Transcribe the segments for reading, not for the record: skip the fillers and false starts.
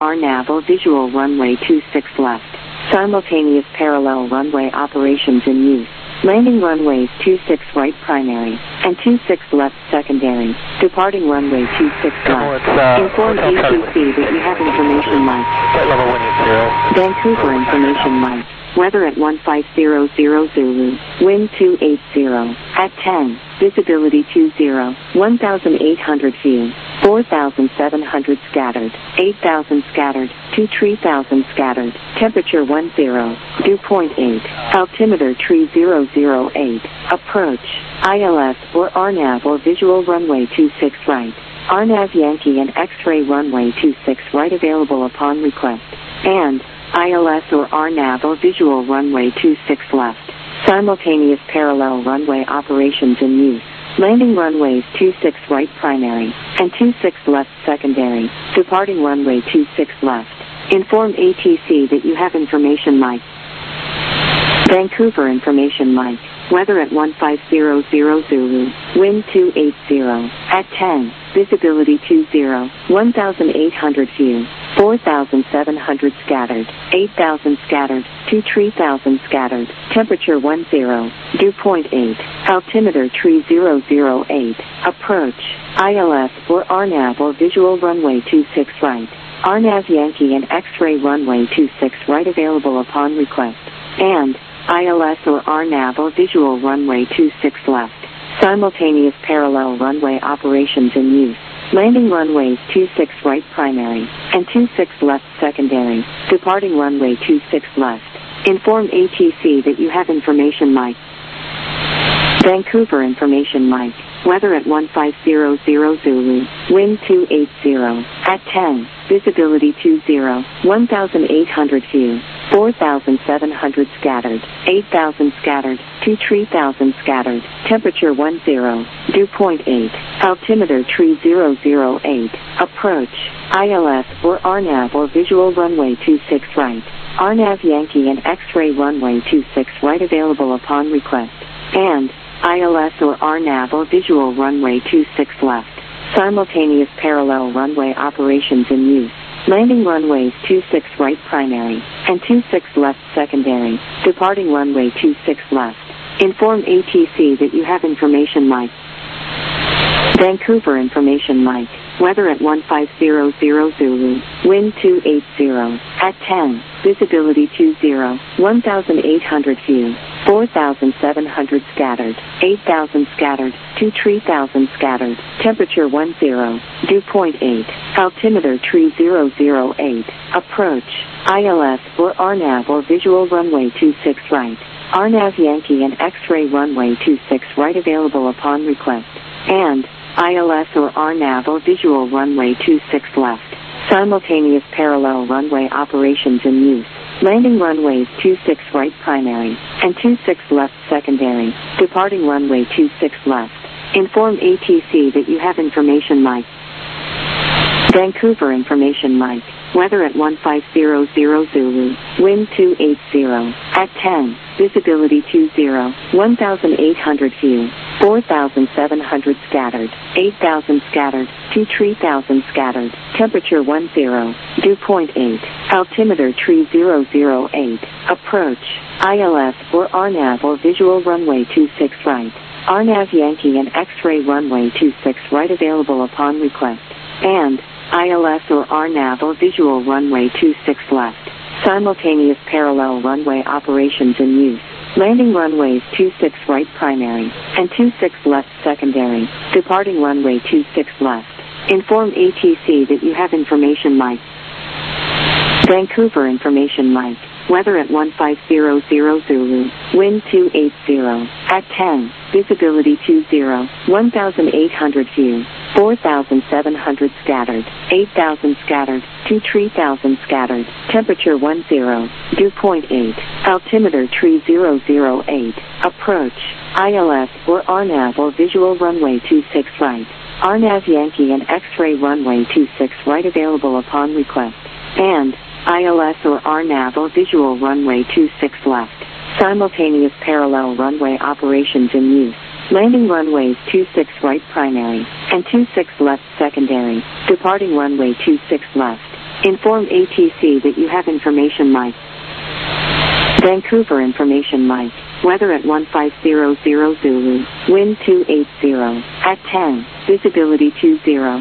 RNAV visual runway 26 left. Simultaneous parallel runway operations in use. Landing runways 26 right primary and 26 left secondary. Departing runway 26 left. Inform ATC that you have information Mike. Flight level 180. Vancouver information Mike. Weather at 1500 Zulu, wind 280, at 10, visibility 20, 1,800 view, 4,700 scattered, 8,000 scattered, 3000 scattered, temperature 10, dew point 8, altimeter 3008, approach, ILS or RNAV or visual runway 26 right, RNAV Yankee and X-ray runway 26 right available upon request, and ILS or RNAV or visual runway 26 left. Simultaneous parallel runway operations in use. Landing runways 26 right primary and 26 left secondary. Departing runway 26 left. Inform ATC that you have information Mike. Vancouver information Mike. Weather at 1500 Zulu, wind 280, at 10, visibility 20, 1,800 view, 4,700 scattered, 8,000 scattered, 3000 scattered, temperature 10, dew point 8, altimeter 3008, approach, ILS or RNAV or visual runway 26 right, RNAV Yankee and X-ray runway 26 right available upon request, and ILS or RNAV or visual runway 26 left. Simultaneous parallel runway operations in use. Landing runways 26 right primary and 26 left secondary. Departing runway 26 left. Inform ATC that you have information Mike. Vancouver information Mike. Weather at 1500 Zulu, wind 280, at 10, visibility 20, 1,800 view, 4,700 scattered, 8,000 scattered, 3000 scattered, temperature 10, dew point 8, altimeter 3008, approach, ILS or RNAV or visual runway 26 right, RNAV Yankee and X-ray runway 26 right available upon request, and ILS or RNAV or visual runway 26 left. Simultaneous parallel runway operations in use. Landing runways 26 right primary and 26 left secondary. Departing runway 26 left. Inform ATC that you have information Mike. Vancouver information Mike. Weather at 1500 Zulu, wind 280, at 10, visibility 20, 1,800 view, 4,700 scattered, 8,000 scattered, 3000 scattered, temperature 10, dew point 8, altimeter 3008, approach, ILS or RNAV or visual runway 26 right, RNAV Yankee and X-ray runway 26 right available upon request, and ILS or RNAV or visual runway 26 left. Simultaneous parallel runway operations in use. Landing runways 26 right primary and 26 left secondary. Departing runway 26 left. Inform ATC that you have information Mike. Vancouver information Mike. Weather at 1500 Zulu, wind 280, at 10, visibility 20, 1,800 view, 4,700 scattered, 8,000 scattered, 3000 scattered, temperature 10, dew point 8, altimeter 3008, approach, ILS or RNAV or visual runway 26 right, RNAV Yankee and X-ray runway 26 right available upon request, and ILS or RNAV or visual runway 26 left. Simultaneous parallel runway operations in use. Landing runways 26 right primary and 26 left secondary. Departing runway 26 left. Inform ATC that you have information Mike. Vancouver information Mike. Weather at 1500 Zulu, wind 280, at 10, visibility 20, 1,800 view, 4,700 scattered, 8,000 scattered, 3000 scattered, temperature 10, dew point 8, altimeter 3008, approach, ILS or RNAV or visual runway 26 right, RNAV Yankee and X-ray runway 26 right available upon request, and ILS or RNAV or visual runway 26 left. Simultaneous parallel runway operations in use. Landing runways 26 right primary and 26 left secondary. Departing runway 26 left. Inform ATC that you have information Mike. Vancouver information Mike. Weather at 1500 Zulu, wind 280, at 10, visibility 20,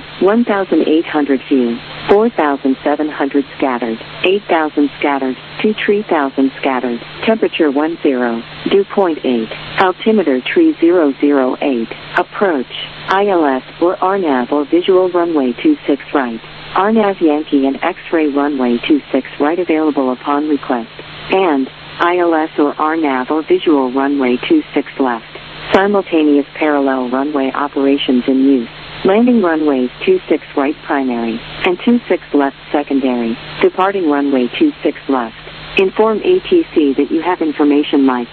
1,800 view, 4,700 scattered, 8,000 scattered, to 3,000 scattered, temperature 10, dew point 8, altimeter 3008, approach, ILS or RNAV or visual runway 26 right, RNAV Yankee and X-ray runway 26 right available upon request, and ILS or RNAV or visual runway 26 left. Simultaneous parallel runway operations in use. Landing runways 26 right primary and 26 left secondary. Departing runway 26 left. Inform ATC that you have information Mike.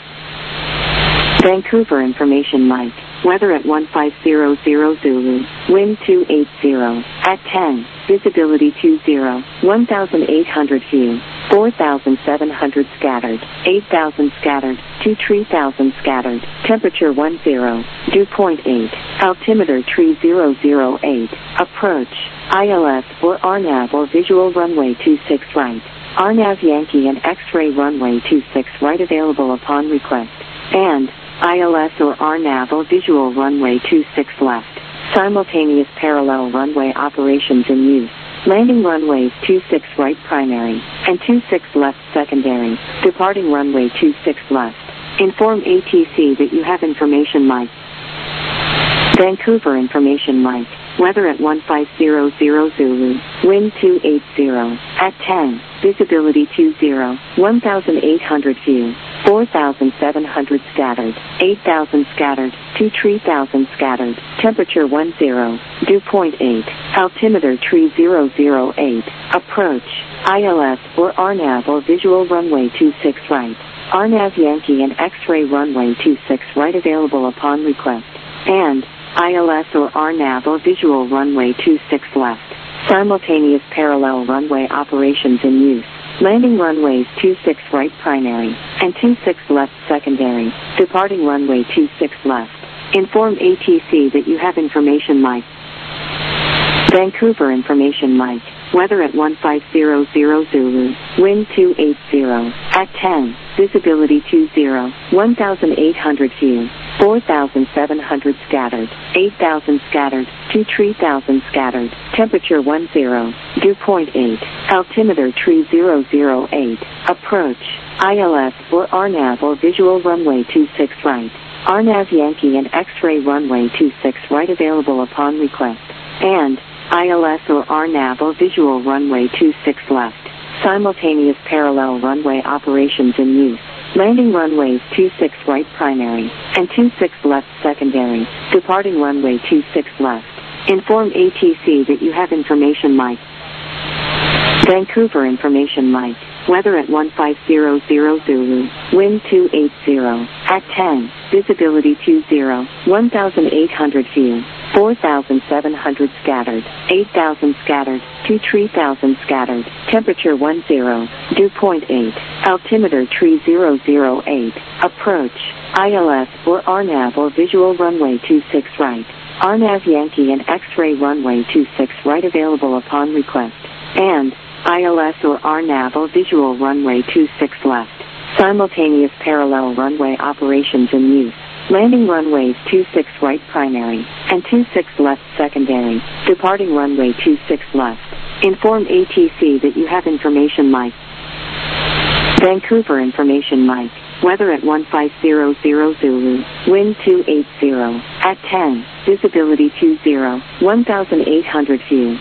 Vancouver information Mike. Weather at 1500 Zulu, wind 280, at 10, visibility 20, 1,800 view, 4,700 scattered, 8,000 scattered, to 3,000 scattered, temperature 10, dew point 8, altimeter 3008, approach, ILS or RNAV or visual runway 26 right, RNAV Yankee and X-ray runway 26 right available upon request, and ILS or RNAV or visual runway 26 left. Simultaneous parallel runway operations in use. Landing runways 26 right primary and 26 left secondary. Departing runway 26 left. Inform ATC that you have information Mike. Vancouver information Mike. Weather at 1500 Zulu, wind 280, at 10, visibility 20, 1,800 view, 4,700 scattered, 8,000 scattered, to 3,000 scattered, temperature 10, dew point 8, altimeter 3008, approach, ILS or RNAV or visual runway 26 right, RNAV Yankee and X-ray runway 26 right available upon request, and ILS or RNAV or visual runway 26 left. Simultaneous parallel runway operations in use. Landing runways 26 right primary and 26 left secondary. Departing runway 26 left. Inform ATC that you have information Mike. Vancouver information Mike. Weather at 1500 Zulu, wind 280, at 10, visibility 20, 1,800 view, 4,700 scattered, 8,000 scattered, to 3,000 scattered, temperature 10, dew point 8, altimeter 3008, approach, ILS or RNAV or visual runway 26 right, RNAV Yankee and X-ray runway 26 right available upon request, and ILS or RNAV or visual runway 26 left. Simultaneous parallel runway operations in use. Landing runways 26 right primary and 26 left secondary. Departing runway 26 left. Inform ATC that you have information Mike. Vancouver information Mike. Weather at 1500 Zulu, wind 280, at 10, visibility 20, 1,800 view, 4,700 scattered, 8,000 scattered, to 3,000 scattered, temperature 10, dew point 8, altimeter 3008, approach, ILS or RNAV or visual runway 26 right, RNAV Yankee and X-ray runway 26 right available upon request, and ILS or RNAV or visual runway 26 left. Simultaneous parallel runway operations in use. Landing runways 26 right primary and 26 left secondary. Departing runway 26 left. Inform ATC that you have information Mike. Vancouver information Mike. Weather at 1500 Zulu, wind 280, at 10, visibility 20, 1,800 view,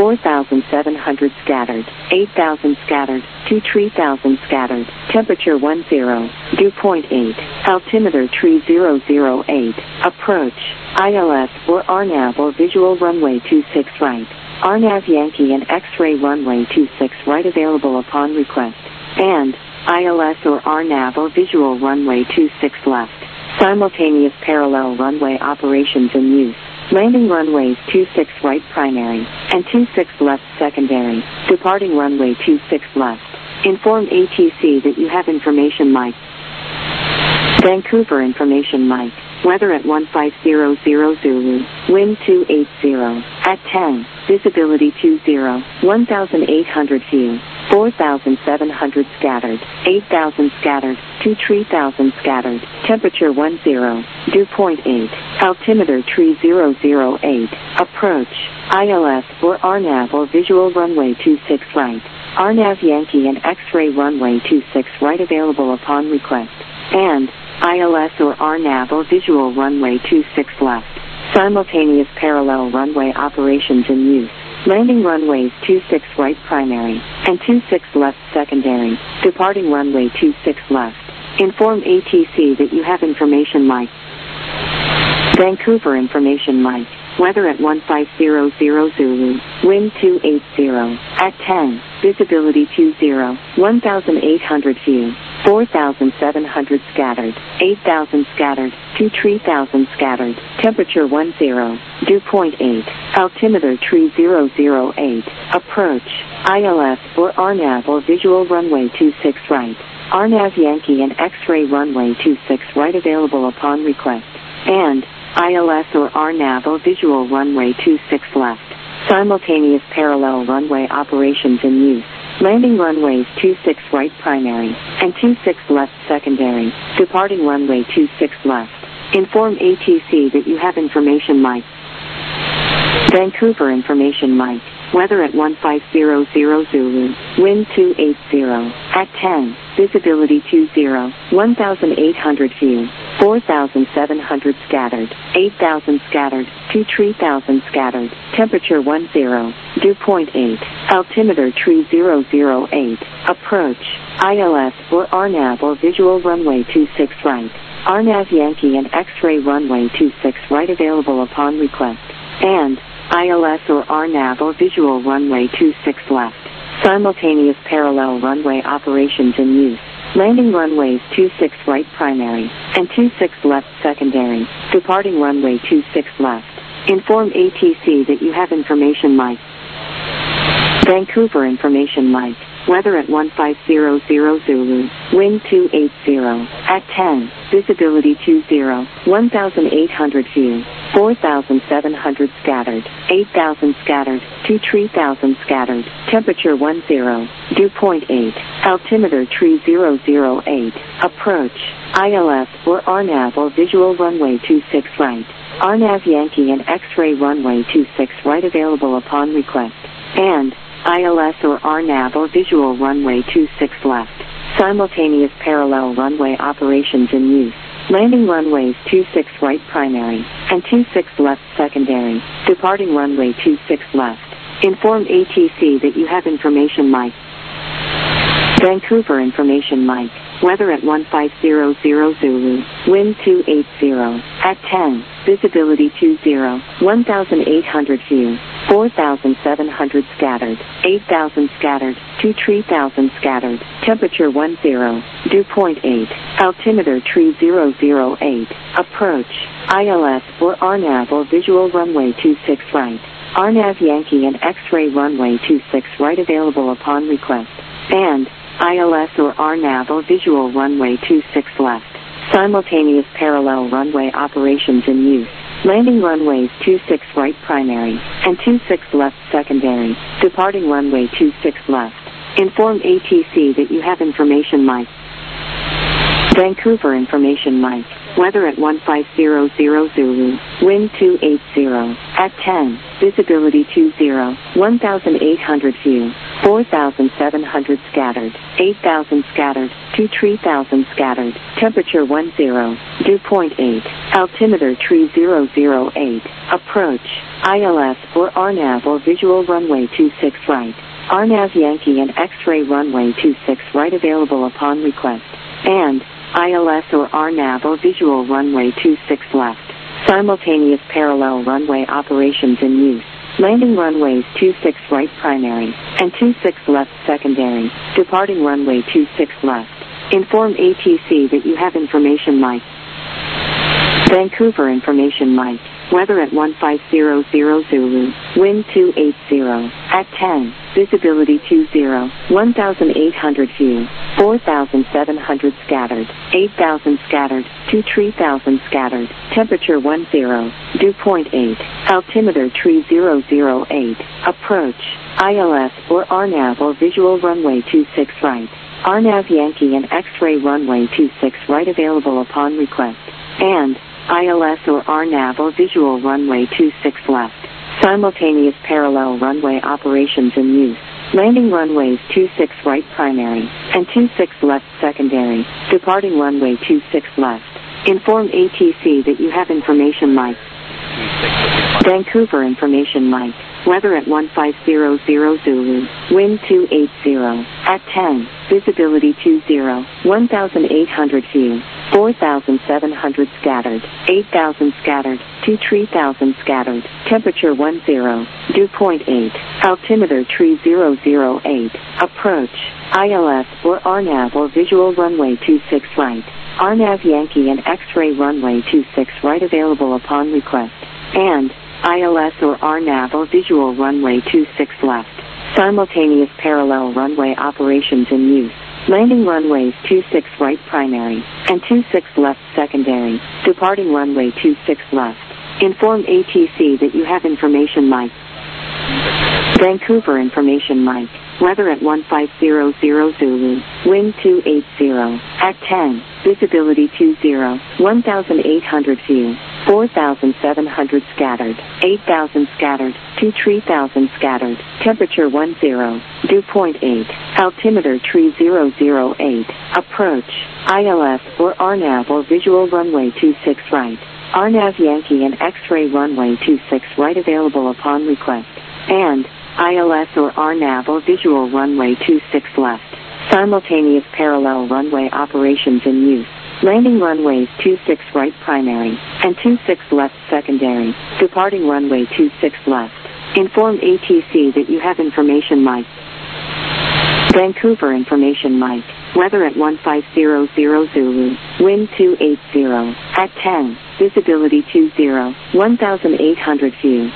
4,700 scattered, 8,000 scattered, to 3,000 scattered, temperature 10, dew point 8, altimeter 3008, approach, ILS or RNAV or visual runway 26 right, RNAV Yankee and X-ray runway 26 right available upon request, and ILS or RNAV or visual runway 26 left. Simultaneous parallel runway operations in use. Landing runways 26 right primary and 26 left secondary. Departing runway 26 left. Inform ATC that you have information Mike. Vancouver information Mike. weather at 1500 Zulu, wind 280, at 10, visibility 20, 1800 view, 4700 scattered, 8000 scattered, 3000 scattered, temperature 10, dew point 8, altimeter 3008, approach, ILS or RNAV or visual runway 26 right, RNAV Yankee and X-ray runway 26 right available upon request, and ILS or RNAV or visual runway 26 left, simultaneous parallel runway operations in use. Landing runways 26 right primary, and 26 left secondary, departing runway 26 left. Inform ATC that you have information Mike. Vancouver information Mike, weather at 1500 Zulu, wind 280, at 10, visibility 20, 1800 view, 4700 scattered, 8000 scattered, 3000 scattered, temperature 10, dew point 8, altimeter 3008, approach, ILS or RNAV or visual runway 26 right, RNAV Yankee and X-ray runway 26 right available upon request, and ILS or RNAV or visual runway 26 left, simultaneous parallel runway operations in use. Landing runways 26 right primary, and 26 left secondary, departing runway 26 left. Inform ATC that you have information Mike. Vancouver information Mike, weather at 1500 Zulu, wind 280, at 10, visibility 20, 1800 view, 4700 scattered, 8000 scattered, 3000 scattered, temperature 10, dew point 8, altimeter 3008, approach, ILS or RNAV or visual runway 26 right, RNAV Yankee and X-ray runway 26 right available upon request, and ILS or RNAV or visual runway 26 left, simultaneous parallel runway operations in use. Landing runways 26 right primary, and 26 left secondary, departing runway 26 left. Inform ATC that you have information Mike. Vancouver information Mike, weather at 1500 Zulu, wind 280, at 10, visibility 20, 1800 view, 4700 scattered, 8000 scattered, 3000 scattered, temperature 10, dew point 8, altimeter 3008, approach, ILS or RNAV or visual runway 26 right, RNAV Yankee and X-ray runway 26 right available upon request, and ILS or RNAV or visual runway 26 left, simultaneous parallel runway operations in use. Landing runways 26 right primary, and 26 left secondary, departing runway 26 left. Inform ATC that you have information Mike. Vancouver information Mike, weather at 1500 Zulu, wind 280, at 10, visibility 20, 1800 view, 4700 scattered, 8000 scattered, 3000 scattered, temperature 10, dew point 8, altimeter 3008, approach, ILS or RNAV or visual runway 26 right, RNAV Yankee and X-ray runway 26 right available upon request, and ILS or RNAV or visual runway 26 left, simultaneous parallel runway operations in use. Landing runways 26 right primary, and 26 left secondary, departing runway 26 left. Inform ATC that you have information Mike. Vancouver information Mike, weather at 1500 Zulu, wind 280, at 10, visibility 20, 1800 view, 4700 scattered, 8000 scattered, 3000 scattered, temperature 10, dew point 8, altimeter 3008, approach, ILS or RNAV or visual runway 26 right, RNAV Yankee and X-ray runway 26 right available upon request, and ILS or RNAV or visual runway 26 left, simultaneous parallel runway operations in use. Landing runways 26 right primary, and 26 left secondary, departing runway 26 left. Inform ATC that you have information Mike. Vancouver information Mike, weather at 1500 Zulu, wind 280, at 10, visibility 20, 1800 view, 4,700 scattered, 8,000 scattered, to 3,000 scattered, temperature 10, dew point 8, altimeter tree 008, approach, ILS or RNAV or visual runway 26 right, RNAV Yankee and X-ray runway 26 right available upon request, and ILS or RNAV or visual runway 26 left, simultaneous parallel runway operations in use. Landing runways 26 right primary and 26 left secondary, departing runway 26 left. Inform ATC that you have information Mike. Vancouver information Mike. Weather at 1500 Zulu, wind 280, at 10, visibility 20, 1,800 view, 4,700 scattered, 8,000 scattered, to 3,000 scattered, temperature 10, dew point 8, altimeter tree 008, approach, ILS or RNAV or visual runway 26 right, RNAV Yankee and X-ray runway 26 right available upon request, and ILS or RNAV or visual runway 26 left. Simultaneous parallel runway operations in use. Landing runways 26 right primary and 26 left secondary. Departing runway 26 left. Inform ATC that you have information Mike. Vancouver information Mike. Weather at 1500 Zulu, wind 280, at 10, visibility 20, 1,800 view, 4,700 scattered, 8,000 scattered, to 3,000 scattered, temperature 10, dew point 8, altimeter tree 008, approach, ILS or RNAV or visual runway 26 right, RNAV Yankee and X-ray runway 26 right available upon request, and ILS or RNAV or visual runway 26 left. Simultaneous parallel runway operations in use. Landing runways 26 right primary and 26 left secondary. Departing runway 26 left. Inform ATC that you have information Mike. Vancouver information Mike. Weather at 1500 Zulu, wind 280, at 10, visibility 20, 1,800 view,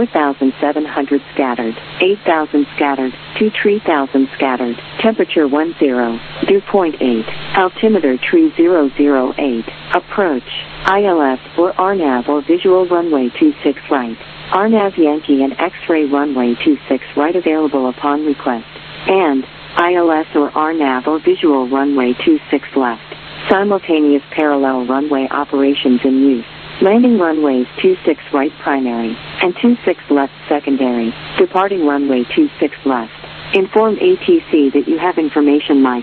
4,700 scattered, 8,000 scattered, to 3,000 scattered, temperature 10, dew point 8, altimeter tree 008, approach, ILS or RNAV or visual runway 26 right, RNAV Yankee and X-ray runway 26 right available upon request, and ILS or RNAV or visual runway 26 left. Simultaneous parallel runway operations in use. Landing runways 26 right primary and 26 left secondary. Departing runway 26 left. Inform ATC that you have information Mike.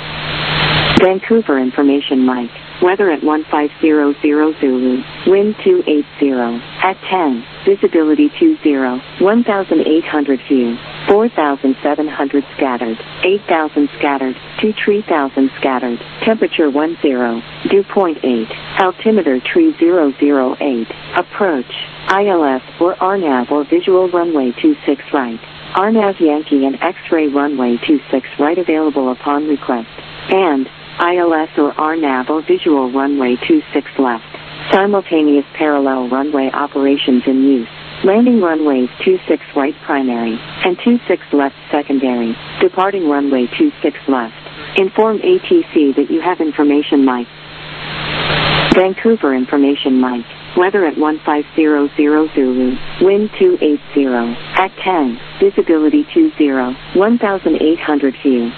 Vancouver information Mike. Weather at 1500 Zulu, wind 280, at 10, visibility 20, 1,800 view, 4,700 scattered, 8,000 scattered, to 3,000 scattered, temperature 10, dew point 8, altimeter tree 008, approach, ILS or RNAV or visual runway 26 right, RNAV Yankee and X-ray runway 26 right available upon request, and ILS or RNAV or visual runway 26 left. Simultaneous parallel runway operations in use. Landing runways 26 right primary and 26 left secondary. Departing runway 26 left. Inform ATC that you have information Mike. Vancouver information Mike. Weather at 1500 Zulu, wind 280, at 10, visibility 20, 1,800 view,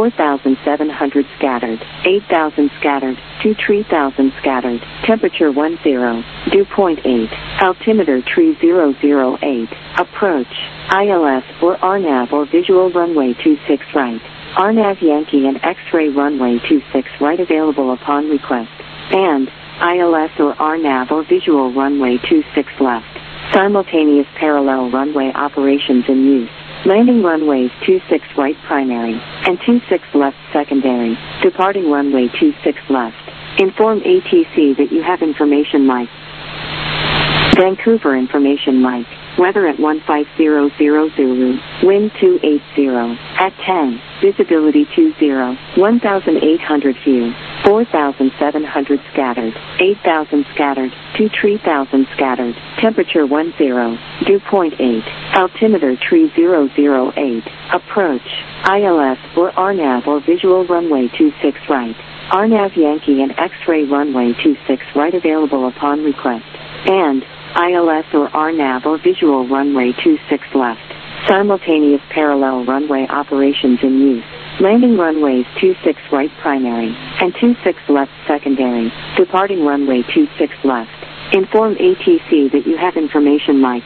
4,700 scattered, 8,000 scattered, to 3,000 scattered, temperature 10, dew point 8, altimeter tree 008, approach, ILS or RNAV or visual runway 26 right, RNAV Yankee and X-ray runway 26 right available upon request, and ILS or RNAV or visual runway 26 left. Simultaneous parallel runway operations in use. Landing runways 26 right primary and 26 left secondary. Departing runway 26 left. Inform ATC that you have information Mike. Vancouver information Mike. Weather at 1500 Zulu, wind 280, at 10, visibility 20, 1,800 view, 4,700 scattered, 8,000 scattered, 2-3,000 scattered, temperature 10, dew point 8, altimeter tree 008, approach, ILS or RNAV or visual runway 26 right, RNAV Yankee and X-ray runway 26 right available upon request, and ILS or RNAV or visual runway 26 left, simultaneous parallel runway operations in use. Landing runways 26 right primary and 26 left secondary, departing runway 26 left. Inform ATC that you have information Mike.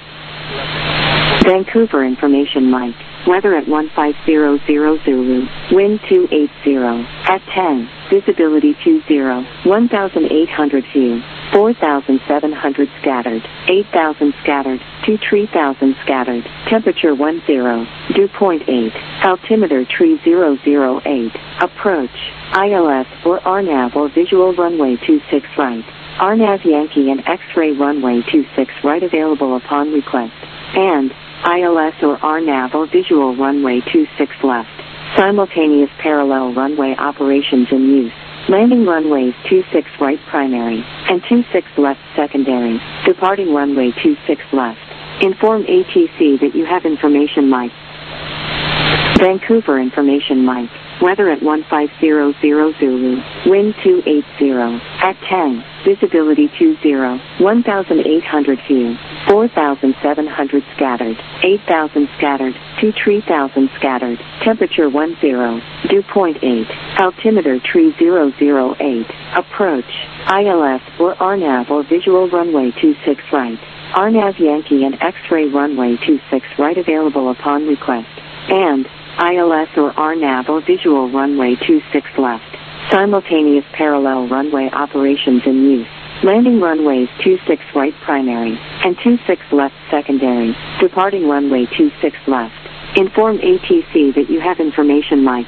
Vancouver information Mike. Weather at 1500 Zulu, wind 280, at 10, visibility 20, 1,800 view, 4,700 scattered, 8,000 scattered, 2-3,000 scattered, temperature 10, dew point 8, altimeter tree 008, approach, ILS or RNAV or visual runway 26 right, RNAV Yankee and X-ray runway 26 right available upon request, and ILS or RNAV or visual runway 26 left, simultaneous parallel runway operations in use. Landing runways 26 right primary and 26 left secondary, departing runway 26 left. Inform ATC that you have information Mike. Vancouver information Mike. Weather at 1500 Zulu, wind 280, at 10, visibility 20, 1,800 view, 4,700 scattered, 8,000 scattered, 2-3,000 scattered, temperature 10, dew point 8, altimeter tree 008, approach, ILS or RNAV or visual runway 26 right, RNAV Yankee and X-ray runway 26 right available upon request, and ILS or RNAV or visual runway 26 left, simultaneous parallel runway operations in use. Landing runways 26 right primary and 26 left secondary, departing runway 26 left. Inform ATC that you have information Mike.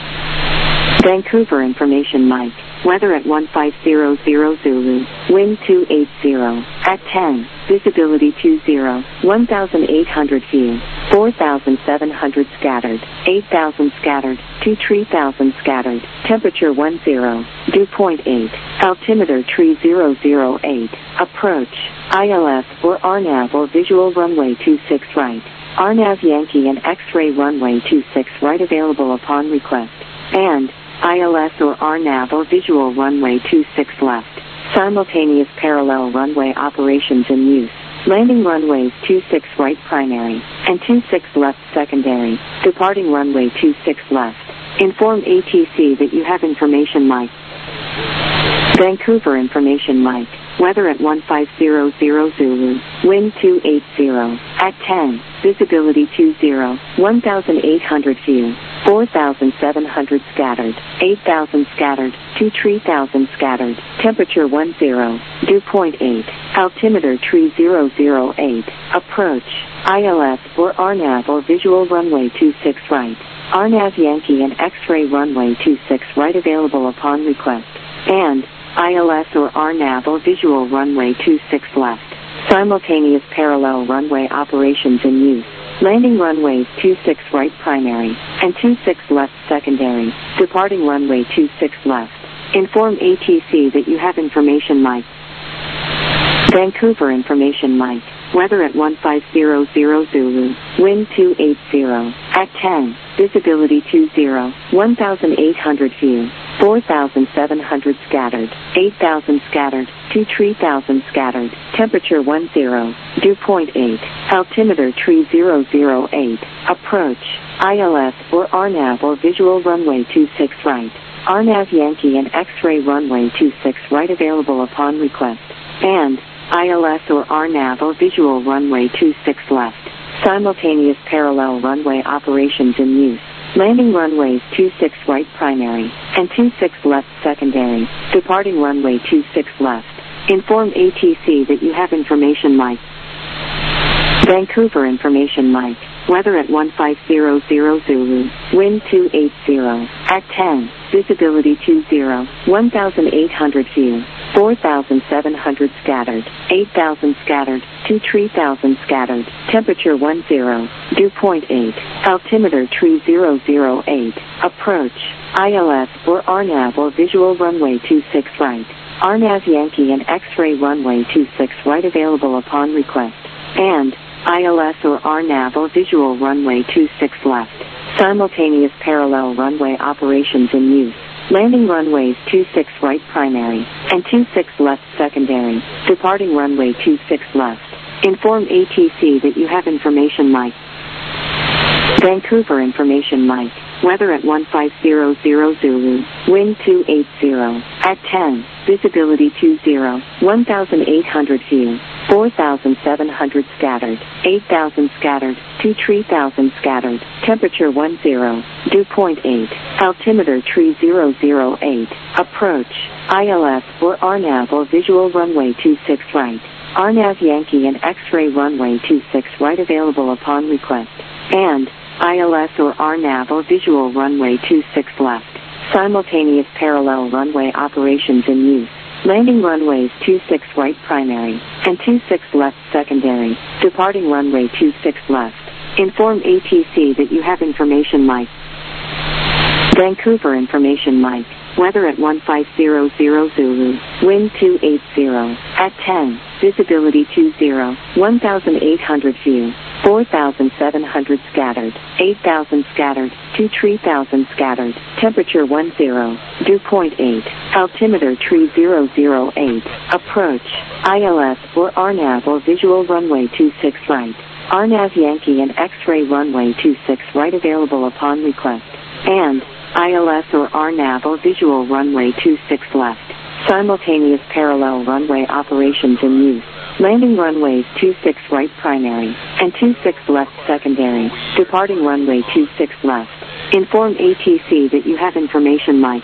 Vancouver information Mike. Weather at 1500 Zulu, wind 280, at 10, visibility 20, 1,800 view, 4,700 scattered, 8,000 scattered, 2-3,000 scattered, temperature 10, dew point 8, altimeter tree 008, approach, ILS or RNAV or visual runway 26 right, RNAV Yankee and X-ray runway 26 right available upon request, and ILS or RNAV or visual runway 26 left, simultaneous parallel runway operations in use. Landing runways 26 right primary and 26 left secondary, departing runway 26 left. Inform ATC that you have information Mike. Vancouver information Mike. Weather at 1500 Zulu, wind 280, at 10, visibility 20, 1,800 view, 4,700 scattered, 8,000 scattered, 2-3,000 scattered, temperature 10, dew point 8, altimeter tree 008, approach, ILS or RNAV or visual runway 26 right, RNAV Yankee and X-ray runway 26 right available upon request, and ILS or RNAV or visual runway 26 left, simultaneous parallel runway operations in use. Landing runways 26 right primary and 26 left secondary, departing runway 26 left. Inform ATC that you have information Mike. Vancouver information Mike. Weather at 1500 Zulu, wind 280, at 10, visibility 20, 1,800 view, 4,700 scattered, 8,000 scattered, 2-3,000 scattered, temperature 10, dew point 8, altimeter tree 008, approach, ILS or RNAV or visual runway 26 right, RNAV Yankee and X-ray runway 26 right available upon request, and ILS or RNAV or visual runway 26 left, simultaneous parallel runway operations in use. Landing runways 26 right primary and 26 left secondary, departing runway 26 left. Inform ATC that you have information Mike. Vancouver information Mike. Weather at 1500 Zulu, wind 280, at 10, visibility 20, 1,800 view, 4,700 scattered, 8,000 scattered, 2-3,000 scattered, temperature 10, dew point 8, altimeter tree 008, approach, ILS or RNAV or visual runway 26 right, RNAV Yankee and X-ray runway 26 right available upon request, and ILS or RNAV or visual runway 26 left, simultaneous parallel runway operations in use. Landing runways 26 right primary and 26 left secondary. Departing runway 26 left. Inform ATC that you have information Mike. Vancouver information Mike. Weather at 1500 Zulu. Wind 280. At 10. Visibility 20. 1,800 view. 4,700 scattered. 8,000 scattered. 2-3,000 scattered. Temperature 10. Dew point 8. Altimeter tree 008. Approach. ILS or RNAV or visual runway 26 right. RNAV Yankee and X-ray runway 26 right available upon request. And ILS or RNAV or visual runway 26 left. Simultaneous parallel runway operations in use. Landing runways 26 right primary and 26 left secondary. Departing runway 26 left. Inform ATC that you have information Mike. Vancouver information Mike. Weather at 1500 Zulu. Wind 280. At 10. Visibility 20. 1,800 view. 4,700 scattered. 8,000 scattered. 2-3,000 scattered. Temperature 10. Dew point 8. Altimeter tree 008. Approach. ILS or RNAV or visual runway 26 right. RNAV Yankee and X-ray runway 26 right available upon request. And ILS or RNAV or visual runway 26 left. Simultaneous parallel runway operations in use. Landing runways 26 right primary and 26 left secondary. Departing runway 26 left. Inform ATC that you have information Mike.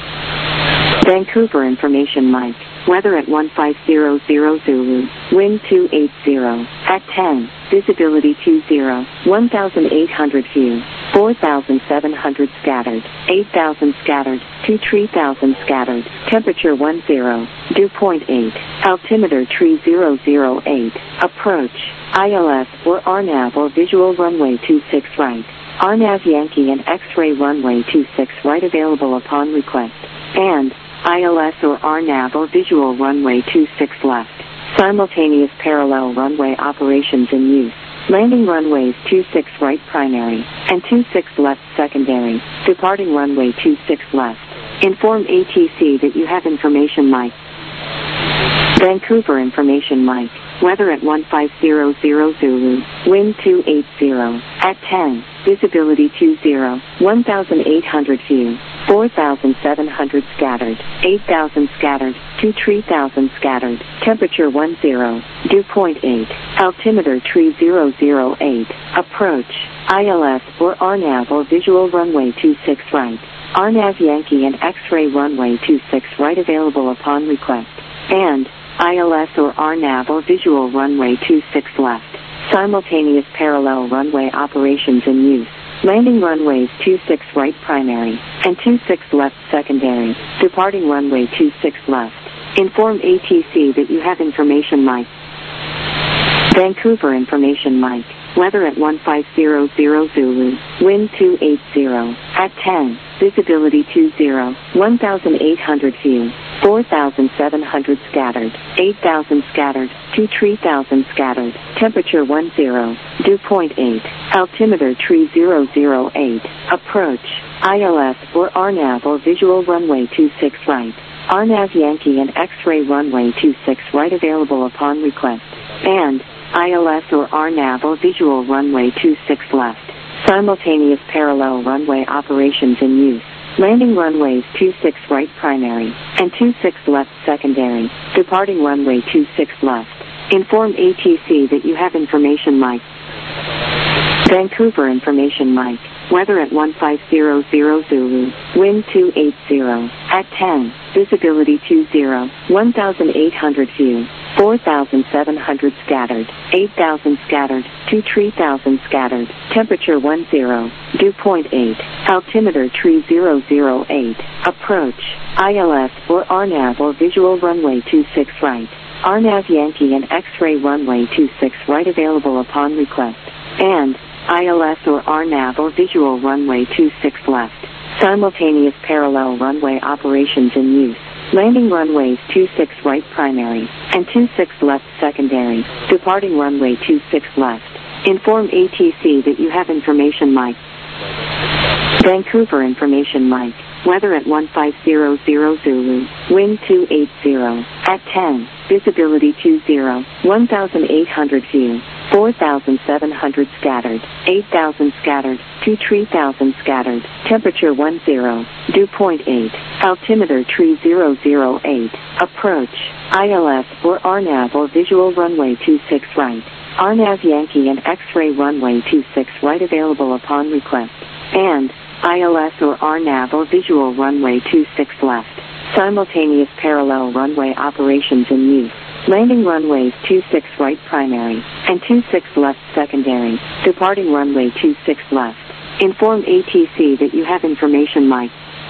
Vancouver information Mike. Weather at 1500 Zulu. Wind 280. At 10. Visibility 20. 1,800 view. 4,700 scattered. 8,000 scattered. 2-3,000 scattered. Temperature 10. Dew point 8. Altimeter tree 008. Approach. ILS or RNAV or visual runway 26 right. RNAV Yankee and X-ray runway 26 right available upon request. And ILS or RNAV or visual runway 26 left. Simultaneous parallel runway operations in use. Landing runways 26 right primary and 26 left secondary. Departing runway 26 left. Inform ATC that you have information Mike. Vancouver information Mike. Weather at 1500 Zulu. Wind 280. At 10. Visibility 20. 1,800 view. 4,700 scattered. 8,000 scattered. 2-3,000 scattered. Temperature 10. Dew point 8. Altimeter tree 008. Approach. ILS or RNAV or visual runway 26 right. RNAV Yankee and X-ray runway 26 right available upon request. And ILS or RNAV or visual runway 26 left. Simultaneous parallel runway operations in use. Landing runways 26 right primary and 26 left secondary. Departing runway 26 left. Inform ATC that you have information Mike. Vancouver information Mike. Weather at 1500 Zulu. Wind 280. At 10. Visibility 20. 1,800 view. 4,700 scattered. 8,000 scattered. 2-3,000 scattered. Temperature 10. Dew point 8. Altimeter tree 008. Approach. ILS or RNAV or visual runway 26 right. RNAV Yankee and X-ray runway 26 right available upon request. And ILS or RNAV or visual runway 26 left. Simultaneous parallel runway operations in use. Landing runways 26 right primary and 26 left secondary. Departing runway 26 left. Inform ATC that you have information Mike. Vancouver information Mike. Weather at 1500 Zulu. Wind 280. At 10. Visibility 20. 1,800 view. 4,700 scattered, 8,000 scattered, 2-3,000 scattered, temperature 10, dew point 8, altimeter tree 008, approach, ILS or RNAV or visual runway 26 right, RNAV Yankee and X-ray runway 26 right available upon request, and ILS or RNAV or visual runway 26 left, simultaneous parallel runway operations in use. Landing runways 26 right primary and 26 left secondary, departing runway 26 left. Inform ATC that you have information Mike. Vancouver information Mike. Weather at 1500 Zulu, wind 280, at 10, visibility 20, 1,800 view, 4,700 scattered, 8,000 scattered, 2-3,000 scattered, temperature 10, dew point 8, altimeter tree 008, approach, ILS or RNAV or visual runway 26 right, RNAV Yankee and X-ray runway 26 right available upon request, and ILS or RNAV or visual runway 26 left, simultaneous parallel runway operations in use. Landing runways 26 right primary and 26 left secondary, departing runway 26 left. Inform ATC that you have information Mike.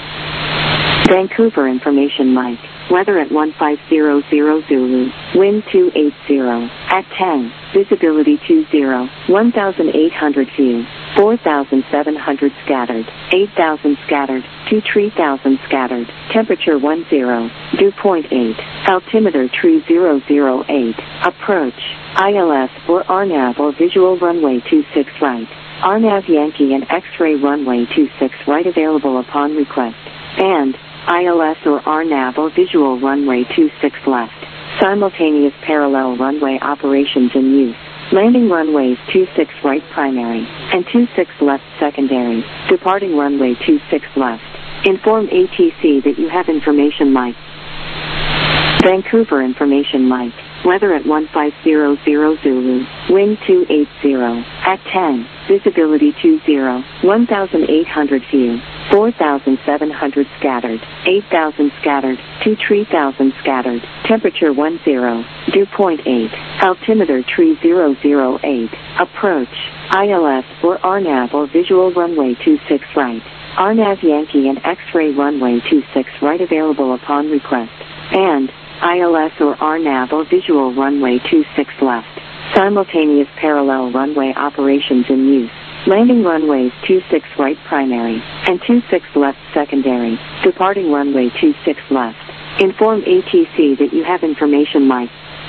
Vancouver information Mike. Weather at 1500 Zulu, wind 280, at 10, visibility 20, 1,800 view, 4,700 scattered, 8,000 scattered, 2-3,000 scattered, temperature 10, dew point 8, altimeter tree 008, approach, ILS or RNAV or visual runway 26 right, RNAV Yankee and X-ray runway 26 right available upon request, and ILS or RNAV or visual runway 26 left, simultaneous parallel runway operations in use. Landing runways 26 right primary and 26 left secondary, departing runway 26 left. Inform ATC that you have information Mike. Vancouver information Mike. Weather at 1500 Zulu, wind 280, at 10, visibility 20, 1,800 view, 4,700 scattered, 8,000 scattered, 2-3,000 scattered, temperature 10, dew point 8, altimeter tree 008, approach, ILS or RNAV or visual runway 26 right, RNAV Yankee and X-ray runway 26 right available upon request, and ILS or RNAV or visual runway 26 left, simultaneous parallel runway operations in use. Landing runways 26 right primary and 26 left secondary, departing runway 26 left. Inform ATC that you have information Mike.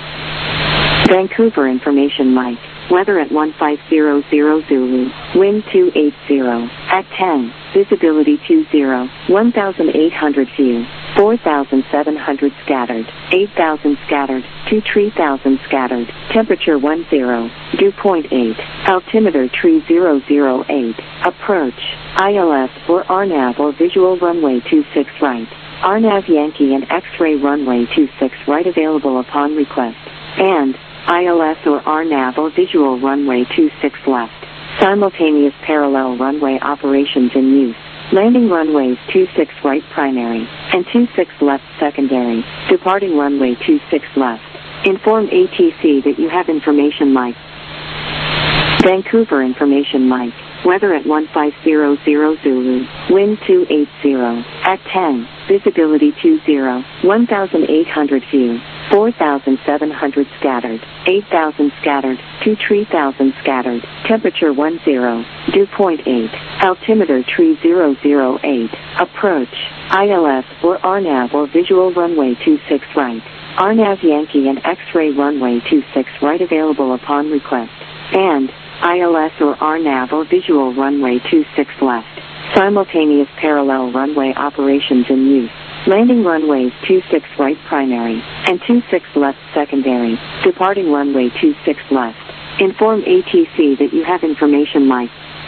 Vancouver information Mike. Weather at 1500 Zulu, wind 280, at 10, visibility 20, 1,800 view, 4,700 scattered, 8,000 scattered, 2-3,000 scattered, temperature 10, dew point 8, altimeter tree 008, approach, ILS or RNAV or visual runway 26 right, RNAV Yankee and X-ray runway 26 right available upon request, and ILS or RNAV or visual runway 26 left, simultaneous parallel runway operations in use. Landing runways 26 right primary and 26 left secondary, departing runway 26 left. Inform ATC that you have information Mike. Vancouver information Mike. Weather at 1500 Zulu, wind 280, at 10, visibility 20, 1,800 view, 4,700 scattered, 8,000 scattered, 2-3,000 scattered, temperature 10, dew point 8, altimeter tree 008, approach, ILS or RNAV or visual runway 26 right, RNAV Yankee and X-ray runway 26 right available upon request, and ILS or RNAV or visual runway 26 left, simultaneous parallel runway operations in use. Landing runways 26 right primary and 26 left secondary, departing runway 26 left. Inform ATC that you have information Mike.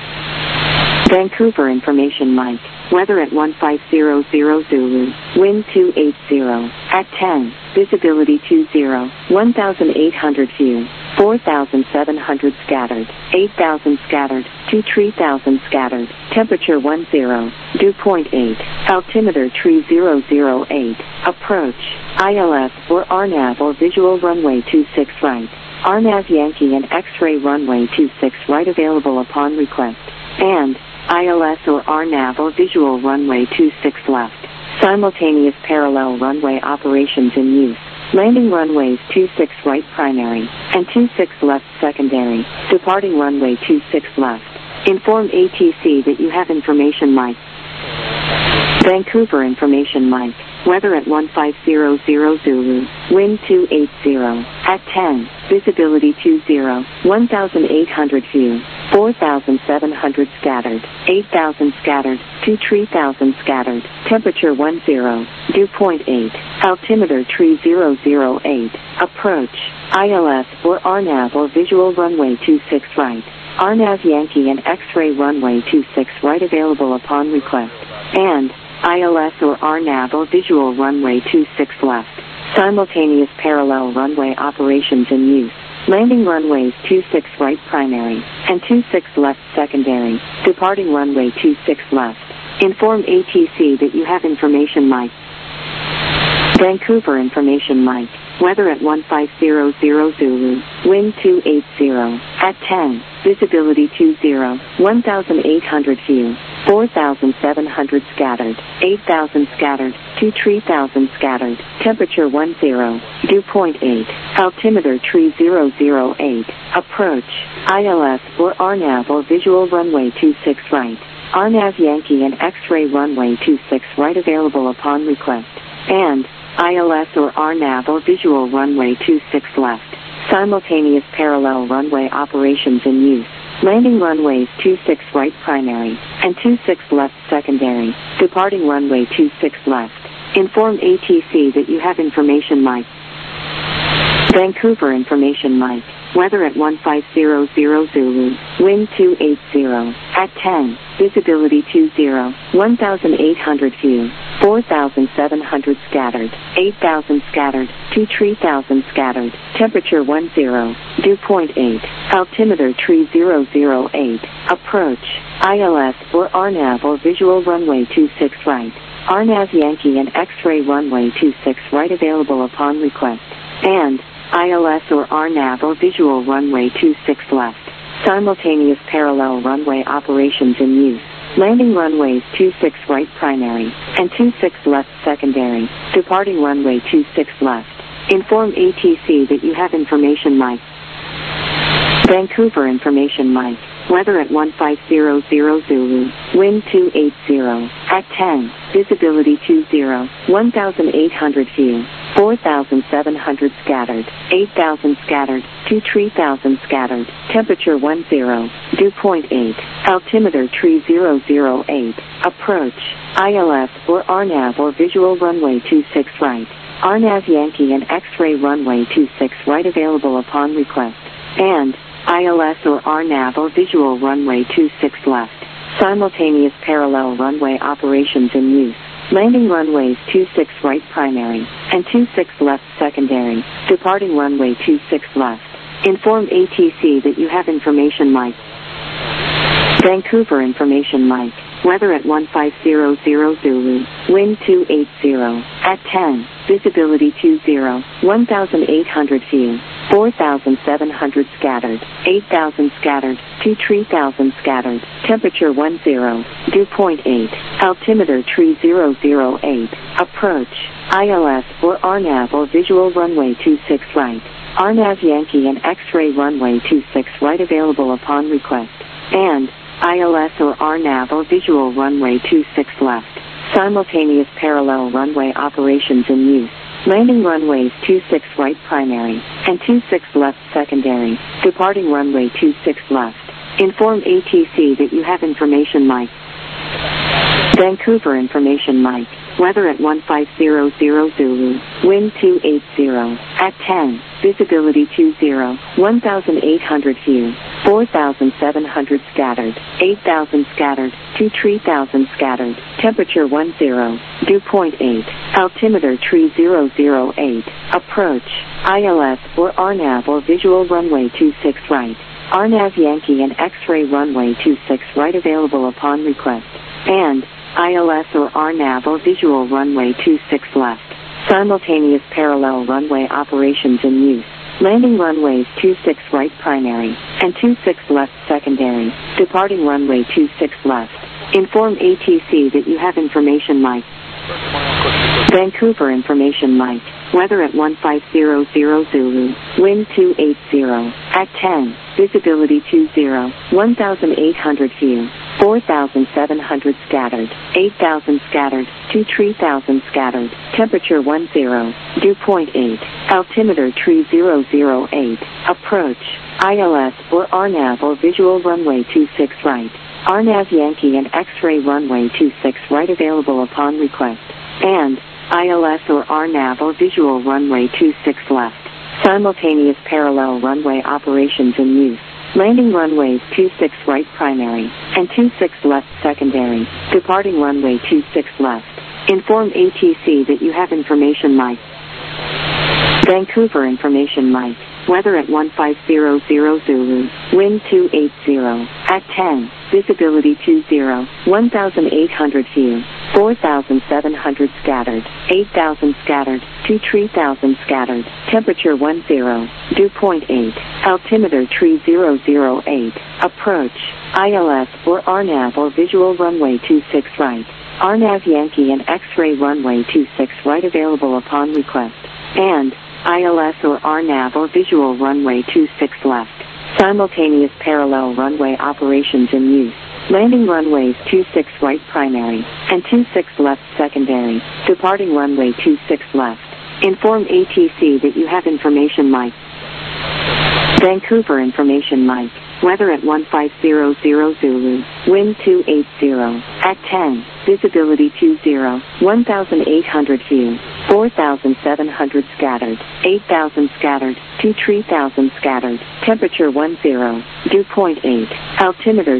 Vancouver information Mike. Weather at 1500 Zulu, wind 280, at 10, visibility 20, 1,800 view, 4,700 scattered, 8,000 scattered, 2-3,000 scattered, temperature 10, dew point 8, altimeter tree 008, approach, ILS or RNAV or visual runway 26 right, RNAV Yankee and X-ray runway 26 right available upon request, and ILS or RNAV or visual runway 26 left, simultaneous parallel runway operations in use. Landing runways 26 right primary and 26 left secondary, departing runway 26 left. Inform ATC that you have information Mike. Vancouver information Mike. Weather at 1500 Zulu, wind 280, at 10, visibility 20, 1,800 view, 4,700 scattered, 8,000 scattered, 2-3,000 scattered, temperature 10, dew point 8, altimeter tree 008, approach, ILS or RNAV or visual runway 26 right, RNAV Yankee and X-ray runway 26 right available upon request, and ILS or RNAV or visual runway 26 left, simultaneous parallel runway operations in use. Landing runways 26 right primary and 26 left secondary, departing runway 26 left. Inform ATC that you have information Mike. Vancouver information Mike. Weather at 1500 Zulu, wind 280, at 10, visibility 20, 1,800 view, 4,700 scattered, 8,000 scattered, 2-3,000 scattered, temperature 10, dew point 8, altimeter tree 008, approach, ILS or RNAV or visual runway 26 right, RNAV Yankee and X-ray runway 26 right available upon request, and ILS or RNAV or visual runway 26 left, simultaneous parallel runway operations in use. Landing runways 26 right primary and 26 left secondary, departing runway 26 left. Inform ATC that you have information Mike. Vancouver information Mike. Weather at 1500 Zulu, wind 280, at 10, visibility 20, 1,800 view, 4,700 scattered, 8,000 scattered, 2-3,000 scattered, temperature 10, dew point 8, altimeter tree 008, approach, ILS or RNAV or visual runway 26 right, RNAV Yankee and X-ray runway 26 right available upon request, and ILS or RNAV or visual runway 26 left, simultaneous parallel runway operations in use. Landing runways 26 right primary and 26 left secondary, departing runway 26 left. Inform ATC that you have information Mike. Vancouver information Mike. Weather at 1500 Zulu, wind 280, at 10, visibility 20, 1,800 view, 4,700 scattered, 8,000 scattered, 2-3,000 scattered, temperature 10, dew point 8, altimeter tree 008, approach, ILS or RNAV or visual runway 26 right, RNAV Yankee and X-ray runway 26 right available upon request, and ILS or RNAV or visual runway 26 left, simultaneous parallel runway operations in use. Landing runways 26 right primary and 26 left secondary, departing runway 26 left. Inform ATC that you have information Mike. Vancouver information Mike. Weather at 1500 Zulu, wind 280, at 10, visibility 20, 1,800 view, 4,700 scattered, 8,000 scattered, 2-3,000 scattered, temperature 10, dew point 8, altimeter tree 008, approach, ILS or RNAV or visual runway 26 right, RNAV Yankee and X-ray runway 26 right available upon request, and ILS or RNAV or visual runway 26 left, simultaneous parallel runway operations in use. Landing runways 26 right primary and 26 left secondary, departing runway 26 left. Inform ATC that you have information Mike. Vancouver information Mike. weather at 1500 Zulu, wind 280, at 10, visibility 20, 1,800 view, 4,700 scattered, 8,000 scattered, 3,000 scattered, temperature 10, dew point 8, altimeter 3008, approach, ILS or RNAV or visual runway 26 right, RNAV Yankee and X-ray runway 26 right available upon request, and ILS or RNAV or visual runway 26 left, simultaneous parallel runway operations in use. Landing runways 26 right primary, and 26 left secondary, departing runway 26 left. Inform ATC that you have information Mike. Vancouver information Mike, weather at 1500 Zulu, wind 280, at 10, visibility 20, 1,800 view, 4,700 scattered, 8,000 scattered, 3,000 scattered, temperature 10, dew point 8, altimeter 3008, approach, ILS or RNAV or visual runway 26 right, RNAV Yankee and X-ray runway 26 right available upon request, and ILS or RNAV or visual runway 26 left, simultaneous parallel runway operations in use. Landing runways 26 right primary, and 26 left secondary, departing runway 26 left. Inform ATC that you have information Mike. Vancouver information Mike, weather at 1500 Zulu, wind 280, at 10, visibility 20, 1,800 view, 4,700 scattered, 8,000 scattered, 3,000 scattered, temperature 10, dew point 8, altimeter 3008, approach, ILS or RNAV or visual runway 26 right, RNAV Yankee and X-ray runway 26 right available upon request, and ILS or RNAV or visual runway 26 left, simultaneous parallel runway operations in use. Landing runways 26 right primary, and 26 left secondary, departing runway 26 left. Inform ATC that you have information Mike. Vancouver information Mike, weather at 1500 Zulu, wind 280, at 10, visibility 20, 1,800 view, 4,700 scattered, 8,000 scattered, 3,000 scattered, temperature 10, dew point 8, altimeter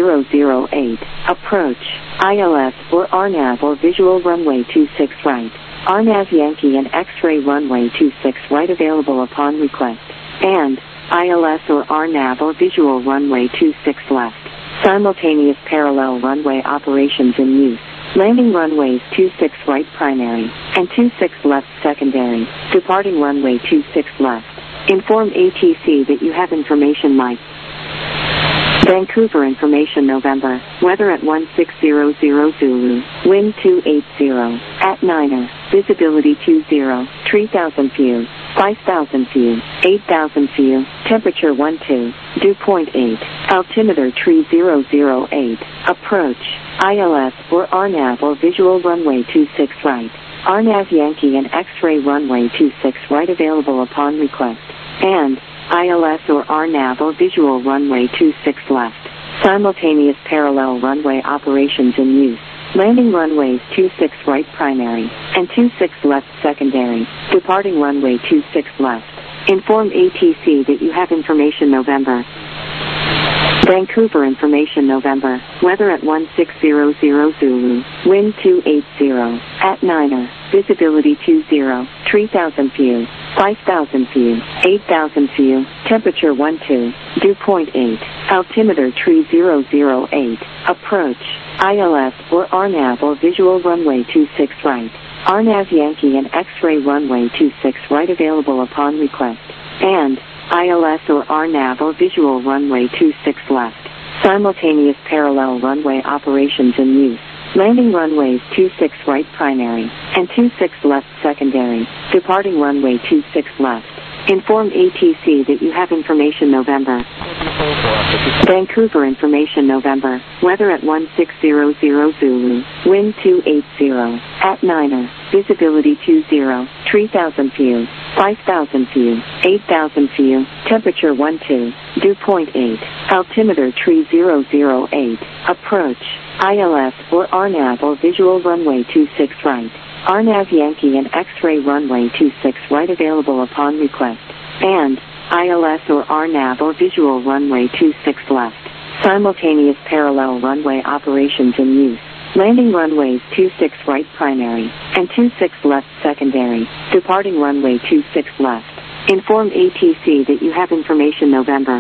3008, approach, ILS or RNAV or visual runway 26 right, RNAV Yankee and X-ray runway 26 right available upon request, and ILS or RNAV or visual runway 26 left, simultaneous parallel runway operations in use. Landing runways 26 right primary, and 26 left secondary, departing runway 26 left. Inform ATC that you have information Mike. Vancouver information November, weather at 1600 Zulu, wind 280, at 9, visibility 20, 3,000 view, 5,000 view, 8,000 view, temperature 12, dew point 8, altimeter 3008, approach, ILS or RNAV or visual runway 26 right, RNAV Yankee and X-ray runway 26 right available upon request, and ILS or RNAV or visual runway 26 left, simultaneous parallel runway operations in use. Landing runways 26 right primary, and 26 left secondary, departing runway 26 left. Inform ATC that you have information November. Vancouver information November, weather at 1600 Zulu, wind 280, at 9, visibility 20, 3,000 view, 5,000 view, 8,000 view, temperature 12, dew point 8, altimeter 3008, approach, ILS or RNAV or visual runway 26 right, RNAV Yankee and X-ray runway 26 right available upon request, and ILS or RNAV or visual runway 26 left, simultaneous parallel runway operations in use. Landing runways 26 right primary, and 26 left secondary, departing runway 26 left. Inform ATC that you have information November. Vancouver information November, weather at 1600 Zulu, wind 280, at 9, visibility 20, 3,000 view, 5,000 view, 8,000 view, temperature 12, dew point 8, altimeter 3008, approach, ILS or RNAV or visual runway 26 right. RNAV Yankee and X-ray runway 26 right available upon request. And ILS or RNAV or visual runway 26 left. Simultaneous parallel runway operations in use. Landing runways 26 right primary and 26 left secondary. Departing runway 26 left. Inform ATC that you have information November.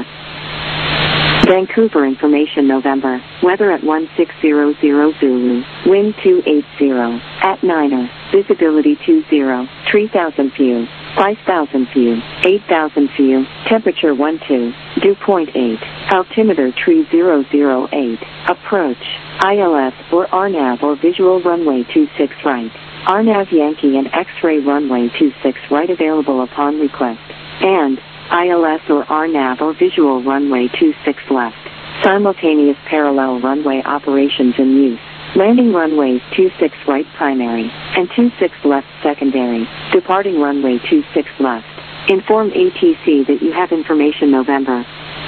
Vancouver information November. Weather at 1600 Zulu. Wind 280. At Niner. Visibility 20. 3,000 view. 5,000 view. 8,000 view. Temperature 12. Dew point 8. Altimeter 3008. Approach. ILS or RNAV or visual runway 26 right. RNAV Yankee and X-ray runway 26 right available upon request. And ILS or RNAV or visual runway 26 left. Simultaneous parallel runway operations in use. Landing runways 26 right primary and 26 left secondary. Departing runway 26 left. Inform ATC that you have information November.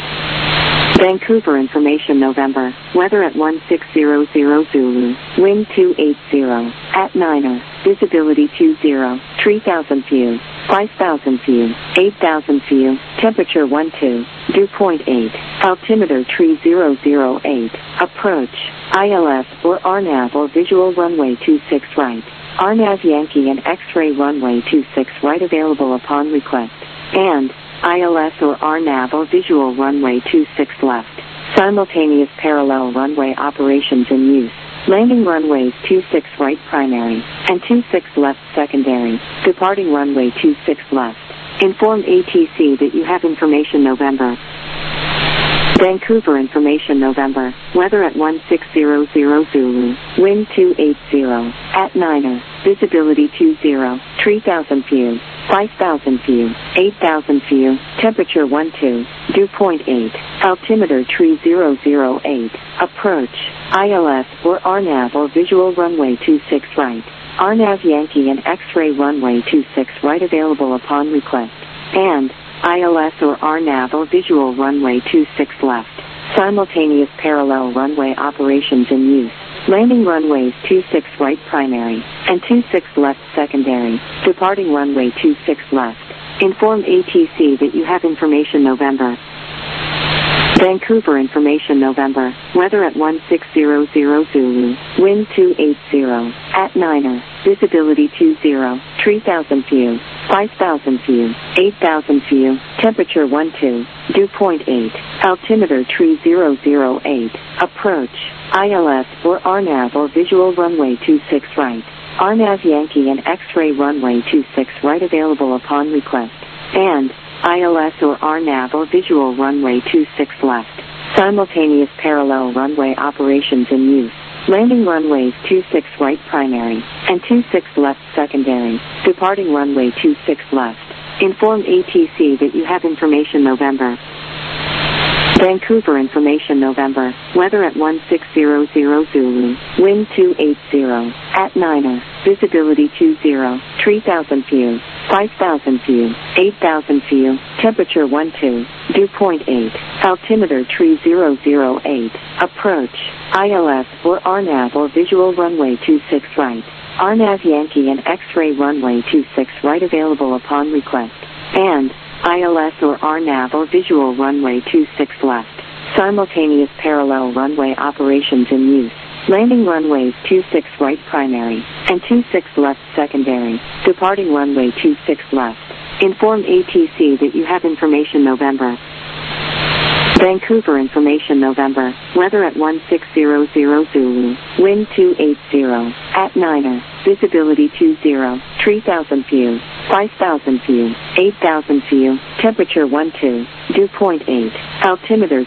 Vancouver information November. Weather at 1600 Zulu. Wind 280. At Niner. Visibility 20. 3,000 view. 5,000 view. 8,000 view. Temperature 12. Dew point 8. Altimeter 3008. Approach. ILS or RNAV or visual runway 26 right. RNAV Yankee and X-ray runway 26 right available upon request. And ILS or RNAV or visual runway 26 left. Simultaneous parallel runway operations in use. Landing runways 26 right primary and 26 left secondary. Departing runway 26 left. Inform ATC that you have information November. Vancouver information November. Weather at 1600 Zulu. Wind 280. At Niner. Visibility 20. 3,000 view. 5,000 view. 8,000 view. Temperature 12. Dew point 8. Altimeter 3008. Approach. ILS or RNAV or visual runway 26 right. RNAV Yankee and X-ray runway 26 right available upon request. And ILS or RNAV or visual runway 26 left. Simultaneous parallel runway operations in use. Landing runways 26 right primary and 26 left secondary. Departing runway 26 left. Inform ATC that you have information November. Vancouver information November. Weather at 1600 Zulu. Wind 280. At Niner. Visibility 20. 3,000 view. 5,000 view. 8,000 view. Temperature 12. Dew point 8. Altimeter 3008. Approach. ILS or RNAV or visual runway 26 right. RNAV Yankee and X-ray runway 26 right available upon request. And ILS or RNAV or visual runway 26 left. Simultaneous parallel runway operations in use. Landing runways 26 right primary and 26 left secondary. Departing runway 26 left. Inform ATC that you have information November. Vancouver information November. Weather at 1600 Zulu. Wind 280. At Niner. Visibility 20. 3,000 view. 5,000 view. 8,000 view. Temperature 12. Dew point 8. Altimeter 3008. Approach. ILS or RNAV or visual runway 26 right. RNAV Yankee and X-ray runway 26 right available upon request. And ILS or RNAV or visual runway 26 left. Simultaneous parallel runway operations in use. Landing runways 26 right primary and 26 left secondary. Departing runway 26 left. Inform ATC that you have information November. Vancouver information November. Weather at 1600 Zulu. Wind 280. At Niner. Visibility 20. 3,000 view. 5,000 view. 8,000 view. Temperature 12. Dew point 8. Altimeter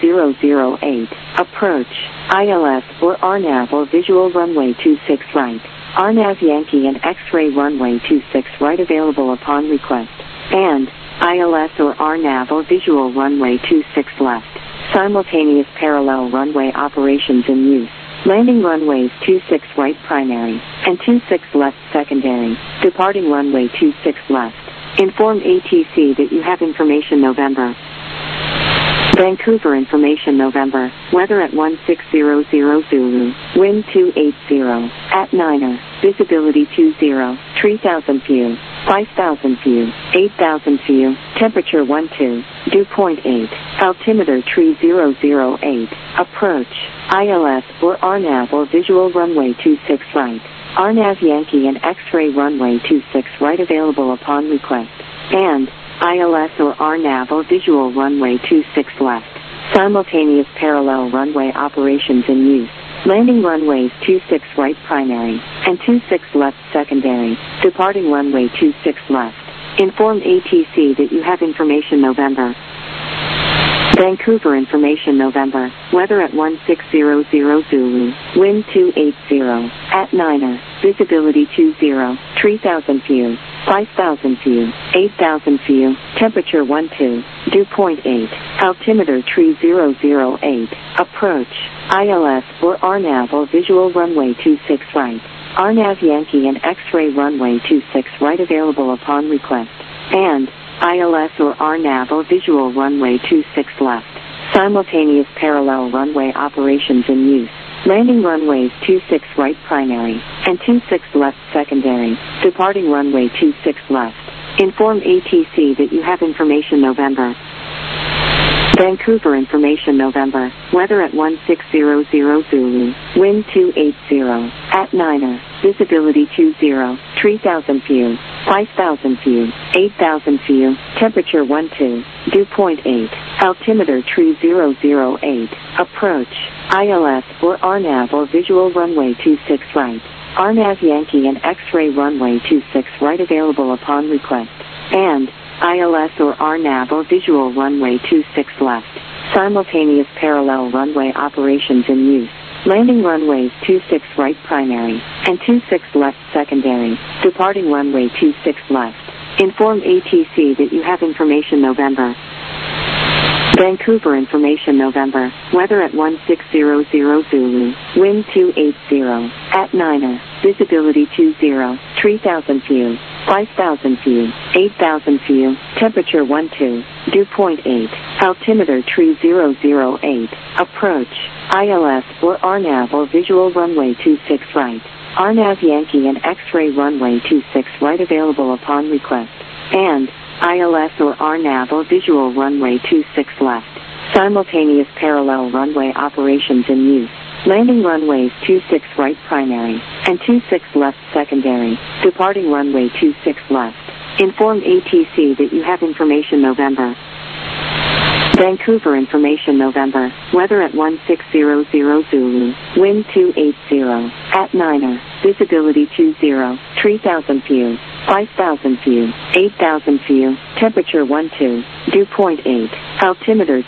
3008. Approach. ILS or RNAV or visual runway 26 right. RNAV Yankee and X-ray runway 26 right available upon request. And ILS or RNAV or visual runway 26 left. Simultaneous parallel runway operations in use. Landing runways 26 right primary and 26 left secondary. Departing runway 26 left. Inform ATC that you have information November. Vancouver information November. Weather at 1600 Zulu. Wind 280. At Niner. Visibility 20. 3,000 view. 5,000 view. 8,000 view. Temperature 12. Dew point 8. Altimeter 3008. Approach. ILS or RNAV or visual runway 26 right. RNAV Yankee and X-ray runway 26 right available upon request. And ILS or RNAV or visual runway 26 left. Simultaneous parallel runway operations in use. Landing runways 26 right primary and 26 left secondary. Departing runway 26 left. Inform ATC that you have information November. Vancouver information November. Weather at 1600 Zulu. Wind 280. At Niner. Visibility 20. 3,000 view. 5,000 view. 8,000 view. Temperature 12. Dew point 8. Altimeter 3008. Approach. ILS or RNAV or visual runway 26 right. RNAV Yankee and X-ray runway 26 right available upon request. And ILS or RNAV or visual runway 26 left. Simultaneous parallel runway operations in use. Landing runways 26 right primary and 26 left secondary. Departing runway 26 left. Inform ATC that you have information November. Vancouver information November. Weather at 1600 Zulu. Wind 280. At Niner. Visibility 20. 3,000 view. 5,000 view. 8,000 view. Temperature 12. Dew point 8. Altimeter 3008. Approach. ILS or RNAV or visual runway 26 right. RNAV Yankee and X-ray runway 26 right available upon request. And ILS or RNAV or visual runway 26 left. Simultaneous parallel runway operations in use. Landing runways 26 right primary and 26 left secondary. Departing runway 26 left. Inform ATC that you have information November. Vancouver information November. Weather at 1600 Zulu. Wind 280. At Niner. Visibility 20. 3,000 view. 5,000 view. 8,000 view. Temperature 12. Dew point 8. Altimeter 3008. Approach. ILS or RNAV or visual runway 26 right. RNAV Yankee and X-ray runway 26 right available upon request. And ILS or RNAV or visual runway 26 left. Simultaneous parallel runway operations in use. Landing runways 26 right primary and 26 left secondary. Departing runway 26 left. Inform ATC that you have information November. Vancouver information November. Weather at 1600 Zulu. Wind 280. At Niner. Visibility 20. 3,000 view. 5,000 view. 8,000 view. Temperature 12. Dew point 8. Altimeter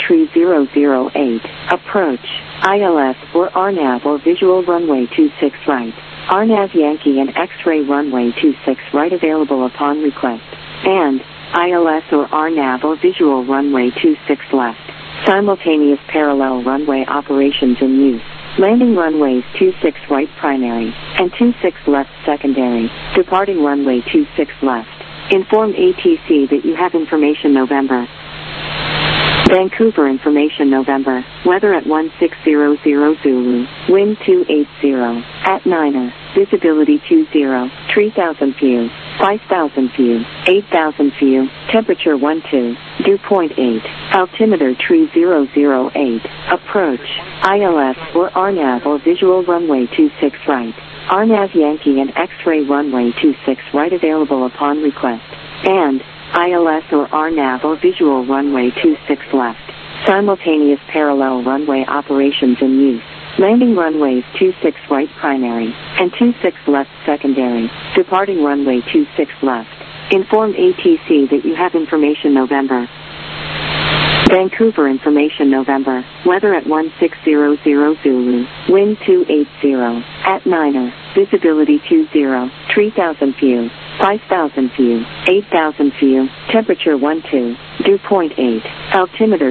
3008. Approach. ILS or RNAV or visual runway 26 right. RNAV Yankee and X-ray runway 26 right available upon request. And ILS or RNAV or visual runway 26 left. Simultaneous parallel runway operations in use. Landing runways 26 right primary and 26 left secondary. Departing runway 26 left. Inform ATC that you have information November. Vancouver information November. Weather at 1600 Zulu. Wind 280. At Niner. Visibility 20. 3,000 view. 5,000 view. 8,000 view. Temperature 12. Dew point 8. Altimeter 3008. Approach. ILS or RNAV or visual runway 26 right. RNAV Yankee and X-ray runway 26 right available upon request. And ILS or RNAV or visual runway 26 left. Simultaneous parallel runway operations in use. Landing runways 26 right primary and 26 left secondary. Departing runway 26 left. Inform ATC that you have information November. Vancouver information November. Weather at 1600 Zulu. Wind 280. At Niner. Visibility 20. 3,000 view. 5,000 view. 8,000 view. Temperature 12. Dew point 8. Altimeter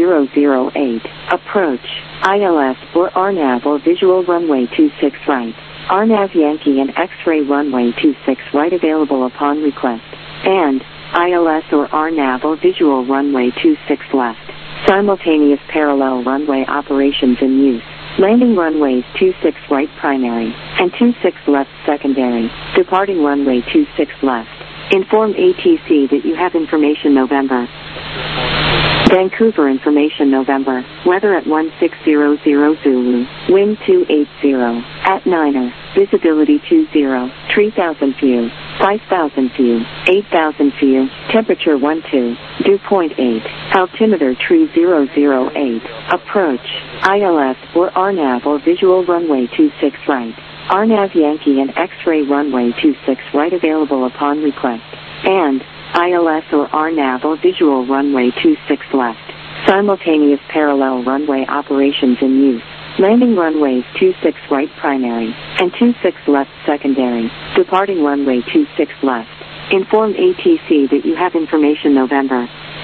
3008. Approach. ILS or RNAV or visual runway 26 right. RNAV Yankee and X-ray runway 26 right available upon request. And ILS or RNAV or visual runway 26 left. Simultaneous parallel runway operations in use. Landing runways 26 right primary and 26 left secondary. Departing runway 26 left. Inform ATC that you have information November. Vancouver information November. Weather at 1600 Zulu. Wind 280. At Niner. Visibility 20. 3,000 view. 5,000 view. 8,000 view. Temperature 12. Dew point 8. Altimeter 3008. Approach. ILS or RNAV or visual runway 26 right. RNAV Yankee and X-ray runway 26 right available upon request. And ILS or RNAV or visual runway 26 left. Simultaneous parallel runway operations in use. Landing runways 26 right primary and 26 left secondary. Departing runway 26 left. Inform ATC that you have information November.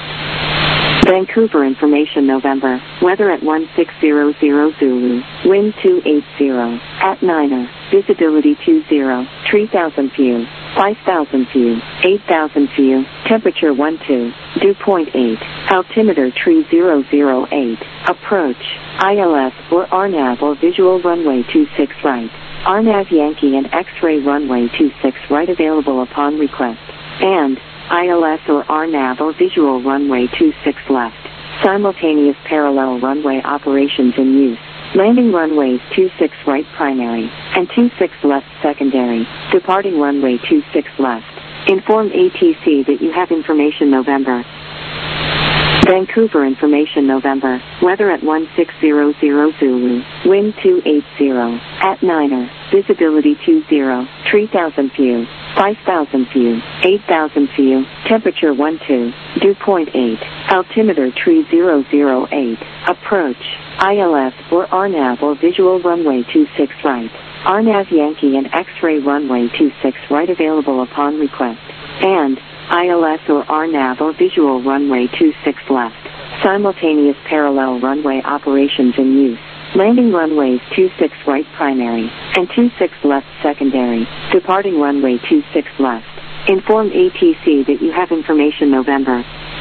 Vancouver information November. Weather at 1600 Zulu. Wind 280. At Niner. Visibility 20. 3,000 view. 5,000 view. 8,000 view. Temperature 12. Dew point 8. Altimeter 3008. Approach. ILS or RNAV or visual runway 26 right. RNAV Yankee and X-ray runway 26 right available upon request. And ILS or RNAV or visual runway 26 left. Simultaneous parallel runway operations in use. Landing runways 26 right primary and 26 left secondary. Departing runway 26 left. Inform ATC that you have information November. Vancouver information November. Weather at 1600 Zulu. Wind 280. At Niner. Visibility 20. 3,000 view. 5,000 view. 8,000 view. Temperature 12. Dew point 8. Altimeter 3008. Approach. ILS or RNAV or visual runway 26 right. RNAV Yankee and X-ray runway 26 right available upon request. And ILS or RNAV or visual runway 26 left. Simultaneous parallel runway operations in use. Landing runways 26 right primary and 26 left secondary. Departing runway 26 left. Inform ATC that you have information November.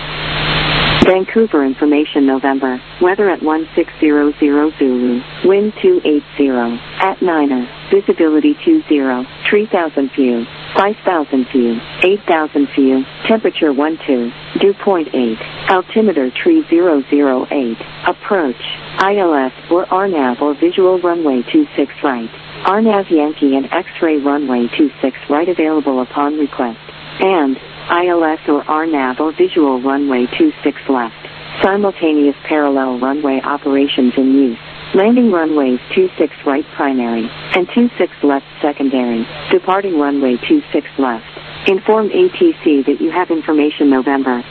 Vancouver information November. Weather at 1600 Zulu. Wind 280. At Niner. Visibility 20. 3,000 view. 5,000 view. 8,000 view. Temperature 12. Dew point 8. Altimeter 3008. Approach. ILS or RNAV or visual runway 26 right. RNAV Yankee and X-ray runway 26 right available upon request. And ILS or RNAV or visual runway 26 left. Simultaneous parallel runway operations in use. Landing runways 26 right primary and 26 left secondary. Departing runway 26 left. Inform ATC that you have information November.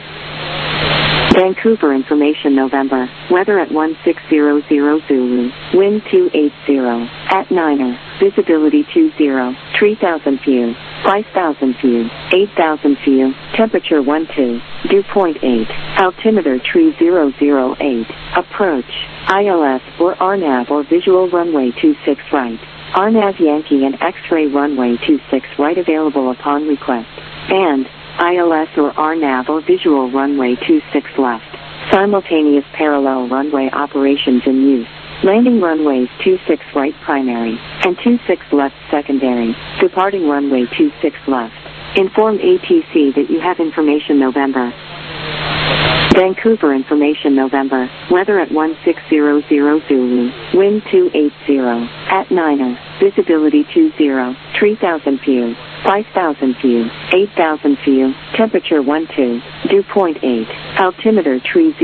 Vancouver information November. Weather at 1600 Zulu. Wind 280. At Niner. Visibility 20. 3,000 view. 5,000 view. 8,000 view. Temperature 12. Dew point 8. Altimeter 3008. Approach. ILS or RNAV or visual runway 26 right. RNAV Yankee and X-ray runway 26 right available upon request. And ILS or RNAV or visual runway 26 left. Simultaneous parallel runway operations in use. Landing runways 26 right primary and 26 left secondary. Departing runway 26 left. Inform ATC that you have information November. Vancouver information November. Weather at 1600 Zulu. Wind 280. At Niner. Visibility 20. 3,000 view. 5,000 view. 8,000 view. Temperature 12. Dew point 8. Altimeter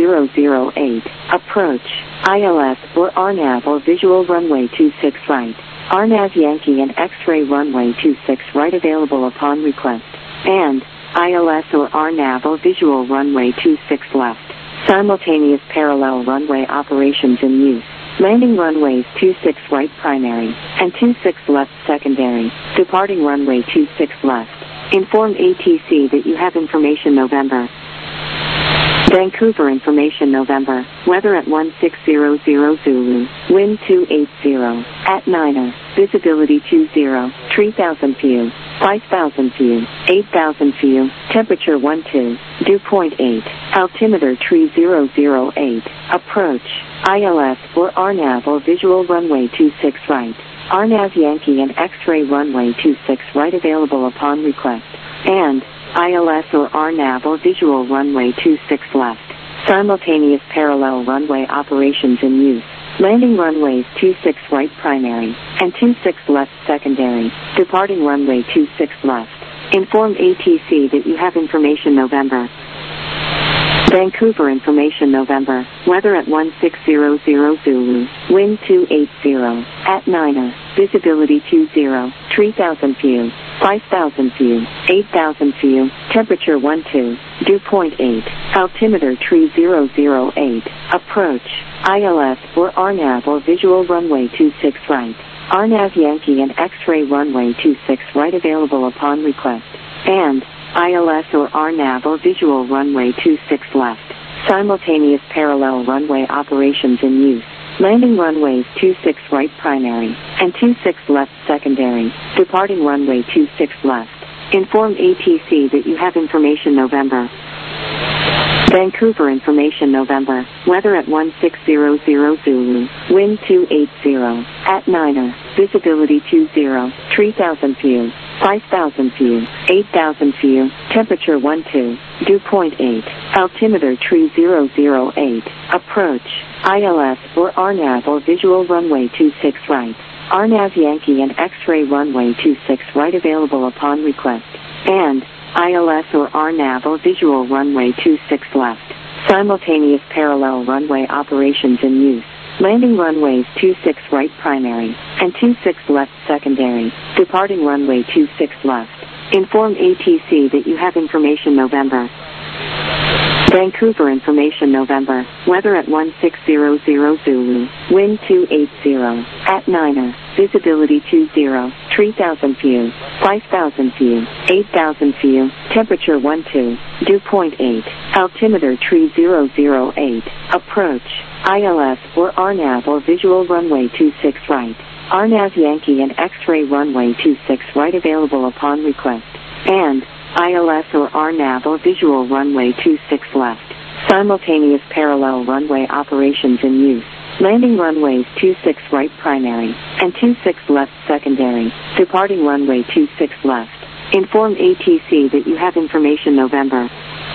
3008. Approach. ILS or RNAV or visual runway 26 right. RNAV Yankee and X-ray runway 26 right available upon request. And ILS or RNAV or visual runway 26 left. Simultaneous parallel runway operations in use. Landing runways 26 right primary and 26 left secondary. Departing runway 26 left. Inform ATC that you have information November. Vancouver information November. Weather at 1600 Zulu. Wind 280. At Niner. Visibility 20. 3,000 view. 5,000 view, 8,000 view, temperature 12, dew point 8, altimeter tree 008, approach, ILS or RNAV or visual runway 26 right, RNAV Yankee and X-ray runway 26 right available upon request, and ILS or RNAV or visual runway 26 left, simultaneous parallel runway operations in use. Landing runways 26 right primary and 26 left secondary. Departing runway 26 left. Inform ATC that you have information November. Vancouver information November. Weather at 1600 Zulu. Wind 280. At 9er. Visibility 20. 3,000 view. 5,000 view. 8,000 view. Temperature 12. Dew point 8. Altimeter tree 008. Approach. ILS or RNAV or visual runway 26 right. RNAV Yankee and X-ray runway 26 right available upon request. And ILS or RNAV or visual runway 26 left. Simultaneous parallel runway operations in use. Landing runways 26 right primary and 26 left secondary. Departing runway 26 left. Inform ATC that you have information November. Vancouver information November. Weather at 1600 Zulu. Wind 280. At 9er. Visibility 20. 3,000 view. 5,000 view. 8,000 view. Temperature 12. Dew point 8. Altimeter tree 008. Approach. ILS or RNAV or visual runway 26 right. RNAV Yankee and X-ray runway 26 right available upon request. And ILS or RNAV or visual runway 26 left. Simultaneous parallel runway operations in use. Landing runways 26 right primary and 26 left secondary. Departing runway 26 left. Inform ATC that you have information November. Vancouver information November. Weather at 1600 Zulu. Wind 280. At 9er. Visibility 20. 3,000 view. 5,000 view. 8,000 view. Temperature 12. Dew point 8. Altimeter tree 008. Approach. ILS or RNAV or visual runway 26 right. RNAV Yankee and X-ray runway 26 right available upon request. And ILS or RNAV or visual runway 26 left. Simultaneous parallel runway operations in use. Landing runways 26 right primary and 26 left secondary. Departing runway 26 left. Inform ATC that you have information November.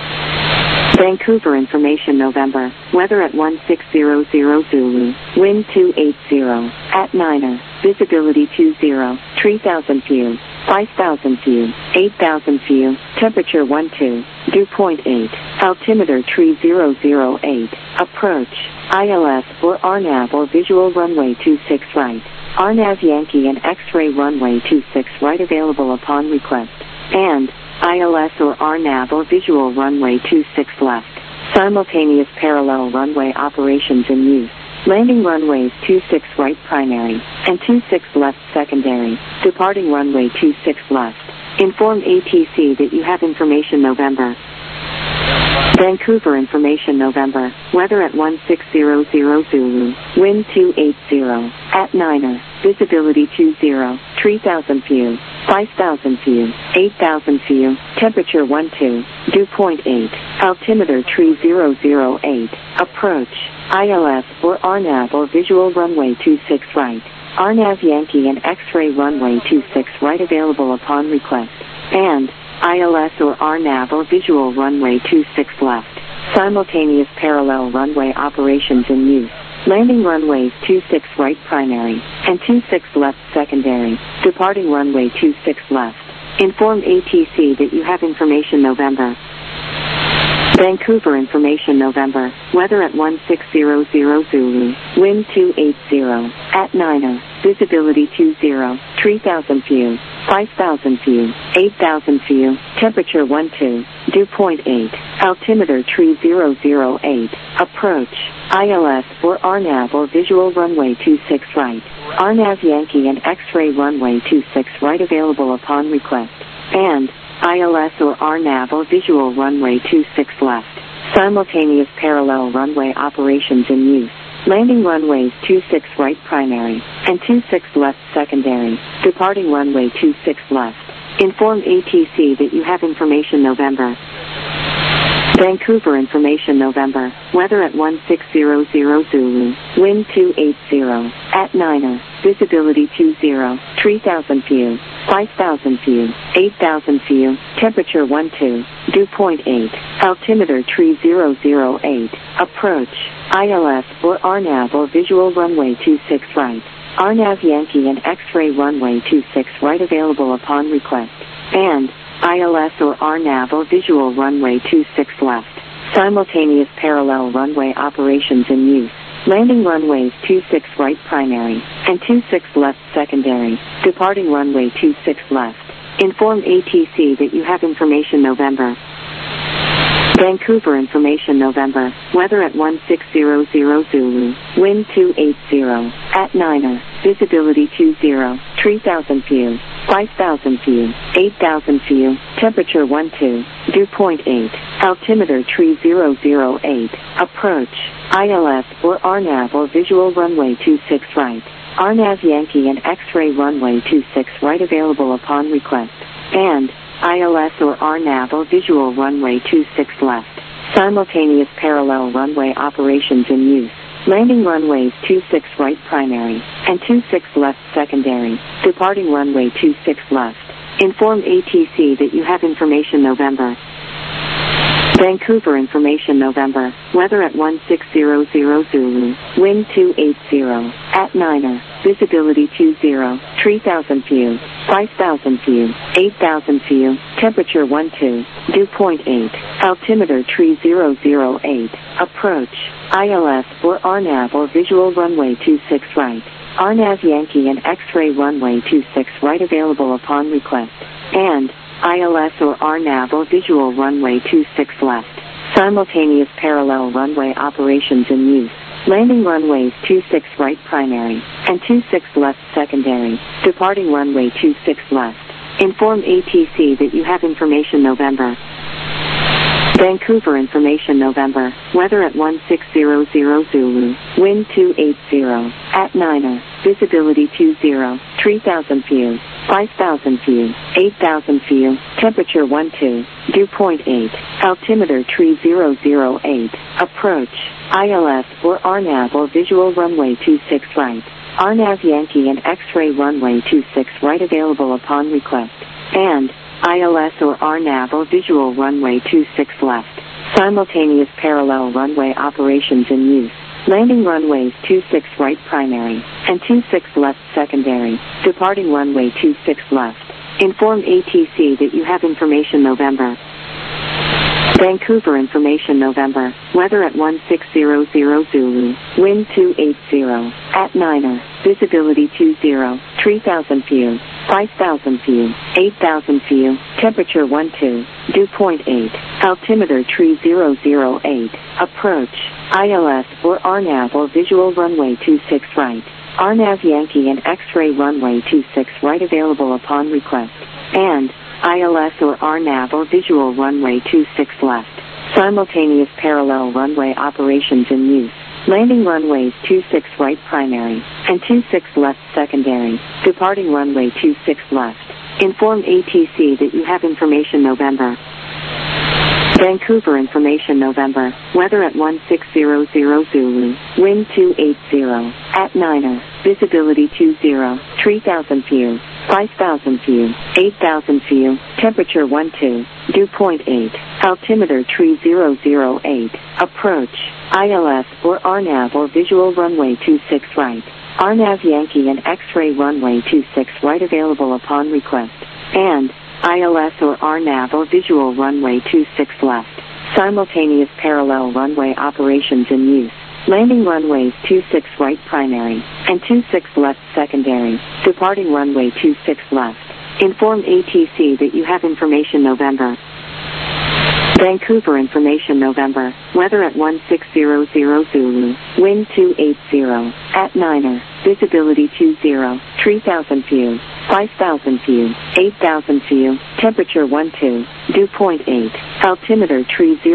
Vancouver information November. Weather at 1600 Zulu. Wind 280. At 9er. Visibility 20. 3,000 view. 5,000 view. 8,000 view. Temperature 12. Dew point 8. Altimeter tree 008. Approach. ILS or RNAV or visual runway 26 right. RNAV Yankee and X-ray runway 26 right available upon request. And ILS or RNAV or visual runway 26 left. Simultaneous parallel runway operations in use. Landing runways 26 right primary and 26 left secondary. Departing runway 26 left. Inform ATC that you have information November. Vancouver information November. Weather at 1600 Zulu. Wind 280. At 9er. Visibility 20. 3,000 view. 5,000 view. 8,000 view. Temperature 12. Dew point 8. Altimeter tree 008. Approach. ILS or RNAV or visual runway 26 right. RNAV Yankee and X-ray runway 26 right available upon request. And ILS or RNAV or visual runway 26 left. Simultaneous parallel runway operations in use. Landing runways 26 right primary and 26 left secondary. Departing runway 26 left. Inform ATC that you have information November. Vancouver information November. Weather at 1600 Zulu. Wind 280. At 9er. Visibility 20. 3,000 view. 5,000 view. 8,000 view. Temperature 12. Dew point 8. Altimeter tree 008. Approach. ILS or RNAV or visual runway 26 right. RNAV Yankee and X-ray runway 26 right available upon request. And ILS or RNAV or visual runway 26 left. Simultaneous parallel runway operations in use. Landing runways 26 right primary and 26 left secondary. Departing runway 26 left. Inform ATC that you have information November. Vancouver information November. Weather at 1600 Zulu. Wind 280. At 9er. Visibility 20. 3,000 view. 5,000 view. 8,000 view. Temperature 12. Dew point 8. Altimeter 3008. Approach. ILS or RNAV or visual runway 26 right. RNAV Yankee and X-ray runway 26 right available upon request. And ILS or RNAV or visual runway 26 left. Simultaneous parallel runway operations in use. Landing runways 26 right primary and 26 left secondary. Departing runway 26 left. Inform ATC that you have information November. Vancouver information November. Weather at 1600 Zulu. Wind 280. At 9er. Visibility 20. 3,000 view. 5,000 view. 8,000 view. Temperature 12. Dew point 8. Altimeter 3008. Approach. ILS or RNAV or visual runway 26 right. RNAV Yankee and X-ray runway 26 right available upon request. And ILS or RNAV or visual runway 26 left. Simultaneous parallel runway operations in use. Landing runways 26 right primary and 26 left secondary. Departing runway 26 left. Inform ATC that you have information November. Vancouver information November. Weather at 1600 Zulu. Wind 280. At 9er. Visibility 20. 3,000 view. 5,000 view. 8,000 view. Temperature 12. Dew point 8. Altimeter 3008. Approach. ILS or RNAV or visual runway 26 right. RNAV Yankee and X-ray runway 26 right available upon request. And ILS or RNAV or visual runway 26 left. Simultaneous parallel runway operations in use. Landing runways 26 right primary and 26 left secondary. Departing runway 26 left. Inform ATC that you have information November. Vancouver information November. Weather at 1600 Zulu. Wind 280. At 9er. Visibility 20. 3,000 view. 5,000 view. 8,000 view. Temperature 12. Dew point 8. Altimeter 3008. Approach. ILS or RNAV or visual runway 26 right. RNAV Yankee and X-ray runway 26 right available upon request. And ILS or RNAV or visual runway 26 left. Simultaneous parallel runway operations in use. Landing runways 26 right primary and 26 left secondary. Departing runway 26 left. Inform ATC that you have information November. Vancouver information November. Weather at 1600 Zulu. Wind 280. At 9er. Visibility 20. 3,000 view. 5,000 view. 8,000 view. Temperature 12. Dew point 8. Altimeter 3008. Approach. ILS or RNAV or visual runway 26 right. RNAV Yankee and X-ray runway 26 right available upon request. And ILS or RNAV or visual runway 26 left. Simultaneous parallel runway operations in use. Landing runways 26 right primary and 26 left secondary. Departing runway 26 left. Inform ATC that you have information November. Vancouver information November. Weather at 1600 Zulu. Wind 280. At 9er. Visibility 20. 3,000 view. 5,000 view. 8,000 view. Temperature 12. Dew point 8. Altimeter 3008. Approach. ILS or RNAV or visual runway 26 right. RNAV Yankee and X-ray runway 26 right available upon request. And ILS or RNAV or visual runway 26 left. Simultaneous parallel runway operations in use. Landing runways 26 right primary and 26 left secondary. Departing runway 26 left. Inform ATC that you have information November. Vancouver information November. Weather at 1600 Zulu. Wind 280. At 9er. Visibility 20. 3,000 view. 5,000 view. 8,000 view. Temperature 12. Dew point 8. Altimeter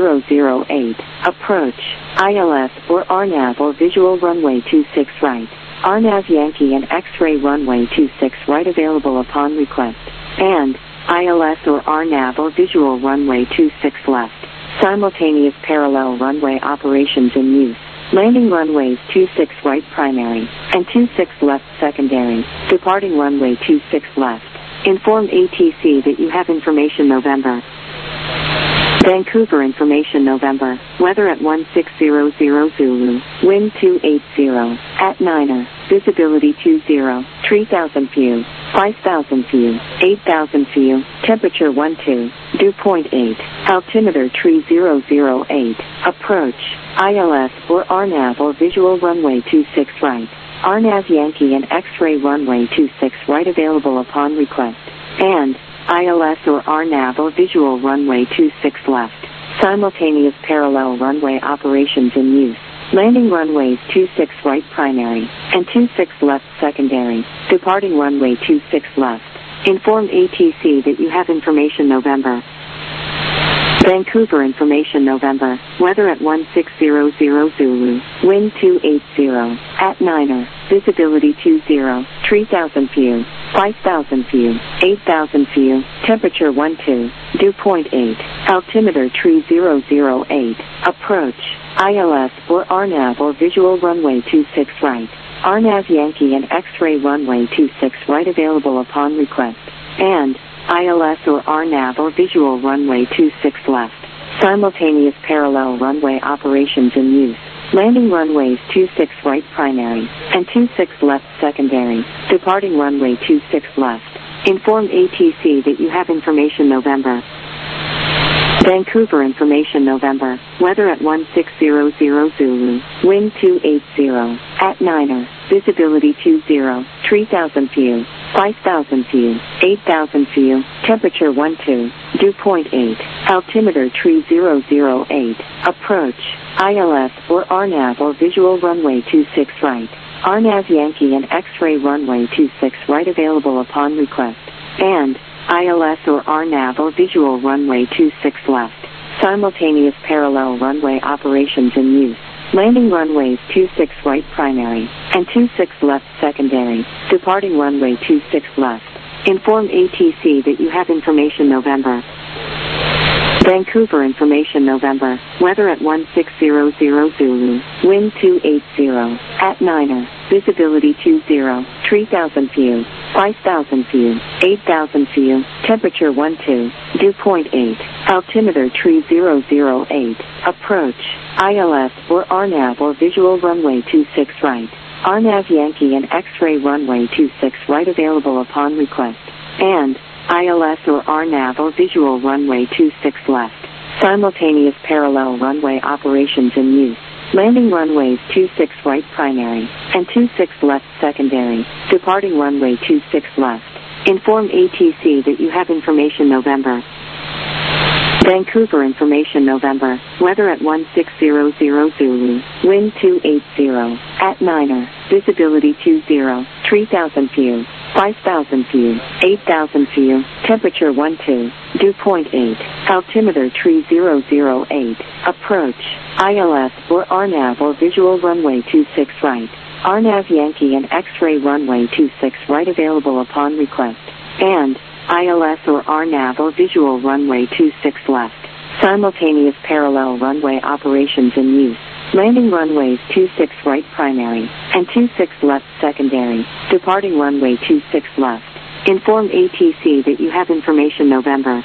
3008. Approach. ILS or RNAV or visual runway 26 right. RNAV Yankee and X-ray runway 26 right available upon request. And ILS or RNAV or visual runway 26 left. Simultaneous parallel runway operations in use. Landing runways 26 right primary and 26 left secondary. Departing runway 26 left. Inform ATC that you have information November. Vancouver information November. Weather at 1600 Zulu. Wind 280. At 9er. Visibility 20. 3,000 feet. 5,000 feet. 8,000 feet. Temperature 12. Dew point 8. Altimeter 3008. Approach. ILS or RNAV or visual runway 26 right. RNAV Yankee and X-ray runway 26 right available upon request. And ILS or RNAV or visual runway 26 left. Simultaneous parallel runway operations in use. Landing runways 26 right primary and 26 left secondary. Departing runway 26 left. Inform ATC that you have information November. Vancouver information November. Weather at 1600 Zulu. Wind 280. At 9er. Visibility 20. 3,000 feet. 5,000 feet. 8,000 feet. Temperature 12. Dew point 8. Altimeter 3008. Approach. ILS or RNAV or visual runway 26 right. RNAV Yankee and X-ray runway 26 right available upon request. And ILS or RNAV or visual runway 26 left. Simultaneous parallel runway operations in use. Landing runways 26 right primary and 26 left secondary. Departing runway 26 left. Inform ATC that you have information November. Vancouver information November. Weather at 1600 Zulu. Wind 280. At 9er. Visibility 20. 3,000 feet. 5,000 feet. 8,000 feet. Temperature 12. Dew point 8. Altimeter 3008. Approach. ILS or RNAV or visual runway 26 right. RNAV Yankee and X-ray runway 26 right available upon request. And ILS or RNAV or visual runway 26 left. Simultaneous parallel runway operations in use. Landing runways 26 right primary and 26 left secondary. Departing runway 26 left. Inform ATC that you have information November. Vancouver information November. Weather at 1600 Zulu. Wind 280. At 9er. Visibility 20. 3,000 feet. 5,000 feet. 8,000 feet. Temperature 12. Dew point 8. Altimeter 3008. Approach. ILS or RNAV or visual runway 26 right. RNAV Yankee and X-ray runway 26 right available upon request. And ILS or RNAV or visual runway 26 left. Simultaneous parallel runway operations in use. Landing runways 26 right primary and 26 left secondary. Departing runway 26 left. Inform ATC that you have information November. Vancouver information November. Weather at 1600 Zulu. Wind 280. At 9er. Visibility 20. 3,000 feet. 5,000 feet. 8,000 feet. Temperature 12. Dew point 8. Altimeter 3008. Approach. ILS or RNAV or visual runway 26 right. RNAV Yankee and X-ray runway 26 right available upon request. And ILS or RNAV or visual runway 26 left. Simultaneous parallel runway operations in use. Landing runways 26 right primary and 26 left secondary. Departing runway 26 left. Inform ATC that you have information November.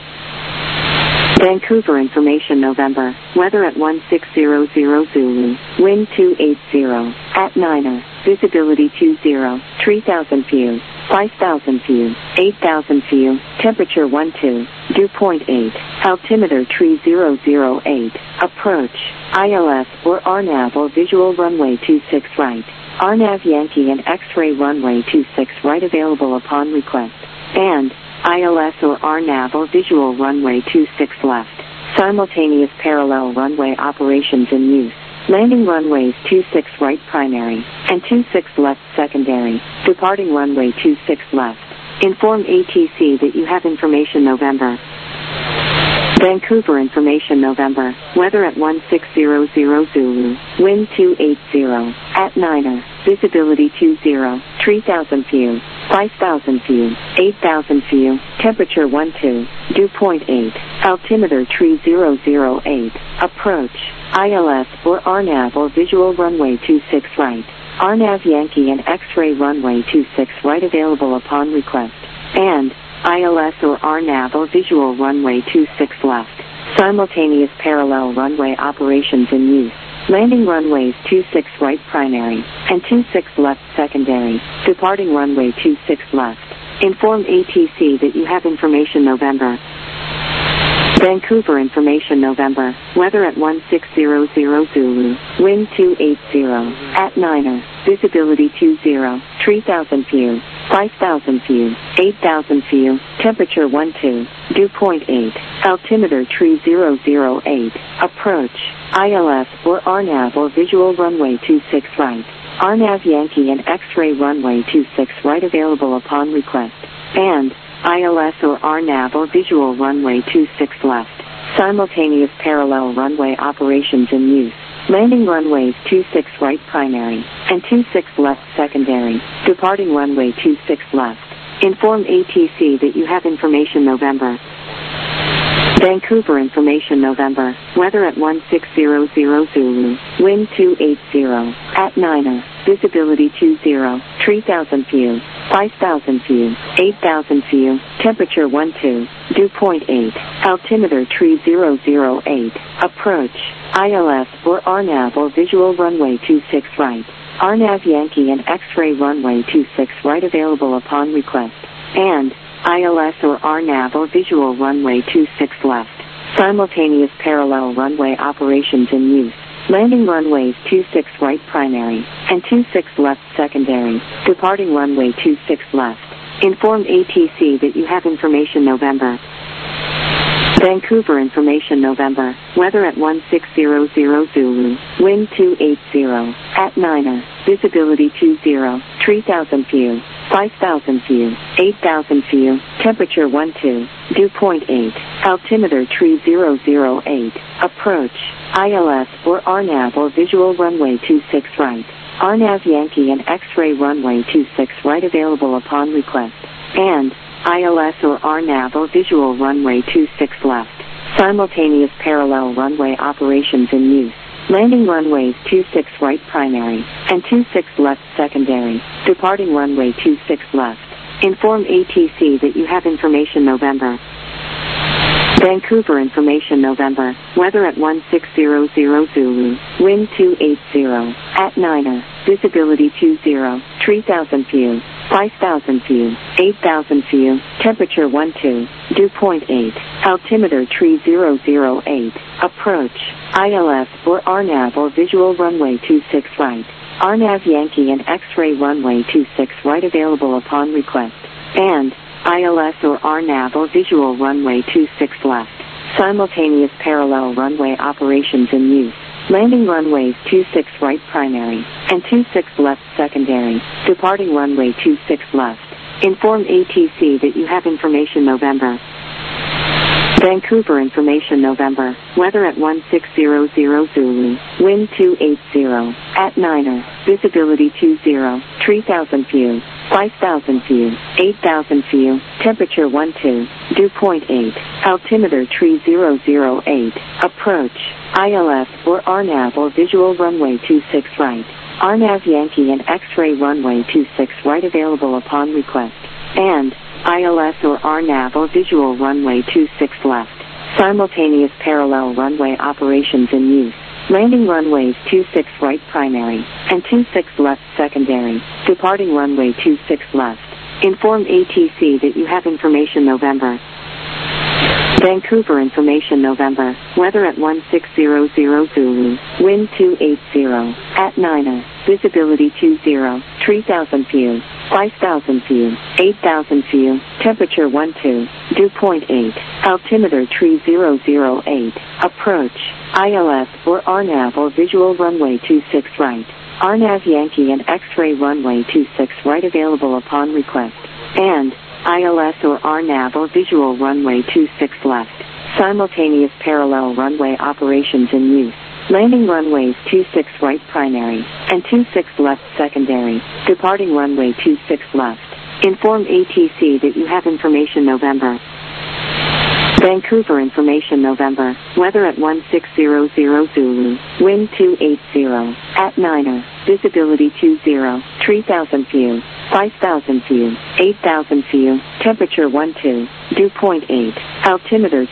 Vancouver information November. Weather at 1600 Zulu. Wind 280. At 9er. Visibility 20. 3,000 feet. 5,000 feet. 8,000 feet. Temperature 12. Dew point 8. Altimeter 3008. Approach. ILS or RNAV or visual runway 26 right. RNAV Yankee and X-ray runway 26 right available upon request. And ILS or RNAV or visual runway 26 left. Simultaneous parallel runway operations in use. Landing runways 26 right primary and 26 left secondary. Departing runway 26 left. Inform ATC that you have information November. Vancouver information November. Weather at 1600 Zulu. Wind 280. At 9er. Visibility 20. 3,000 feet. 5,000 view, 8,000 view, temperature 12, dew point 8, altimeter tree 008, approach, ILS or RNAV or visual runway 26 right, RNAV Yankee and X-ray runway 26 right available upon request, and ILS or RNAV or visual runway 26 left, simultaneous parallel runway operations in use. Landing runways 26 right primary and 26 left secondary, departing runway 26 left. Inform ATC that you have information November. Vancouver information November, weather at 1600 Zulu, wind 280, at 9er, visibility 20, 3,000 view, 5,000 view, 8,000 view, temperature 12, dew point 8, altimeter tree 008, approach, ILS or RNAV or visual runway 26 right, RNAV Yankee and X-ray runway 26 right available upon request, and ILS or RNAV or visual runway 26 left, simultaneous parallel runway operations in use. Landing runways 26 right primary and 26 left secondary, departing runway 26 left. Inform ATC that you have information November. Vancouver information November, weather at 1600 Zulu, wind 280, at 9er, visibility 20, 3,000 view, 5,000 view, 8,000 view, temperature 12, dew point 8, altimeter tree 008, approach, ILS or RNAV or visual runway 26 right, RNAV Yankee and X-ray runway 26 right available upon request, and ILS or RNAV or visual runway 26 left, simultaneous parallel runway operations in use. Landing runways 26 right primary and 26 left secondary, departing runway 26 left. Inform ATC that you have information November. Vancouver information November, weather at 1600 Zulu, wind 280, at 9er, visibility 20, 3,000 view, 5,000 view, 8,000 view, temperature 12, dew point 8, altimeter tree 008, approach, ILS or RNAV or visual runway 26 right, RNAV Yankee and X-ray runway 26 right available upon request, and ILS or RNAV or visual runway 26 left, simultaneous parallel runway operations in use. Landing runways 26 right primary and 26 left secondary, departing runway 26 left. Inform ATC that you have information November. Vancouver information November, weather at 1600 Zulu, wind 280, at 9er, visibility 20, 3,000 view, 5,000 view, 8,000 view, temperature 12, dew point 8, altimeter tree 008, approach, ILS or RNAV or visual runway 26 right, RNAV Yankee and X-ray runway 26 right available upon request, and ILS or RNAV or visual runway 26 left, simultaneous parallel runway operations in use. Landing runways 26 right primary and 26 left secondary, departing runway 26 left. Inform ATC that you have information November. Vancouver information November, weather at 1600 Zulu, wind 280, at 9er, visibility 20, 3,000 view, 5,000 view, 8,000 view, temperature 12, dew point 8, altimeter tree 008, approach, ILS or RNAV or visual runway 26 right, RNAV Yankee and X-ray runway 26 right available upon request, and ILS or RNAV or visual runway 26 left, simultaneous parallel runway operations in use. Landing runways 26 right primary and 26 left secondary, departing runway 26 left. Inform ATC that you have information November. Vancouver information November, weather at 1600 Zulu, wind 280, at 9er, visibility 20, 3,000 view, 5,000 view, 8,000 view, temperature 12, dew point 8, altimeter tree 008, approach, ILS or RNAV or visual runway 26 right, RNAV Yankee and X-ray runway 26 right available upon request, and ILS or RNAV or visual runway 26 left, simultaneous parallel runway operations in use. Landing runways 26 right primary and 26 left secondary, departing runway 26 left. Inform ATC that you have information November. Vancouver information November. Weather at 1600 Zulu. Wind 280. At 9er. Visibility 20. 3,000 feet. 5,000 feet. 8,000 feet. Temperature 12. Dew point 8. Altimeter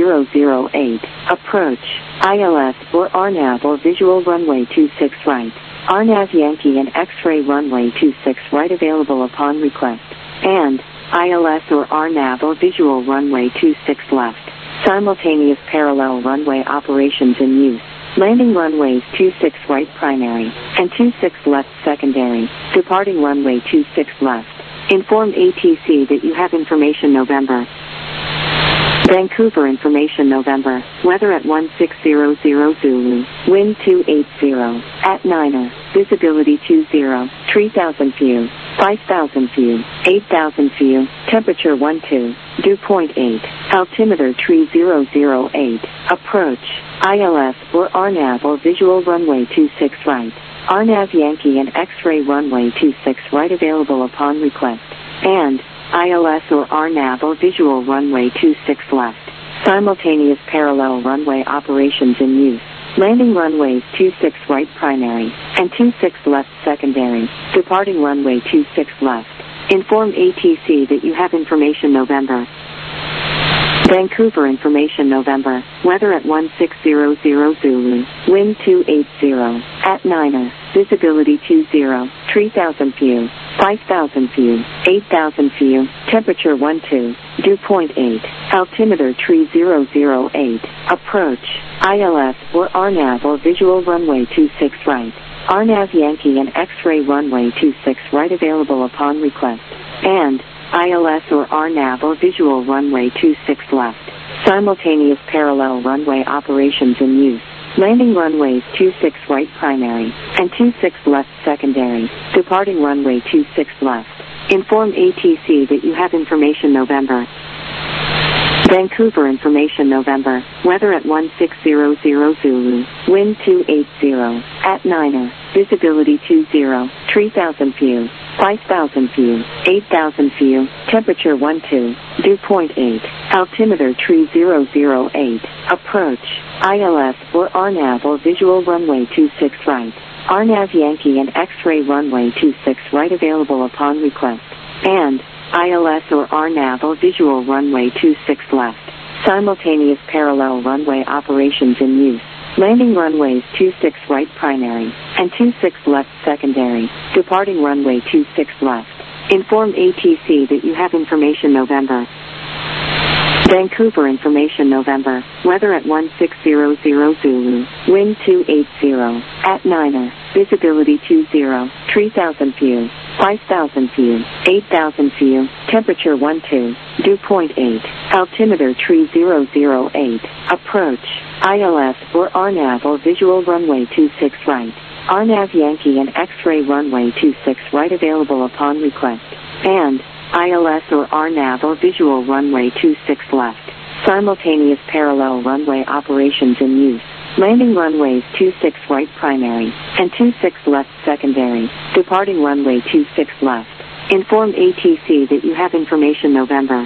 3008. Approach. ILS or RNAV or visual runway 26 right. RNAV Yankee and X-ray runway 26 right available upon request. And ILS or RNAV or visual runway 26 left. Simultaneous parallel runway operations in use. Landing runways 26 right primary and 26 left secondary. Departing runway 26 left. Inform ATC that you have information November. Vancouver information November. Weather at 1600 Zulu. Wind 280. At 9er. Visibility 20. 3,000 feet. 5,000 feet. 8,000 feet. Temperature 12. Dew point 8. Altimeter 3008. Approach. ILS or RNAV or visual runway 26 right. RNAV Yankee and X-ray runway 26 right available upon request. And ILS or RNAV or visual runway 26 left. Simultaneous parallel runway operations in use. Landing runways 26 right primary and 26 left secondary. Departing runway 26 left. Inform ATC that you have information November. Vancouver information November. Weather at 1600 Zulu. Wind 280. At 9er. Visibility 20. 3,000 feet. 5,000 feet. 8,000 feet. Temperature 12. Dew point 8. Altimeter 3008. Approach. ILS or RNAV or visual runway 26 right. RNAV Yankee and X-ray runway 26 right available upon request. And ILS or RNAV or visual runway 26 left. Simultaneous parallel runway operations in use. Landing runways 26 right primary and 26 left secondary. Departing runway 26 left. Inform ATC that you have information November. Vancouver information November. Weather at 1600 Zulu. Wind 280. At 9er. Visibility 20. 3,000 feet. 5,000 feet. 8,000 feet. Temperature 12. Dew point 8. Altimeter 3008. Approach. ILS or RNAV or visual runway 26 right. RNAV Yankee and X-ray runway 26 right available upon request. And ILS or RNAV or visual runway 26 left. Simultaneous parallel runway operations in use. Landing runways 26 right primary and 26 left secondary. Departing runway 26 left. Inform ATC that you have information November. Vancouver information November. Weather at 1600 Zulu. Wind 280. At 9er. Visibility 20. 3,000 feet. 5,000 feet. 8,000 feet. Temperature 12. Dew point 8. Altimeter 3008. Approach. ILS or RNAV or visual runway 26 right. RNAV Yankee and X-ray runway 26 right available upon request. And ILS or RNAV or visual runway 26 left. Simultaneous parallel runway operations in use. Landing runways 26 right primary and 26 left secondary. Departing runway 26 left. Inform ATC that you have information November.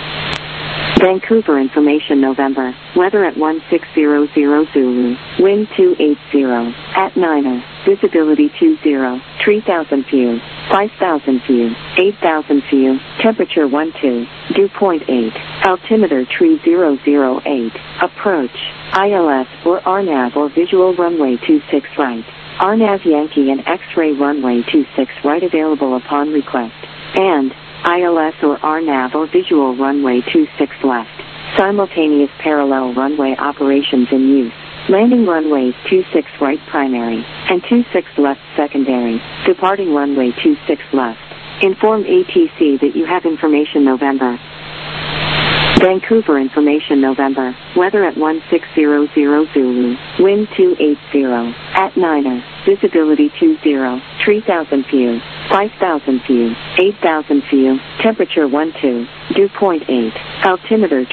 Vancouver information November. Weather at 1600 Zulu. Wind 280. At 9er. Visibility 20. 3,000 feet. 5,000 feet. 8,000 feet. Temperature 12. Dew point 8. Altimeter 3008. Approach. ILS or RNAV or visual runway 26 right. RNAV Yankee and X-ray runway 26 right available upon request. And ILS or RNAV or visual runway 26 left. Simultaneous parallel runway operations in use. Landing runways 26 right primary and 26 left secondary. Departing runway 26 left. Inform ATC that you have information November. Vancouver information November. Weather at 1600 Zulu. Wind 280. At 9er. Visibility 20. 3,000 feet. 5,000 feet. 8,000 feet. Temperature 12. Dew point 8. Altimeter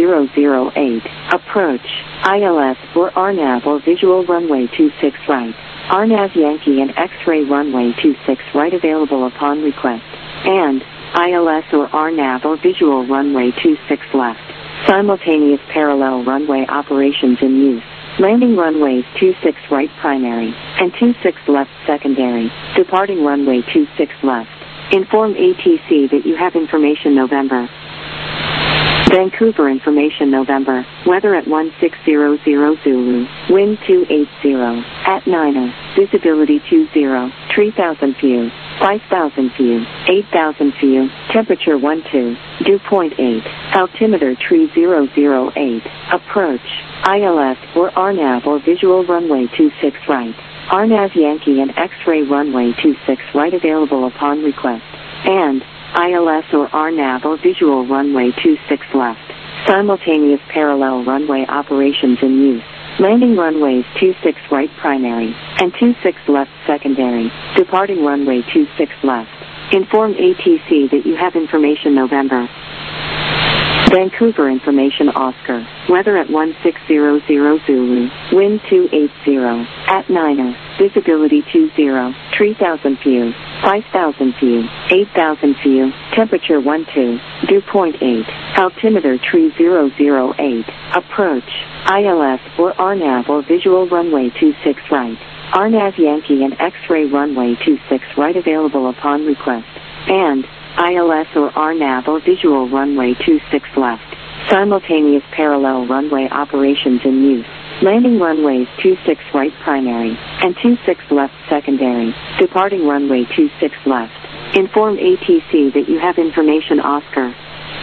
3008. Approach. ILS or RNAV or visual runway 26 right. RNAV Yankee and X-ray runway 26 right available upon request. And ILS or RNAV or visual runway 26 left. Simultaneous parallel runway operations in use. Landing runways 26 right primary and 26 left secondary. Departing runway 26 left. Inform ATC that you have information November. Vancouver information November. Weather at 1600 Zulu. Wind 280. At 9er. Visibility 20. 3,000 view. 5,000 view. 8,000 view. Temperature 12. Dew point 8. Altimeter 3008. Approach. ILS or RNAV or visual runway 26 right. RNAV Yankee and X-ray runway 26 right available upon request. And ILS or RNAV or visual runway 26 left. Simultaneous parallel runway operations in use. Landing runways 26 right primary and 26 left secondary. Departing runway 26 left. Inform ATC that you have information November. Vancouver information Oscar. Weather at 1600 Zulu. Wind 280. At 9er. Visibility 20. 3,000 view. 5,000 view. 8,000 view. Temperature 12. Dew point 8. Altimeter 3008. Approach. ILS or RNAV or visual runway 26 right. RNAV Yankee and X-ray runway 26 right available upon request. And ILS or RNAV or visual runway 26 left. Simultaneous parallel runway operations in use. Landing runways 26 right primary and 26 left secondary. Departing runway 26 left. Inform ATC that you have information Oscar.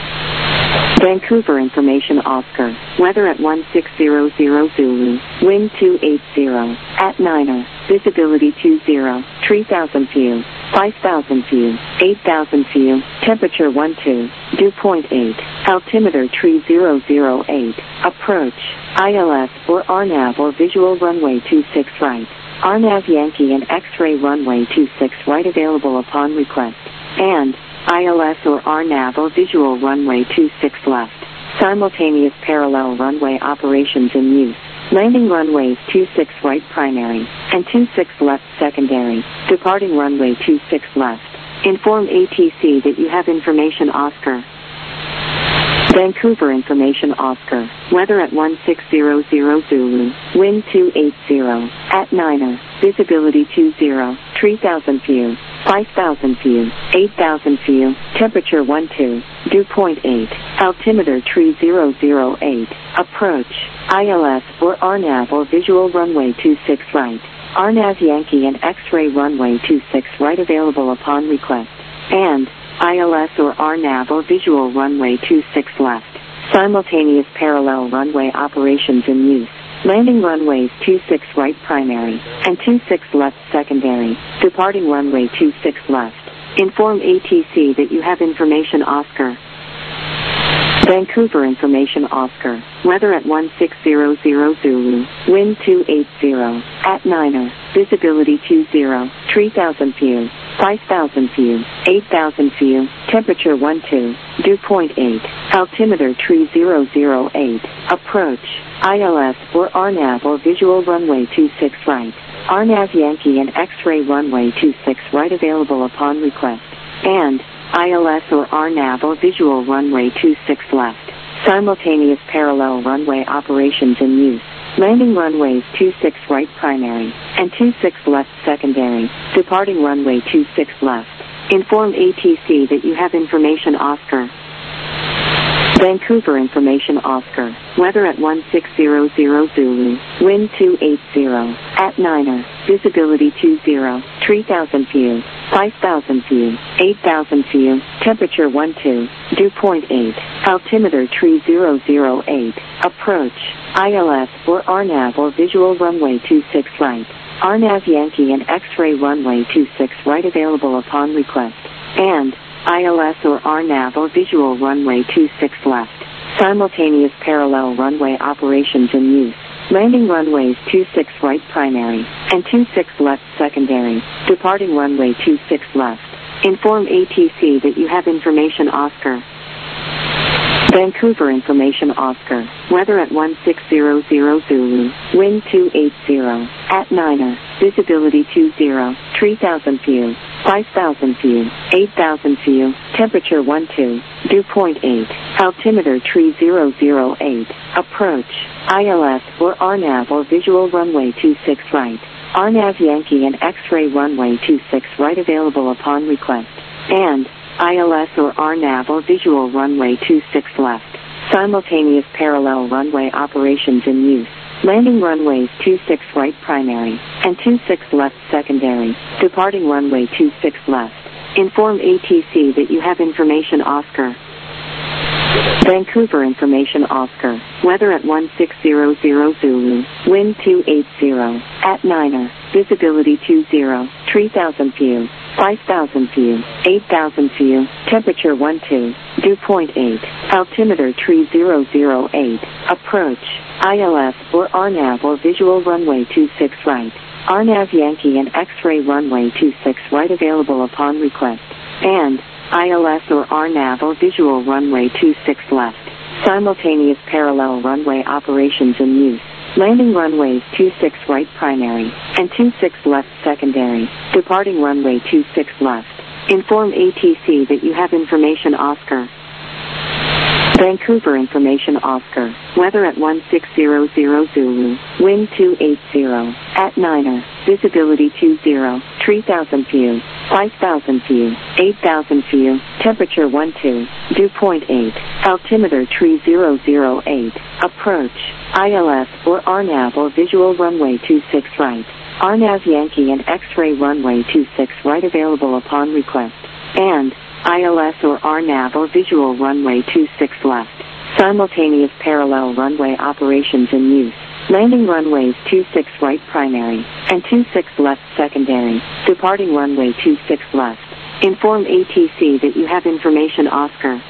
Vancouver information Oscar. Weather at 1600 Zulu. Wind 280. At 9er. Visibility 20. 3,000 view. 5,000 view. 8,000 view. Temperature 12. Dew point 8. Altimeter 3008. Approach. ILS or RNAV or visual runway 26 right. RNAV Yankee and X-ray runway 26 right available upon request. And ILS or RNAV or visual runway 26 left. Simultaneous parallel runway operations in use. Landing runways 26 right primary and 26 left secondary. Departing runway 26 left. Inform ATC that you have information Oscar. Vancouver information Oscar. Weather at 1600 Zulu. Wind 280. At 9er. Visibility 20. 3,000 view. 5,000 view. 8,000 view. Temperature 12. Dew point 8. Altimeter 3008. Approach. ILS or RNAV or visual runway 26 right. RNAV Yankee and X-ray runway 26 right available upon request. And ILS or RNAV or visual runway 26 left. Simultaneous parallel runway operations in use. Landing runways 26 right primary and 26 left secondary. Departing runway 26 left. Inform ATC that you have information Oscar. Vancouver information Oscar. Weather at 1600 Zulu. Wind 280. At 9er. Visibility 20. 3,000 view. 5,000 view. 8,000 view. Temperature 12. Dew point 8. Altimeter 3008. Approach. ILS or RNAV or visual runway 26 right. RNAV Yankee and X-ray runway 26 right available upon request. And ILS or RNAV or visual runway 26 left. Simultaneous parallel runway operations in use. Landing runways 26 right primary and 26 left secondary. Departing runway 26 left. Inform ATC that you have information Oscar. Vancouver information Oscar. Weather at 1600 Zulu. Wind 280. At 9er. Visibility 20. 3,000 view. 5,000 view. 8,000 view. Temperature 12. Dew point 8. Altimeter 3008. Approach. ILS or RNAV or visual runway 26 right. RNAV Yankee and X-ray runway 26 right available upon request. And ILS or RNAV or visual runway 26 left. Simultaneous parallel runway operations in use. Landing runways 26 right primary and 26 left secondary. Departing runway 26 left. Inform ATC that you have information Oscar. Vancouver information Oscar. Weather at 1600 Zulu. Wind 280. At 9er. Visibility 20. 3,000 view. 5,000 view. 8,000 view. Temperature 12, dew point 8. Altimeter tree 008. Approach. ILS or RNAV or visual runway 26 right. RNAV Yankee and X-ray runway 26 right available upon request. And ILS or RNAV or visual runway 26 left. Simultaneous parallel runway operations in use. Landing runways 26 right primary and 26 left secondary. Departing runway 26 left. Inform ATC that you have information Oscar. Vancouver information Oscar. Weather at 1600 Zulu. Wind 280. At Niner. Visibility 20. 3,000 view. 5,000 view. 8,000 view. Temperature 12. Dew point 8. Altimeter tree 008. Approach. ILS or RNAV or visual runway 26 right. RNAV Yankee and X-ray runway 26 right available upon request. And ILS or RNAV or visual runway 26 left. Simultaneous parallel runway operations in use. Landing runways 26 right primary and 26 left secondary. Departing runway 26 left. Inform ATC that you have information Oscar. Vancouver information Oscar. Weather at 1600 Zulu. Wind 280. At Niner. Visibility 20. 3,000 view. 5,000 view. 8,000 view. Temperature 12. Dew point 8. Altimeter tree 008. Approach. ILS or RNAV or visual runway 26 right. RNAV Yankee and X-ray runway 26 right available upon request. And ILS or RNAV or visual runway 26 left. Simultaneous parallel runway operations in use. Landing runways 26 right primary and 26 left secondary. Departing runway 26 left. Inform ATC that you have information Oscar.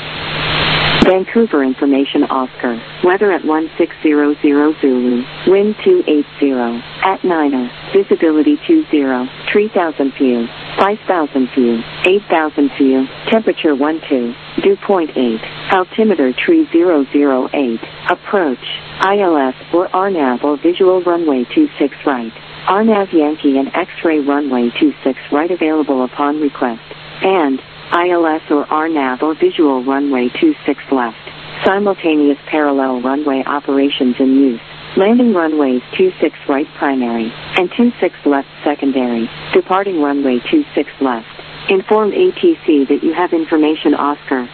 Vancouver information Oscar. Weather at 1600 Zulu. Wind 280. At Niner. Visibility 20. 3,000 view. 5,000 view. 8,000 view. Temperature 12. Dew point 8. Altimeter tree 008. Approach. ILS or RNAV or visual runway 26 right. RNAV Yankee and X-ray runway 26 right available upon request. And ILS or RNAV or visual runway 26 left. Simultaneous parallel runway operations in use. Landing runways 26 right primary and 26 left secondary. Departing runway 26 left. Inform ATC that you have information Oscar.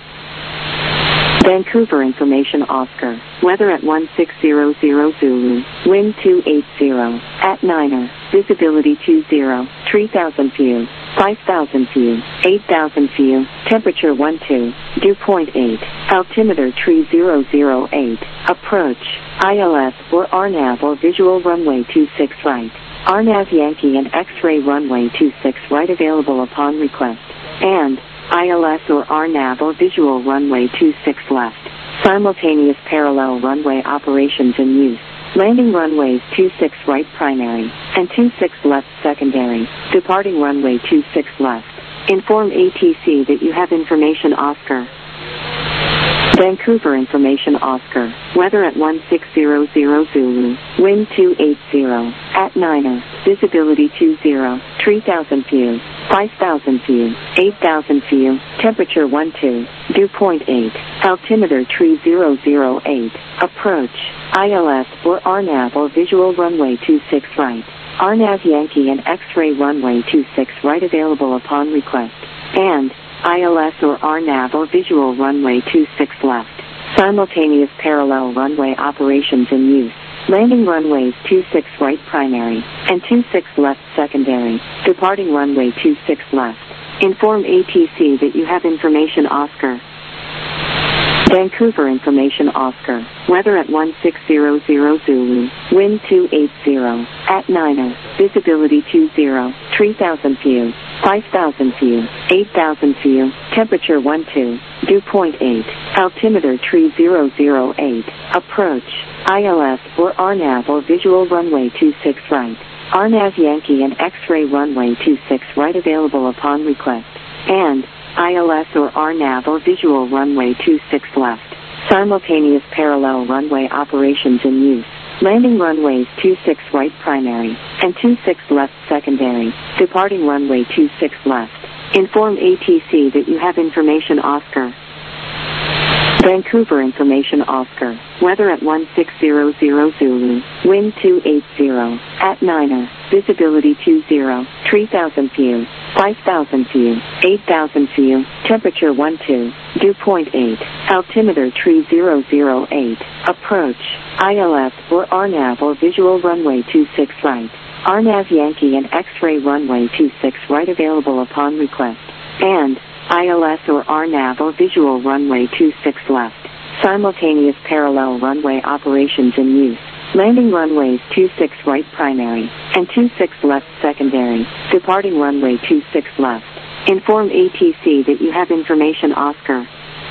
Vancouver information Oscar. Weather at 1600 Zulu. Wind 280. At Niner. Visibility 20. 3,000 view. 5,000 view. 8,000 view. Temperature 12. Dew point 8. Altimeter tree 008. Approach. ILS or RNAV or visual runway 26 right. RNAV Yankee and X-ray runway 26 right available upon request. And ILS or RNAV or visual runway 26 left. Simultaneous parallel runway operations in use. Landing runways 26 right primary and 26 left secondary. Departing runway 26 left. Inform ATC that you have information Oscar. Vancouver information Oscar. Weather at 1600 Zulu. Wind 280. At Niner. Visibility 20. 3,000 view. 5,000 view. 8,000 view. Temperature 12. Dew point 8. Altimeter tree 008. Approach. ILS or RNAV or visual runway 26 right. RNAV Yankee and X-ray runway 26 right available upon request. And ILS or RNAV or visual runway 26 left. Simultaneous parallel runway operations in use. Landing runways 26 right primary and 26 left secondary. Departing runway 26 left. Inform ATC that you have information Oscar. Vancouver information Oscar. Weather at 1600 Zulu. Wind 280. At Niner. Visibility 20. 3,000 view. 5,000 view. 8,000 view. Temperature 12. Dew point 8. Altimeter tree 008. Approach. ILS or RNAV or visual runway 26 right. RNAV Yankee and X-ray runway 26 right available upon request. And ILS or RNAV or visual runway 26 left. Simultaneous parallel runway operations in use. Landing runways 26 right primary and 26 left secondary. Departing runway 26 left. Inform ATC that you have information Oscar. Vancouver information Oscar. Weather at 1600 Zulu. Wind 280. At Niner. Visibility 20. 3000 view. 5000 view. 8000 view. Temperature 12. Dew point 8. Altimeter 3008. Approach. ILS or RNAV or visual runway 26 right. RNAV Yankee and X-ray runway 26 right available upon request. And ILS or RNAV or visual runway 26 left. Simultaneous parallel runway operations in use. Landing runways 26 right primary and 26 left secondary. Departing runway 26 left. Inform ATC that you have information Oscar.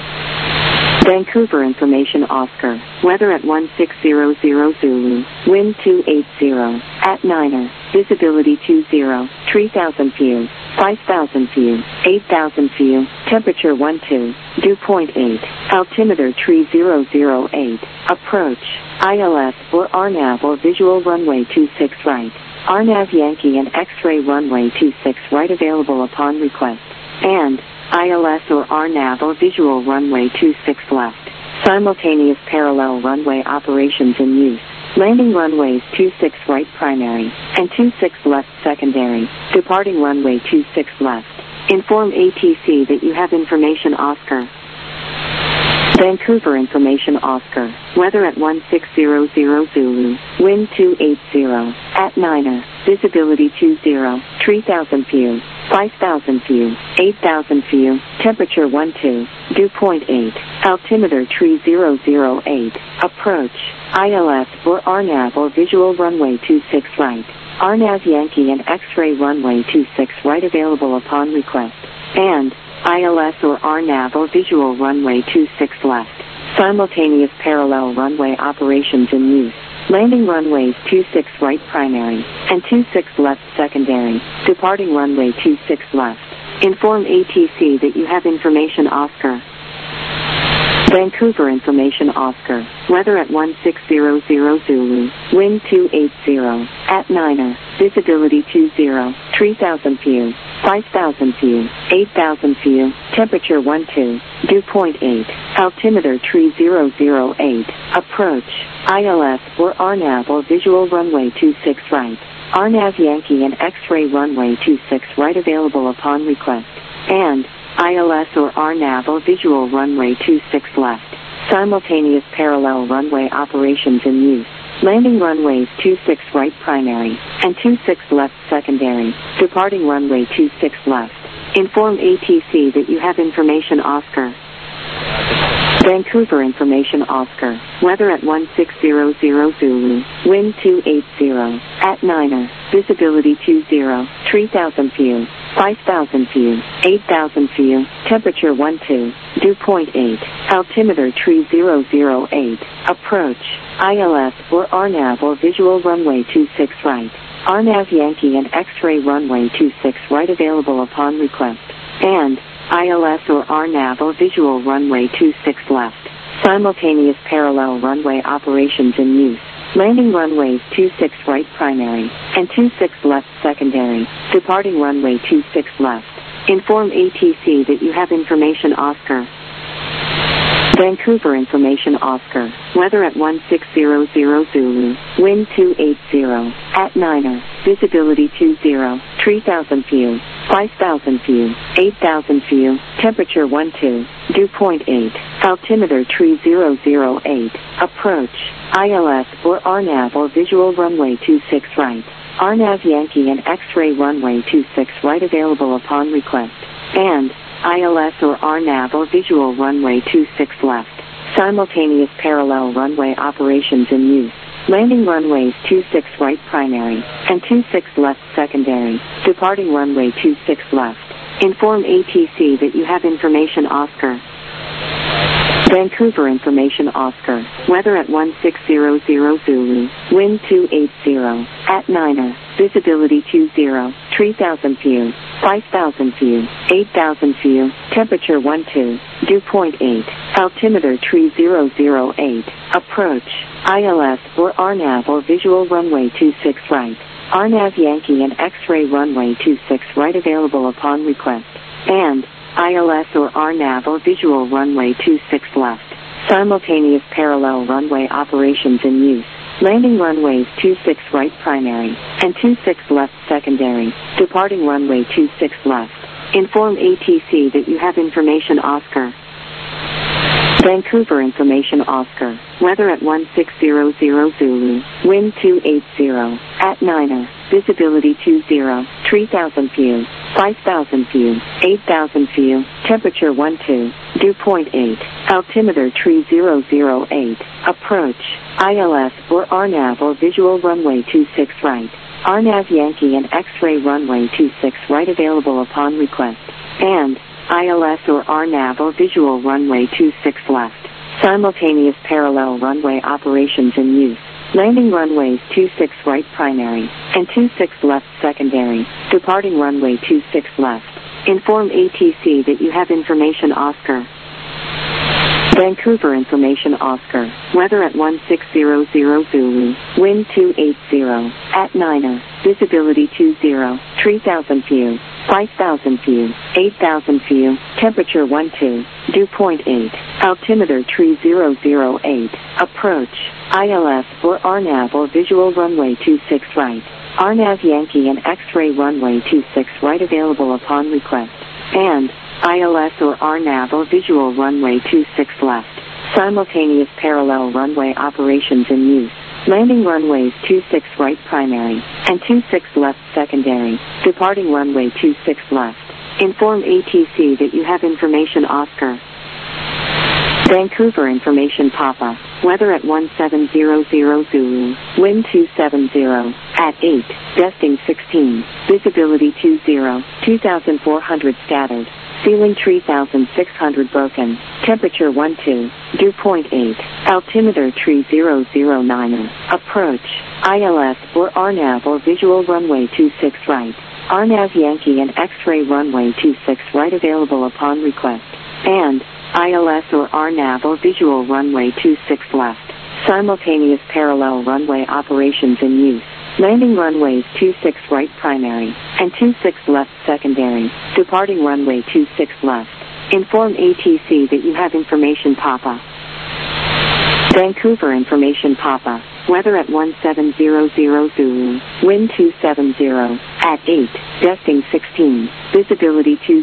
Vancouver information Oscar. Weather at 1600 Zulu. Wind 280. At Niner. Visibility 20. 3000 view. 5000 view. 8000 view. Temperature 12. Dew point 8. Altimeter 3008. Approach. ILS or RNAV or visual runway 26 right. RNAV Yankee and X-ray runway 26 right available upon request. And ILS or RNAV or visual runway 26 left. Simultaneous parallel runway operations in use. Landing runways 26 right primary and 26 left secondary. Departing runway 26 left. Inform ATC that you have information Oscar. Vancouver information Oscar. Weather at 1600 Zulu. Wind 280. At Niner. Visibility 20. 3000 view. 5000 view. 8000 view. Temperature 12. Dew point 8. Altimeter 3008. Approach. ILS or RNAV or visual runway 26 right. RNAV Yankee and X-ray runway 26 right available upon request. And ILS or RNAV or visual runway 26 left. Simultaneous parallel runway operations in use. Landing runways 26 right primary and 26 left secondary. Departing runway 26 left. Inform ATC that you have information Oscar. Vancouver information Oscar. Weather at 1600 Zulu. Wind 280. At Niner. Visibility 20. 3000 view. 5000 view. 8000 view. Temperature 12. Dew point 8. Altimeter 3008. Approach. ILS or RNAV or visual runway 26 right. RNAV Yankee and X-ray runway 26 right available upon request. And ILS or RNAV or visual runway 26 left. Simultaneous parallel runway operations in use. Landing runways 26 right primary and 26 left secondary. Departing runway 26 left. Inform ATC that you have information Oscar. Vancouver information Oscar. Weather at 1600 Zulu. Wind 280. At Niner. Visibility 20. 3000 view. 5000 view. 8000 view. Temperature 12. Dew point 8. Altimeter 3008. Approach. ILS or RNAV or visual runway 26 right. RNAV Yankee and X-ray runway 26 right available upon request. And ILS or RNAV or visual runway 26 left. Simultaneous parallel runway operations in use. Landing runways 26 right primary and 26 left secondary. Departing runway 26 left. Inform ATC that you have information Oscar. Vancouver information Oscar. Weather at 1600 Zulu. Wind 280. At Niner. Visibility 20. 3000 view. 5000 view. 8000 view. Temperature 12. Dew point 8. Altimeter 3008. Approach. ILS or RNAV or visual runway 26 right. RNAV Yankee and X-ray runway 26 right available upon request. And ILS or RNAV or visual runway 26 left. Simultaneous parallel runway operations in use. Landing runways 26 right primary and 26 left secondary. Departing runway 26 left. Inform ATC that you have information Oscar. Vancouver information Oscar. Weather at 1600 Zulu. Wind 280. At Niner. Visibility 20. 3000 view. 5000 view. 8000 view. Temperature 12. Dew point 8. Altimeter 3008. Approach. ILS or RNAV or visual runway 26 right. RNAV Yankee and X-ray runway 26 right available upon request. and ILS or RNAV or visual runway 26 left. Simultaneous parallel runway operations in use. Landing runways 26 right primary and 26 left secondary. Departing runway 26 left. Inform ATC that you have information Oscar. Vancouver information Oscar. Weather at 1600 Zulu. Wind 280. At 9er. Visibility 20. 3,000 feet. 5,000 feet. 8,000 feet. Temperature 12. Dew point 8. Altimeter 3008. Approach. ILS or RNAV or visual runway 26 right. RNAV Yankee and X-ray runway 26 right available upon request. And ILS or RNAV or visual runway 26 left. Simultaneous parallel runway operations in use. Landing runways 26 right primary and 26 left secondary. Departing runway 26 left. Inform ATC that you have information Oscar. Vancouver information Oscar. Weather at 1600 Zulu. Wind 280. At 9er. Visibility 20. 3,000 feet. 5,000 feet. 8,000 feet. Temperature 12. Dew point 8. Altimeter 3008. Approach. ILS or RNAV or visual runway 26 right. RNAV Yankee and X-ray runway 26 right available upon request. And ILS or RNAV or visual runway 26 left. Simultaneous parallel runway operations in use. Landing runways 26 right primary and 26 left secondary. Departing runway 26 left. Inform ATC that you have information Oscar. Vancouver information Papa. Weather at 1700 Zulu. Wind 270. At 8. Gusting 16. Visibility 20. 2,400 scattered. Ceiling 3,600 broken. Temperature 12. Dew point 8. Altimeter 3009. Approach. ILS or RNAV or visual runway 26 right. RNAV Yankee and X-ray runway 26 right available upon request. And ILS or RNAV or visual runway 26 left. Simultaneous parallel runway operations in use. Landing runways 26 right primary and 26 left secondary. Departing runway 26 left. Inform ATC that you have information Papa. Vancouver information Papa. Weather at 1700 Zulu. Wind 270. At 8. Gusting 16. Visibility 20.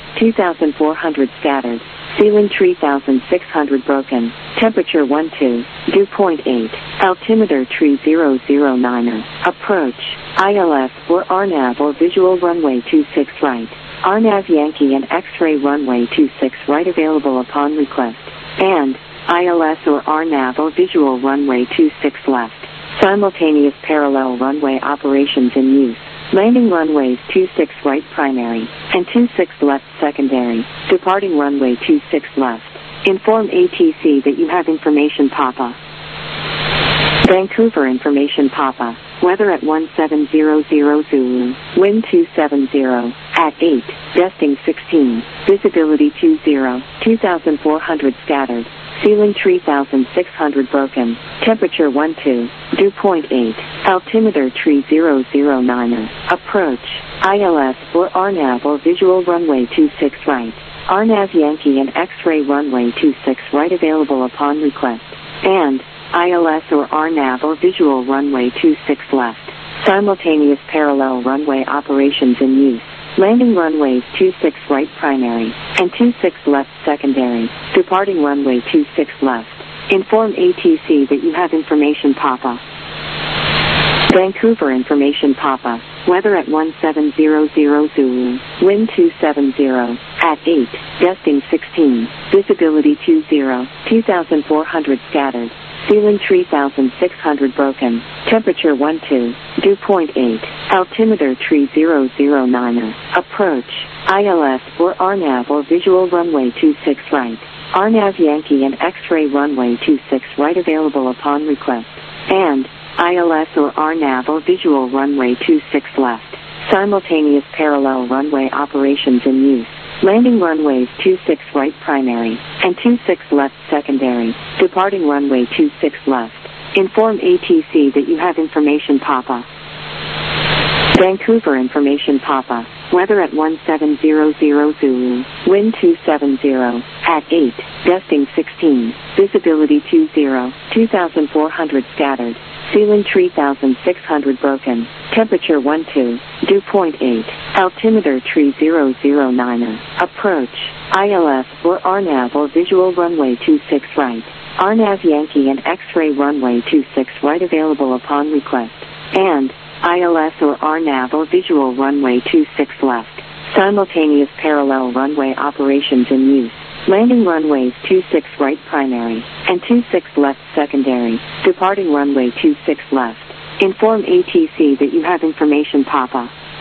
2,400 scattered. Ceiling 3,600 broken. Temperature 12. Dew point 8. Altimeter 3009. Approach. ILS or RNAV or visual runway 26 right. RNAV Yankee and X-ray runway 26 right available upon request. And ILS or RNAV or visual runway 26 left. Simultaneous parallel runway operations in use. Landing runways 26 right primary and 26 left secondary. Departing runway 26 left. Inform ATC that you have information Papa. Vancouver information Papa. Weather at 1700 Zulu. Wind 270. At 8. Gusting 16. Visibility 20. 2,400 scattered. Ceiling 3,600 broken. Temperature 12. Dew point 8. Altimeter 3009. Approach. ILS or RNAV or visual runway 26 right. RNAV Yankee and X-ray runway 26 right available upon request. And ILS or RNAV or visual runway 26 left. Simultaneous parallel runway operations in use. Landing runways 26 right primary and 26 left secondary. Departing runway 26 left. Inform ATC that you have information Papa. Vancouver information Papa. Weather at 1700 Zulu. Wind 270. At 8. Gusting 16. Visibility 20. 2,400 scattered. Ceiling 3,600 broken. Temperature 12. Dew point 8. Altimeter 3009. Approach. ILS or RNAV or visual runway 26 right. RNAV Yankee and X-ray runway 26 right available upon request. And ILS or RNAV or visual runway 26 left. Simultaneous parallel runway operations in use. Landing runways 26 right primary and 26 left secondary. Departing runway 26 left. Inform ATC that you have information Papa. Vancouver Information Papa. Weather at 1700 Zulu. Wind 270. At 8. Gusting 16. Visibility 20. 2,400 scattered. Ceiling 3,600 broken. Temperature 12. Dew point 8. Altimeter 3009. Approach. ILS or RNAV or visual runway 26 right. RNAV Yankee and X-ray runway 26 right available upon request. And ILS or RNAV or visual runway 26 left. Simultaneous parallel runway operations in use. Landing runways 26 right primary and 26 left secondary. Departing runway 26 left. Inform ATC that you have information Papa.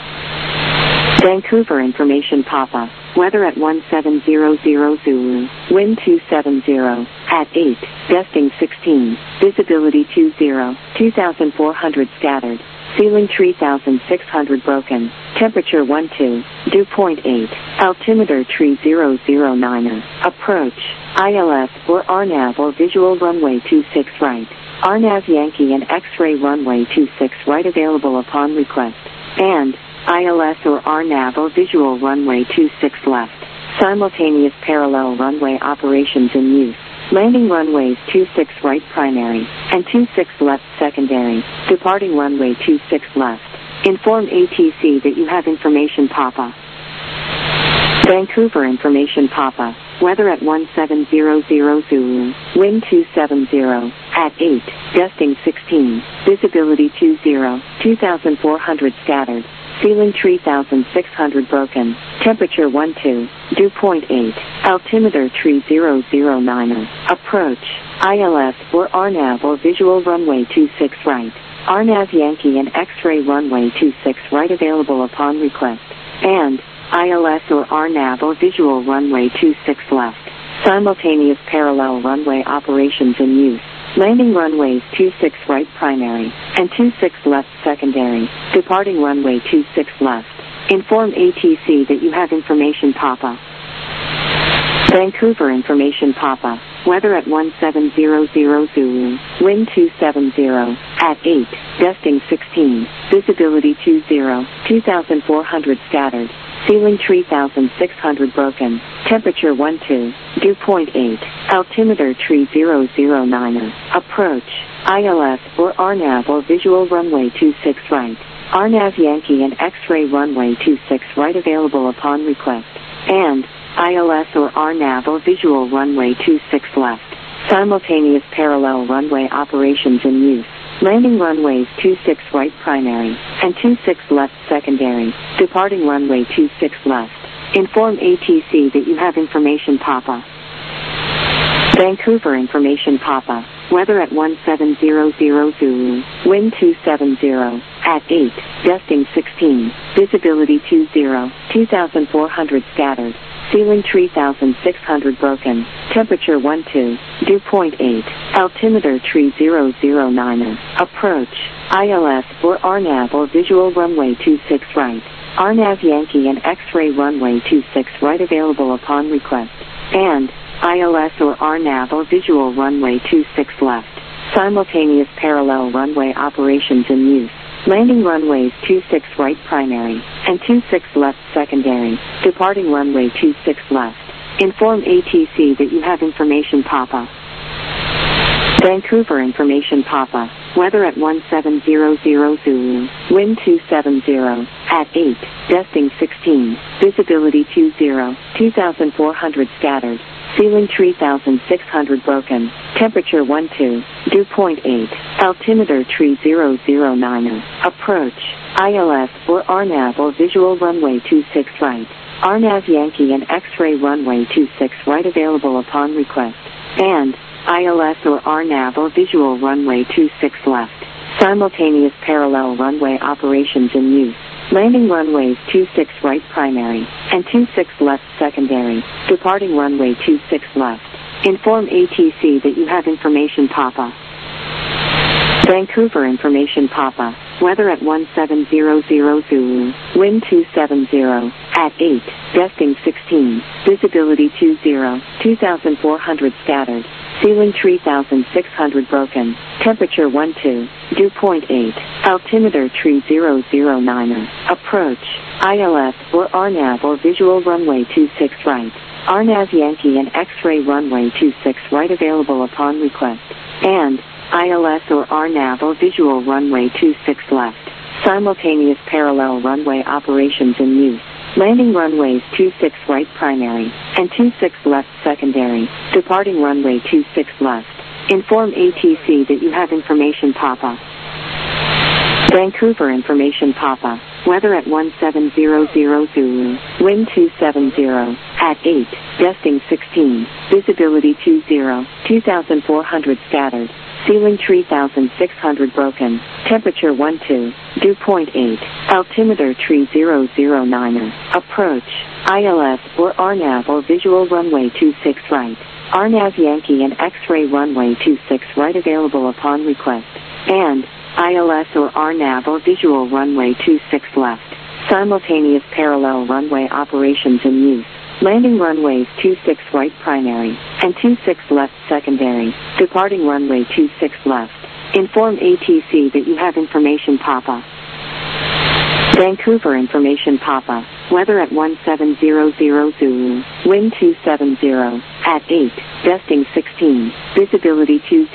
Vancouver Information Papa. Weather at 1700 Zulu. Wind 270. At 8. Gusting 16. Visibility 20. 2,400 scattered. Ceiling 3,600 broken. Temperature 12. Dew point 8. Altimeter 3009. Approach. ILS or RNAV or visual runway 26 right. RNAV Yankee and X-ray runway 26 right available upon request. And ILS or RNAV or visual runway 26 left. Simultaneous parallel runway operations in use. Landing runways 26 right primary and 26 left secondary. Departing runway 26 left. Inform ATC that you have information Papa. Vancouver Information Papa. Weather at 1700 Zulu. Wind 270. At 8. Gusting 16. Visibility 20. 2,400 scattered. Ceiling 3,600 broken. Temperature 12. Dew point 8. Altimeter 3009. Approach. ILS or RNAV or visual runway 26 right. RNAV Yankee and X-ray runway 26 right available upon request. And ILS or RNAV or visual runway 26 left. Simultaneous parallel runway operations in use. Landing runways 26 right primary and 26 left secondary. Departing runway 26 left. Inform ATC that you have information Papa. Vancouver Information Papa. Weather at 1700 Zulu. Wind 270. At 8. Gusting 16. Visibility 20. 2,400 scattered. Ceiling 3,600 broken. Temperature 12. Dew point 8. Altimeter 3009. Approach. ILS or RNAV or visual runway 26 right. RNAV Yankee and X-ray runway 26 right available upon request. And ILS or RNAV or visual runway 26 left. Simultaneous parallel runway operations in use. Landing runways 26 right primary and 26 left secondary. Departing runway 26 left. Inform ATC that you have information Papa. Vancouver Information Papa. Weather at 1700 Zulu. Wind 270. At 8. Gusting 16. Visibility 20. 2,400 scattered. Ceiling 3,600 broken. Temperature 12. Dew point 8. Altimeter 3009. Approach. ILS or RNAV or visual runway 26 right. RNAV Yankee and X-ray runway 26 right available upon request. And ILS or RNAV or visual runway 26 left. Simultaneous parallel runway operations in use. Landing runways 26 right primary and 26 left secondary. Departing runway 26 left. Inform ATC that you have information Papa. Vancouver Information Papa. Weather at 1700 Zulu. Wind 270. At 8. Gusting 16. Visibility 20. 2,400 scattered. Ceiling 3,600 broken. Temperature 12. Dew point 8. Altimeter 3009. Approach. ILS or RNAV or visual runway 26 right. RNAV Yankee and X-ray runway 26 right available upon request. And ILS or RNAV or visual runway 26 left. Simultaneous parallel runway operations in use. Landing runways 26 right primary and 26 left secondary. Departing runway 26 left. Inform ATC that you have information Papa. Vancouver Information Papa. Weather at 1700 Zulu. Wind 270. At 8. Gusting 16. Visibility 20. 2,400 scattered. ceiling 3,600 broken, temperature 12, dew point 8, altimeter tree 009er, approach, ILS or RNAV or visual runway 26 right, RNAV Yankee and X-ray runway 26 right available upon request, and ILS or RNAV or visual runway 26 left, simultaneous parallel runway operations in use. Landing runways 26 right primary and 26 left secondary, departing runway 26 left. Inform ATC that you have information Papa. Vancouver information Papa. Weather at 1700 Zulu, wind 270, at 8, gusting 16, visibility 20, 2,400 scattered, ceiling 3,600 broken, temperature 12, dew point 8, altimeter tree 009er, approach, ILS or RNAV or visual runway 26 right, RNAV Yankee and X-ray runway 26 right available upon request, and ILS or RNAV or visual runway 26 left, simultaneous parallel runway operations in use. Landing runways 26 right primary and 26 left secondary, departing runway 26 left. Inform ATC that you have information Papa. Vancouver information Papa. Weather at 1700 Zulu, wind 270, at 8, gusting 16, visibility 20,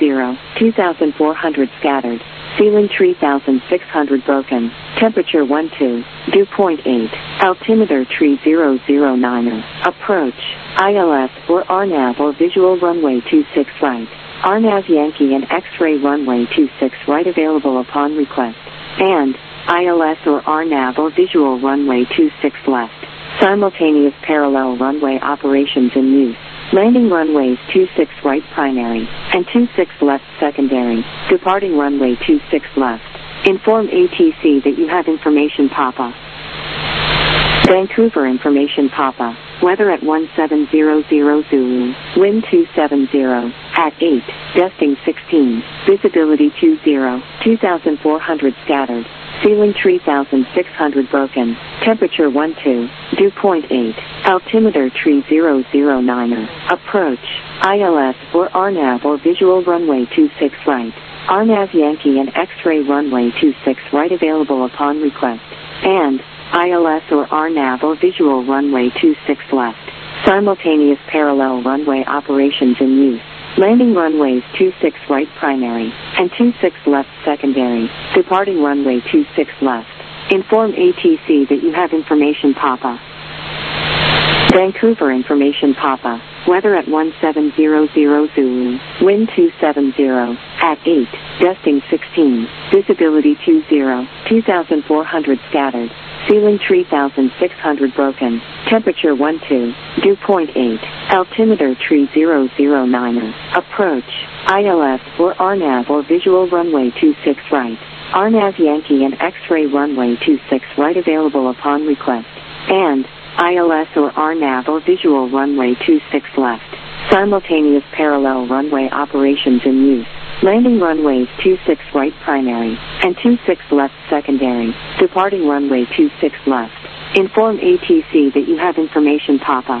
2,400 scattered, ceiling 3,600 broken, temperature 12, dew point 8, altimeter tree 009er, approach, ILS or RNAV or visual runway 26 right, RNAV Yankee and X-ray runway 26 right available upon request, and ILS or RNAV or visual runway 26 left, simultaneous parallel runway operations in use. Landing runways 26 right primary and 26 left secondary, departing runway 26 left. Inform ATC that you have information Papa. Vancouver information Papa. Weather at 1700 Zulu, wind 270, at 8, gusting 16, visibility 20, 2,400 scattered, ceiling 3,600 broken, temperature 12, dew point 8, altimeter tree 009er, approach, ILS or RNAV or visual runway 26 right, RNAV Yankee and X-ray runway 26 right available upon request, and ILS or RNAV or visual runway 26 left, simultaneous parallel runway operations in use. Landing runways 26 right primary and 26 left secondary, departing runway 26 left. Inform ATC that you have information Papa. Vancouver information Papa. Weather at 1700 Zulu, wind 270, at 8, gusting 16, visibility 20, 2,400 scattered, ceiling 3,600 broken, temperature 12, dew point 8, altimeter tree 009er, approach, ILS or RNAV or visual runway 26 right, RNAV Yankee and X-ray runway 26 right available upon request, and ILS or RNAV or visual runway 26 left, simultaneous parallel runway operations in use. Landing runways 26 right primary and 26 left secondary, departing runway 26 left. Inform ATC that you have information Papa.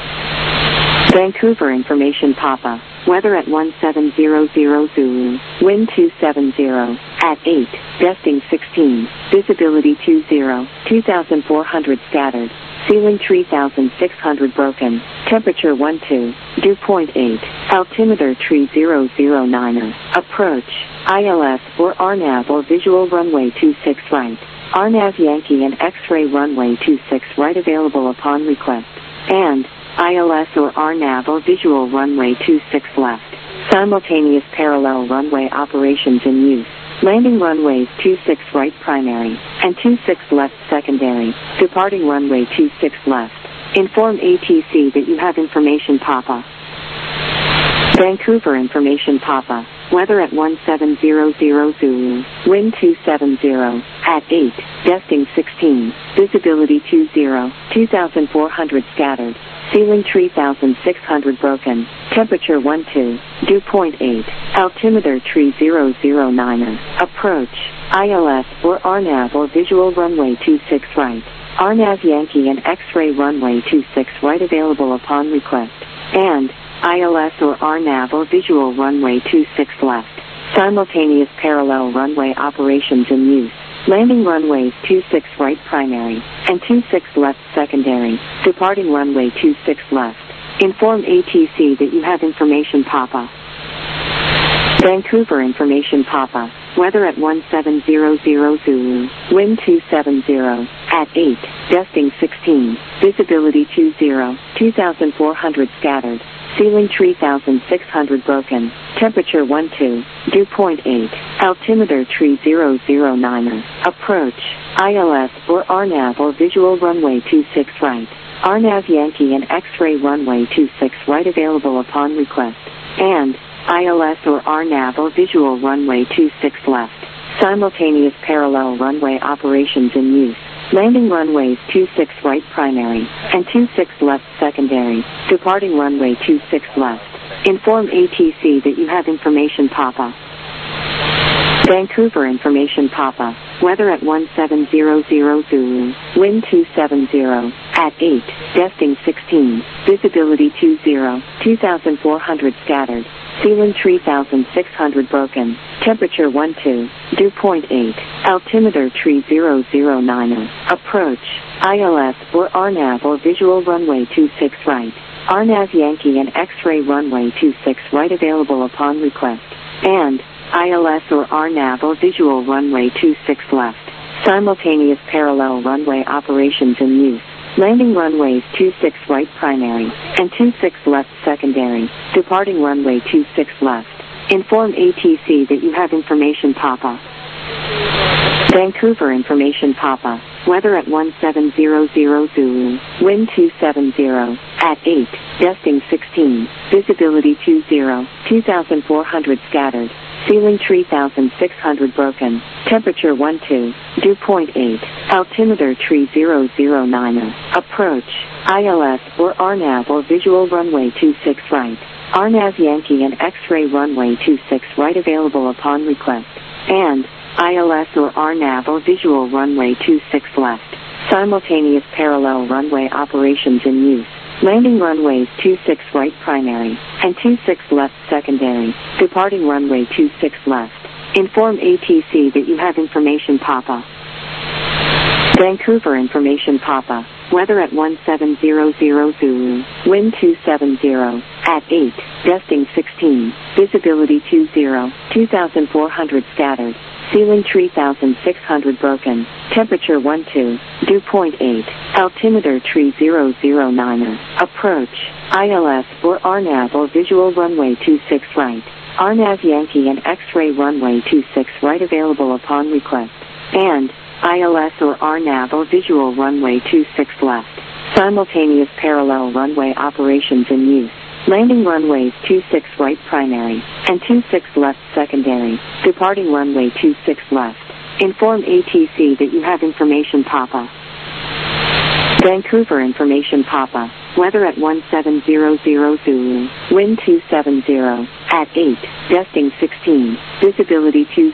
Vancouver information Papa. Weather at 1700 Zulu, wind 270, at 8, gusting 16, visibility 20, 2,400 scattered, ceiling 3,600 broken, temperature 12, dew point 8, altimeter tree 009er, approach, ILS or RNAV or visual runway 26 right, RNAV Yankee and X-ray runway 26 right available upon request, and ILS or RNAV or visual runway 26 left, simultaneous parallel runway operations in use. Landing runways 26 right primary and 26 left secondary, departing runway 26 left. Inform ATC that you have information Papa. Vancouver information Papa. Weather at 1700 Zulu, wind 270, at 8, gusting 16, visibility 20, 2,400 scattered, ceiling 3,600 broken, temperature 12, dew point 8, altimeter tree 009er, approach, ILS or RNAV or visual runway 26 right, RNAV Yankee and X-ray runway 26 right available upon request, and ILS or RNAV or visual runway 26 left. Simultaneous parallel runway operations in use. Landing runways 26 right primary and 26 left secondary. Departing runway 26 left. Inform ATC that you have information Papa. Vancouver information Papa. Weather at 1700 Zulu. Wind 270. At 8. Gusting 16. Visibility 20. 2,400 scattered. Ceiling 3,600 broken. Temperature 12. Dew point 8. Altimeter 3009. Approach. ILS or RNAV or visual runway 26 right. RNAV Yankee and X-ray runway 26 right available upon request. And ILS or RNAV or visual runway 26 left. Simultaneous parallel runway operations in use. Landing runways 26 right primary and 26 left secondary. Departing runway 26 left. Inform ATC that you have information Papa. Vancouver information Papa. Weather at 1700 Zulu. Wind 270. At 8. Gusting 16. Visibility 20. 2,400 scattered. Ceiling 3,600 broken. Temperature 12. Dew point 8. Altimeter 3009. Approach. ILS or RNAV or visual runway 26 right. RNAV Yankee and X-ray runway 26 right available upon request. And ILS or RNAV or visual runway 26 left. Simultaneous parallel runway operations in use. Landing runways 26 right primary and 26 left secondary. Departing runway 26 left. Inform ATC that you have information Papa. Vancouver information Papa. Weather at 1700 Zulu. Wind 270. At 8. Gusting 16. Visibility 20. 2,400 scattered. Ceiling 3,600 broken. Temperature 12. Dew point 8. Altimeter 3009. Approach. ILS or RNAV or visual runway 26 right. RNAV Yankee and X-ray runway 26 right available upon request. And ILS or RNAV or visual runway 26 left. Simultaneous parallel runway operations in use. Landing runways 26 right primary and 26 left secondary. Departing runway 26 left. Inform ATC that you have information Papa. Vancouver information Papa. Weather at 1700 Zulu. Wind 270. At 8. Gusting 16. Visibility 20. 2,400 scattered. Ceiling 3,600 broken. Temperature 12. Dew point 8. Altimeter 3009. Approach. ILS or RNAV or visual runway 26 right. RNAV Yankee and X-ray runway 26 right available upon request. And ILS or RNAV or visual runway 26 left. Simultaneous parallel runway operations in use. Landing runways 26 right primary and 26 left secondary. Departing runway 26 left. Inform ATC that you have information Papa. Vancouver information Papa. Weather at 1700 Zulu. Wind 270. At 8. Gusting 16. Visibility 20.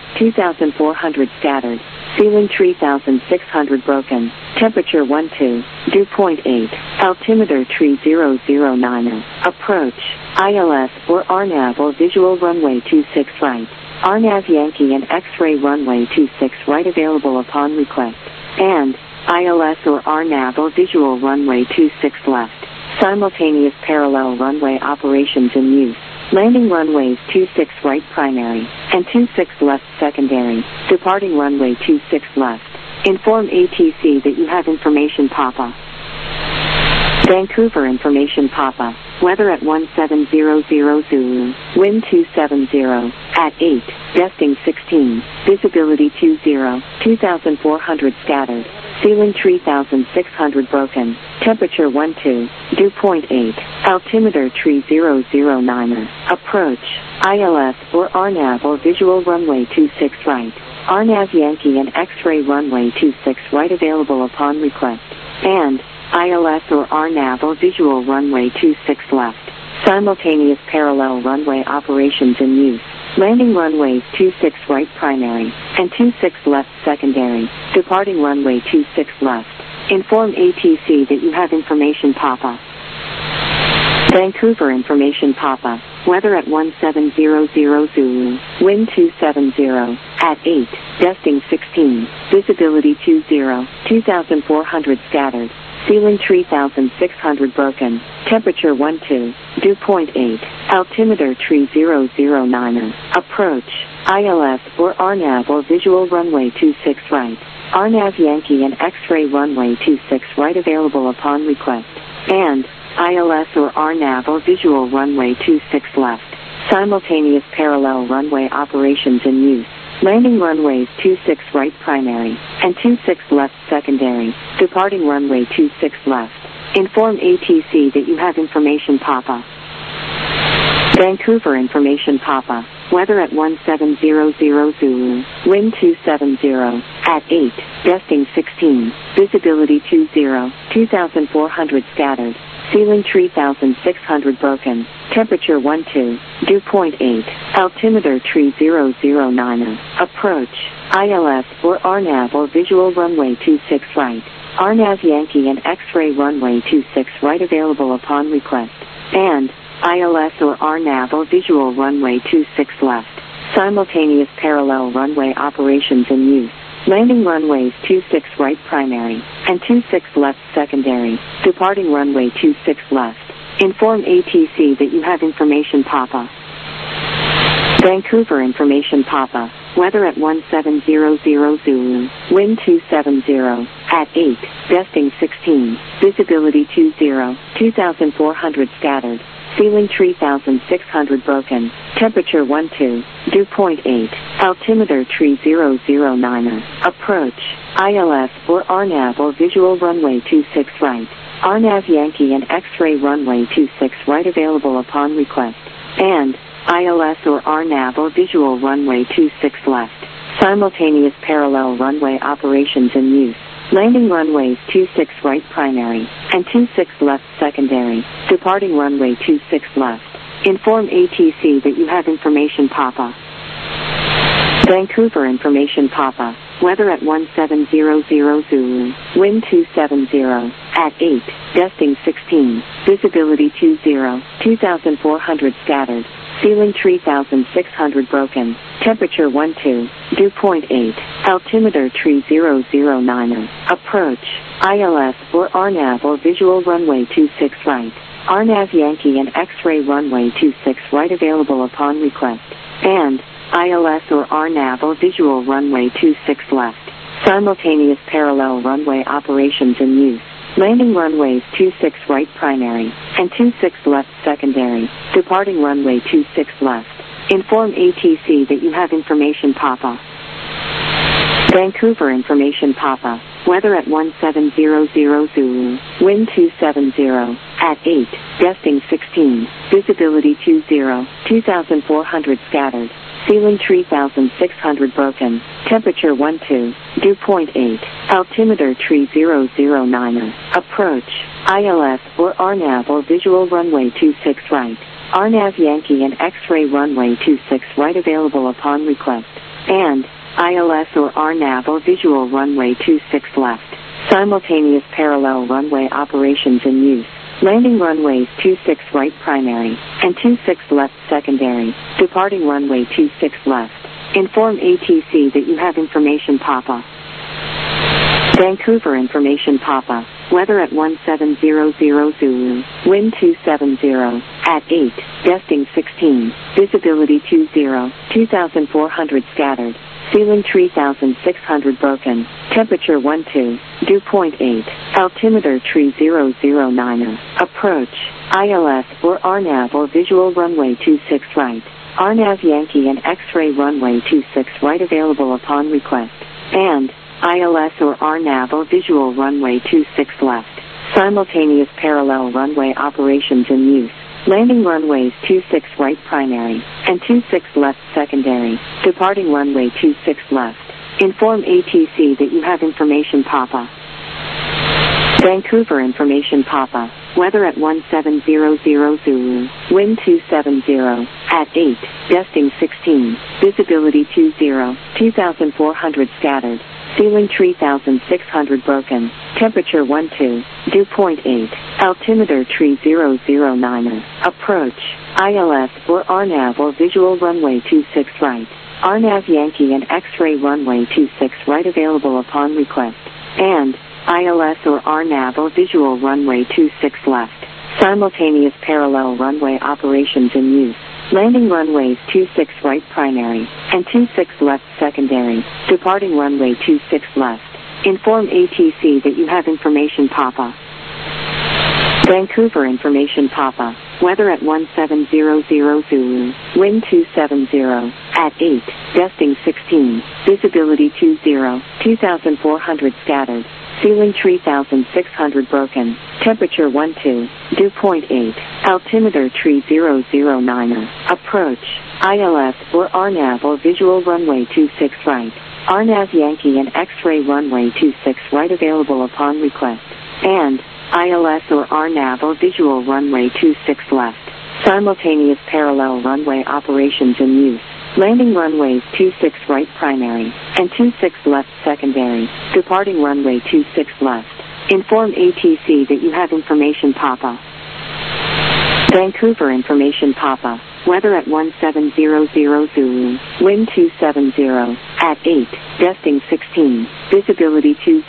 2,400 scattered. Ceiling 3,600 broken. Temperature 12. Dew point 8. Altimeter 3009. Approach. ILS or RNAV or visual runway 26 right. RNAV Yankee and X-ray runway 26 right available upon request. And ILS or RNAV or visual runway 26 left. Simultaneous parallel runway operations in use. Landing runways 26 right primary and 26 left secondary. Departing runway 26 left. Inform ATC that you have information Papa. Vancouver information Papa. Weather at 1700 Zulu. Wind 270. At 8. Gusting 16. Visibility 20. 2,400 scattered. Ceiling 3,600 broken. Temperature 12. Dew point 8. Altimeter 3009. Approach. ILS or RNAV or visual runway 26 right. RNAV Yankee and X-ray runway 26 right available upon request. And ILS or RNAV or visual runway 26 left. Simultaneous parallel runway operations in use. Landing runways 26 right primary and 26 left secondary. Departing runway 26 left. Inform ATC that you have information Papa. Vancouver information Papa. Weather at 1700 Zulu. Wind 270. At 8. Gusting 16. Visibility 20. 2,400 scattered. Ceiling 3,600 broken. Temperature 12. Dew point 8. Altimeter 3009. Approach. ILS or RNAV or visual runway 26 right. RNAV Yankee and X-ray runway 26 right available upon request. And ILS or RNAV or visual runway 26 left. Simultaneous parallel runway operations in use. Landing runways 26 right primary and 26 left secondary. Departing runway 26 left. Inform ATC that you have information Papa. Vancouver information Papa. Weather at 1700 Zulu. Wind 270. At 8. Gusting 16. Visibility 20. 2,400 scattered. Ceiling 3,600 broken. Temperature 12. Dew point 8. Altimeter 3009. Approach. ILS or RNAV or visual runway 26 right. RNAV Yankee and X-ray runway 26 right available upon request. And ILS or RNAV or visual runway 26 left. Simultaneous parallel runway operations in use. Landing runways 26 right primary and 26 left secondary. Departing runway 26 left. Inform ATC that you have information Papa. Vancouver information Papa. Weather at 1700 Zulu. Wind 270. At 8. Gusting 16. Visibility 20. 2,400 scattered. Ceiling 3,600 broken. Temperature 12. Dew point 8. Altimeter 3009. Approach. ILS or RNAV or visual runway 26 right. RNAV Yankee and X-ray runway 26 right available upon request. And ILS or RNAV or visual runway 26 left. Simultaneous parallel runway operations in use. Landing runways 26 right primary and 26 left secondary. Departing runway 26 left. Inform ATC that you have information Papa. Vancouver information Papa. Weather at 1700 Zulu. Wind 270. At 8. Gusting 16. Visibility 20. 2,400 scattered. Ceiling 3,600 broken. Temperature 12. Dew point 8. Altimeter 3009. Approach. ILS or RNAV or visual runway 26 right. RNAV Yankee and X-ray runway 26 right available upon request. And ILS or RNAV or visual runway 26 left. Simultaneous parallel runway operations in use. Landing runways 26 right primary and 26 left secondary. Departing runway 26 left. Inform ATC that you have information Papa. Vancouver information Papa. Weather at 1700 Zulu. Wind 270. At 8. Gusting 16. Visibility 20. 2,400 scattered. Ceiling 3,600 broken. Temperature 12. Dew point 8. Altimeter 3009. Approach. ILS or RNAV or visual runway 26 right. RNAV Yankee and X-ray runway 26 right available upon request. And ILS or RNAV or visual runway 26 left. Simultaneous parallel runway operations in use. Landing runways 26 right primary and 26 left secondary. Departing runway 26 left. Inform ATC that you have information Papa. Vancouver information Papa. Weather at 1700 Zulu. Wind 270. At 8. Gusting 16. Visibility 20. 2,400 scattered. Ceiling 3,600 broken. Temperature 12. Dew point 8. Altimeter 3009. Approach. ILS or RNAV or visual runway 26 right. RNAV Yankee and X-ray runway 26 right available upon request. And ILS or RNAV or visual runway 26 left. Simultaneous parallel runway operations in use. Landing runways 26 right primary and 26 left secondary. Departing runway 26 left. Inform ATC that you have information Papa. Vancouver information Papa. Weather at 1700 Zulu. Wind 270. At 8. Gusting 16. Visibility 20. 2,400 scattered. Ceiling 3,600 broken. Temperature 12. Dew point 8. Altimeter 3009er. Approach. ILS or RNAV or visual runway 26 right. RNAV Yankee and X-ray runway 26 right available upon request. And ILS or RNAV or visual runway 26 left. Simultaneous parallel runway operations in use. Landing runways 26 right primary and 26 left secondary. Departing runway 26 left. Inform ATC that you have information Papa. Vancouver information Papa. Weather at 1700 Zulu. Wind 270. At 8. Gusting 16. Visibility 20. 2,400 scattered. Ceiling 3,600 broken. Temperature 12. Dew point 8. Altimeter 3009er. Approach. ILS or RNAV or visual runway 26 right. RNAV Yankee and X-ray runway 26 right available upon request. And ILS or RNAV or visual runway 26 left. Simultaneous parallel runway operations in use. Landing runways 26 right primary and 26 left secondary. Departing runway 26 left. Inform ATC that you have information Papa. Vancouver information Papa. Weather at 1700 Zulu. Wind 270. At 8. Gusting 16. Visibility 20.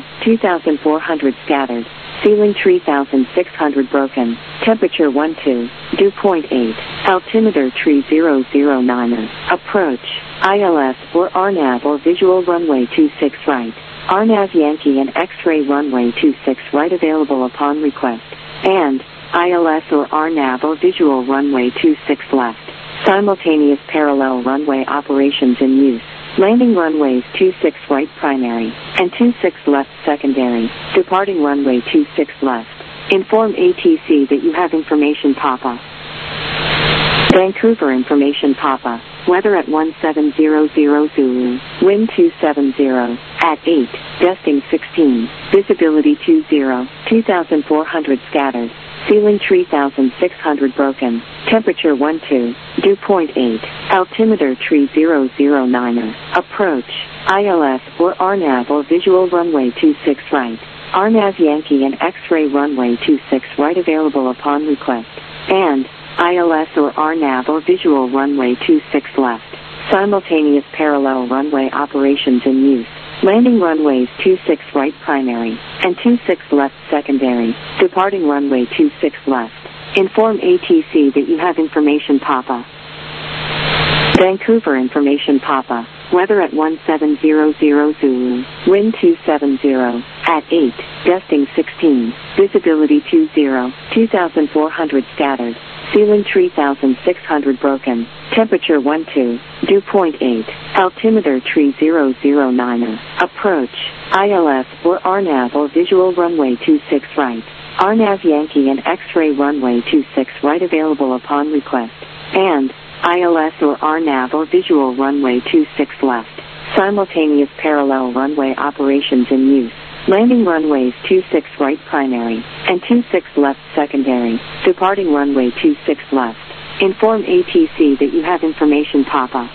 2,400 scattered. Ceiling 3,600 broken. Temperature 12. Dew point 8. Altimeter 3009er. Approach. ILS or RNAV or visual runway 26 right. RNAV Yankee and X-ray runway 26 right available upon request. And ILS or RNAV or visual runway 26 left. Simultaneous parallel runway operations in use. Landing runways 26 right primary and 26 left secondary. Departing runway 26 left. Inform ATC that you have information Papa. Vancouver information Papa. Weather at 1700 Zulu. Wind 270. At 8. Gusting 16. Visibility 20. 2,400 scattered. Ceiling 3,600 broken. Temperature 12. Dew point 8. Altimeter 3009er. Approach. ILS or RNAV or visual runway 26 right. RNAV Yankee and X-ray runway 26 right available upon request. And ILS or RNAV or visual runway 26 left. Simultaneous parallel runway operations in use. Landing runways 26 right primary and 26 left secondary. Departing runway 26 left. Inform ATC that you have information Papa. Vancouver information Papa. Weather at 1700 Zulu. Wind 270. At 8. Gusting 16. Visibility 20. 2,400 scattered. Ceiling 3,600 broken. Temperature 12. Dew point 8. Altimeter 3009er. Approach. ILS or RNAV or visual runway 26 right. RNAV Yankee and X-ray runway 26 right available upon request. And ILS or RNAV or visual runway 26 left. Simultaneous parallel runway operations in use. Landing runways 26 right primary and 26 left secondary. Departing runway 26 left. Inform ATC that you have information Papa.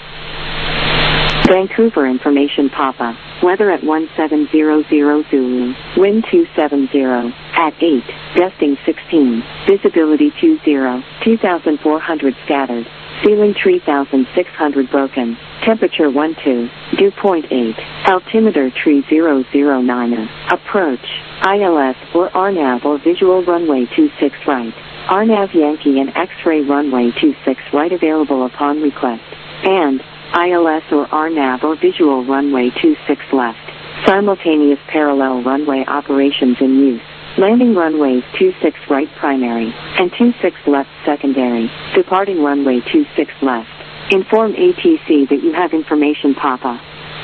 Vancouver information Papa. Weather at 1700 Zulu. Wind 270. At 8. Gusting 16. Visibility 20. 2,400 scattered. Ceiling 3,600 broken. Temperature 12. Dew point 8. Altimeter 3009er. Approach. ILS or RNAV or visual runway 26 right. RNAV Yankee and X-ray runway 26 right available upon request. And ILS or RNAV or visual runway 26 left. Simultaneous parallel runway operations in use. Landing runways 26 right primary and 26 left secondary. Departing runway 26 left. Inform ATC that you have information Papa.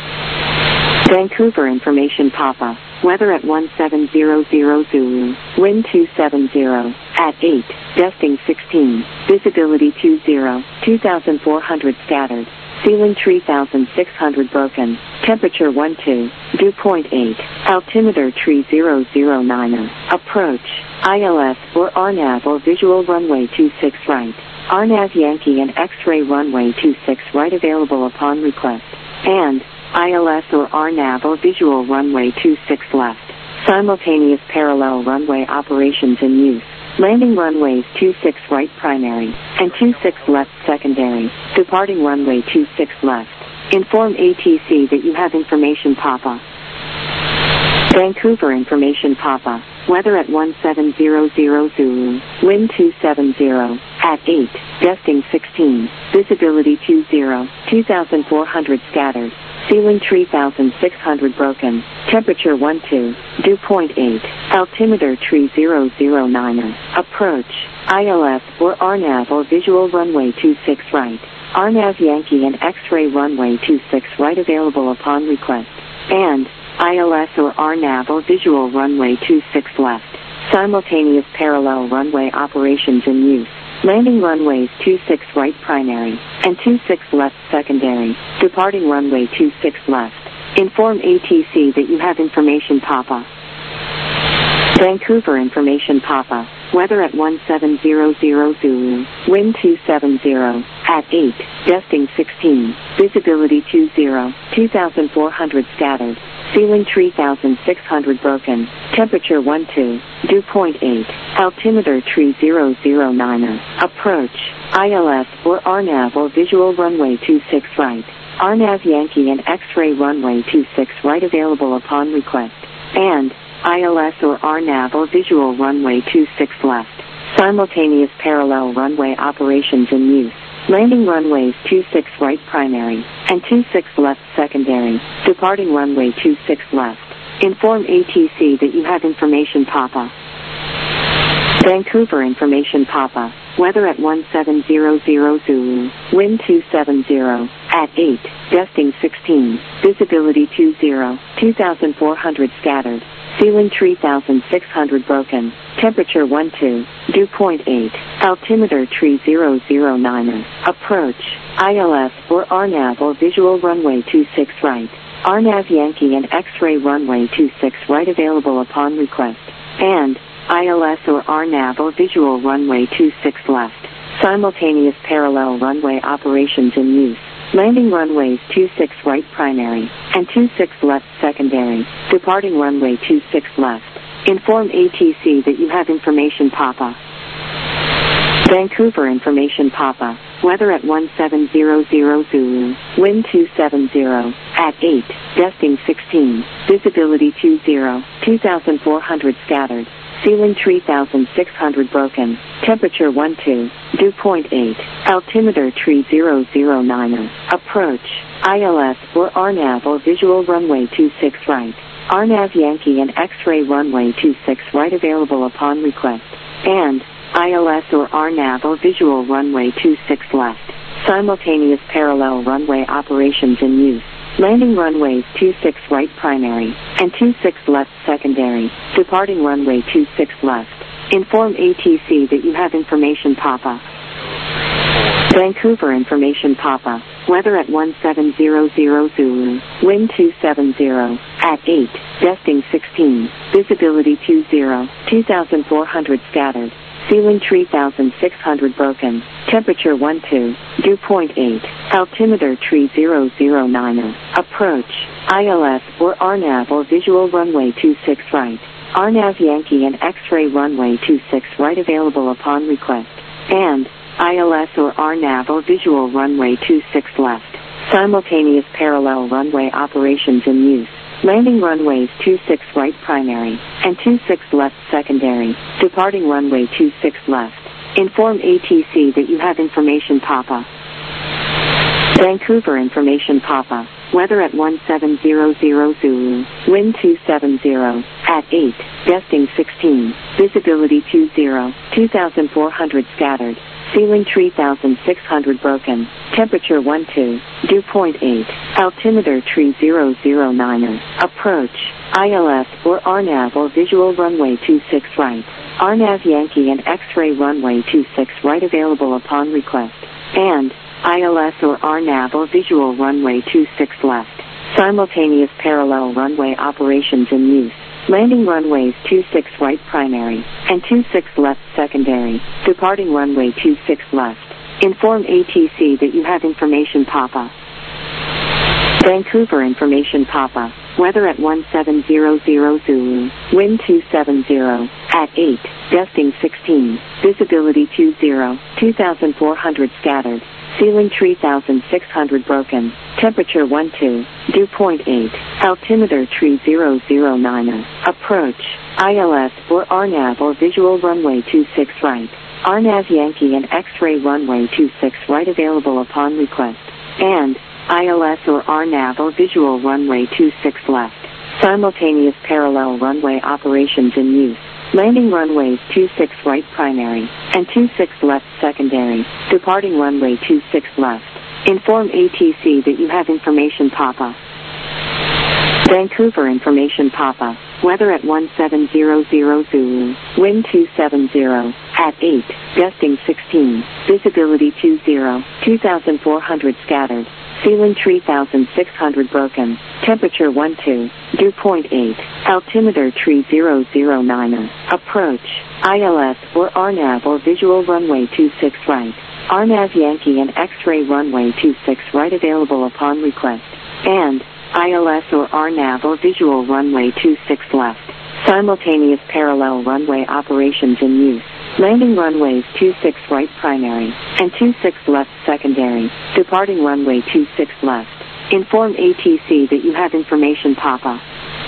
Vancouver information Papa. Weather at 1700 Zulu. Wind 270. At 8. Gusting 16. Visibility 20. 2,400 scattered. Ceiling 3,600 broken. Temperature 12. Dew point 8. Altimeter 3009er. Approach. ILS or RNAV or visual runway 26 right. RNAV Yankee and X-ray runway 26 right available upon request. And ILS or RNAV or visual runway 26 left. Simultaneous parallel runway operations in use. Landing runways 26 right primary and 26 left secondary. Departing runway 26 left. Inform ATC that you have information Papa. Vancouver information Papa. Weather at 1700 Zulu. Wind 270. At 8. Gusting 16. Visibility 20. 2,400 scattered. Ceiling 3,600 broken. Temperature 12. Dew point 8. Altimeter 3009. Approach. ILS or RNAV or visual runway 26 right. RNAV Yankee and X-ray runway 26 right available upon request. And ILS or RNAV or visual runway 26 left. Simultaneous parallel runway operations in use. Landing runways 26 right primary and 26 left secondary. Departing runway 26 left. Inform ATC that you have information Papa. Vancouver information Papa. Weather at 1700 Zulu. Wind 270. At 8. Gusting 16. Visibility 20. 2,400 scattered. Ceiling 3,600 broken. Temperature 12. Dew point 8. Altimeter 3009. Approach. ILS or RNAV or visual runway 26 right. RNAV Yankee and X-ray runway 26 right available upon request. And ILS or RNAV or visual runway 26 left. Simultaneous parallel runway operations in use. Landing runways 26 right primary and 26 left secondary. Departing runway 26 left. Inform ATC that you have information Papa. Vancouver information Papa. Weather at 1700 Zulu. Wind 270. At 8. Gusting 16. Visibility 20. 2,400 scattered. Ceiling 3,600 broken. Temperature 12. Dew point 8. Altimeter 3009. Approach. ILS or RNAV or visual runway 26 right. RNAV Yankee and X-ray runway 26 right available upon request. And ILS or RNAV or visual runway 26 left. Simultaneous parallel runway operations in use. Landing runways 26 right primary and 26 left secondary. Departing runway 26 left. Inform ATC that you have information Papa. Vancouver information Papa. Weather at 1700 Zulu. Wind 270. At 8. Gusting 16. Visibility 20. 2,400 scattered. Ceiling 3,600 broken. Temperature 12. Dew point 8. Altimeter 3009. Approach. ILS or RNAV or visual runway 26 right. RNAV Yankee and X-ray runway 26 right available upon request. And ILS or RNAV or visual runway 26 left. Simultaneous parallel runway operations in use. Landing runways 26 right primary and 26 left secondary. Departing runway 26 left. Inform ATC that you have information Papa. Vancouver information Papa. Weather at 1700 Zulu. Wind 270. At 8. Gusting 16. Visibility 20. 2,400 scattered. Ceiling 3,600 broken. Temperature 12. Dew point 8. Altimeter 3009. Approach. ILS or RNAV or visual runway 26 right. RNAV Yankee and X-ray runway 26 right available upon request. And ILS or RNAV or visual runway 26 left. Simultaneous parallel runway operations in use. Landing runways 26 right primary and 26 left secondary. Departing runway 26 left. Inform ATC that you have information Papa. Vancouver information Papa. Weather at 1700 Zulu. Wind 270. At 8. Gusting 16. Visibility 20. 2,400 scattered. Ceiling 3,600 broken. Temperature 12. Dew point 8. Altimeter 3009. Approach. ILS or RNAV or visual runway 26 right. RNAV Yankee and X-ray runway 26 right available upon request. And ILS or RNAV or visual runway 26 left. Simultaneous parallel runway operations in use. Landing runways 26 right primary and 26 left secondary. Departing runway 26 left. Inform ATC that you have information Papa. Vancouver Information Papa. Weather at 1700 Zulu. Wind 270. At 8. Gusting 16. Visibility 20. 2,400 scattered. Ceiling 3,600 broken. Temperature 12. Dew point 8. Altimeter 3009. Approach. ILS or RNAV or visual runway 26 right. RNAV Yankee and X-ray runway 26 right available upon request. And ILS or RNAV or visual runway 26 left. Simultaneous parallel runway operations in use. Landing runways 26 right primary and 26 left secondary. Departing runway 26 left. Inform ATC that you have information Papa. Vancouver Information Papa. Weather at 1700 Zulu. Wind 270. At 8. Gusting 16. Visibility 20. 2,400 scattered. Ceiling 3,600 broken. Temperature 12. Dew point 8. Altimeter 3009. Approach. ILS or RNAV or visual runway 26 right. RNAV Yankee and X-ray runway 26 right available upon request. And ILS or RNAV or visual runway 26 left. Simultaneous parallel runway operations in use. Landing runways 26 right primary and 26 left secondary. Departing runway 26 left. Inform ATC that you have information Papa.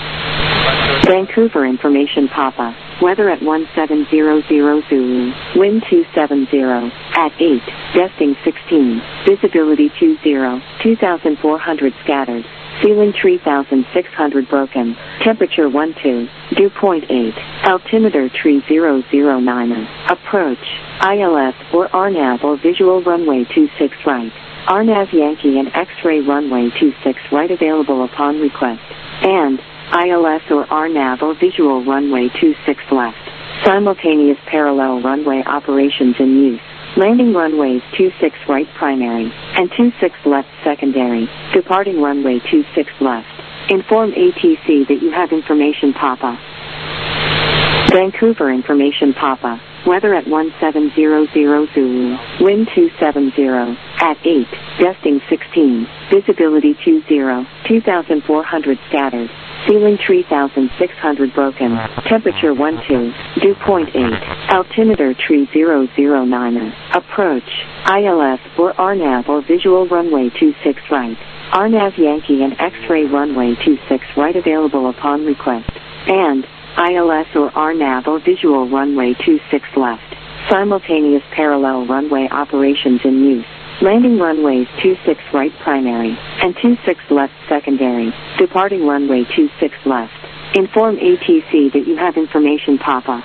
Vancouver Information Papa. Weather at 1700 Zulu. Wind 270. At 8. Gusting 16. Visibility 20. 2,400 scattered. Ceiling 3,600 broken. Temperature 12. Dew point 8. Altimeter 3009. Approach. ILS or RNAV or visual runway 26 right. RNAV Yankee and X-ray runway 26 right available upon request. And ILS or RNAV or visual runway 26 left. Simultaneous parallel runway operations in use. Landing runways 26 right primary and 26 left secondary. Departing runway 26 left. Inform ATC that you have information Papa. Vancouver Information Papa. Weather at 1700 Zulu. Wind 270. At 8. Gusting 16. Visibility 20. 2,400 scattered. Ceiling 3,600 broken. Temperature 12. Dew point 8. Altimeter 3009. Approach. ILS or RNAV or visual runway 26 right. RNAV Yankee and X-ray runway 26 right available upon request. And ILS or RNAV or visual runway 26 left. Simultaneous parallel runway operations in use. Landing runways 26 right primary and 26 left secondary. Departing runway 26 left. Inform ATC that you have information Papa.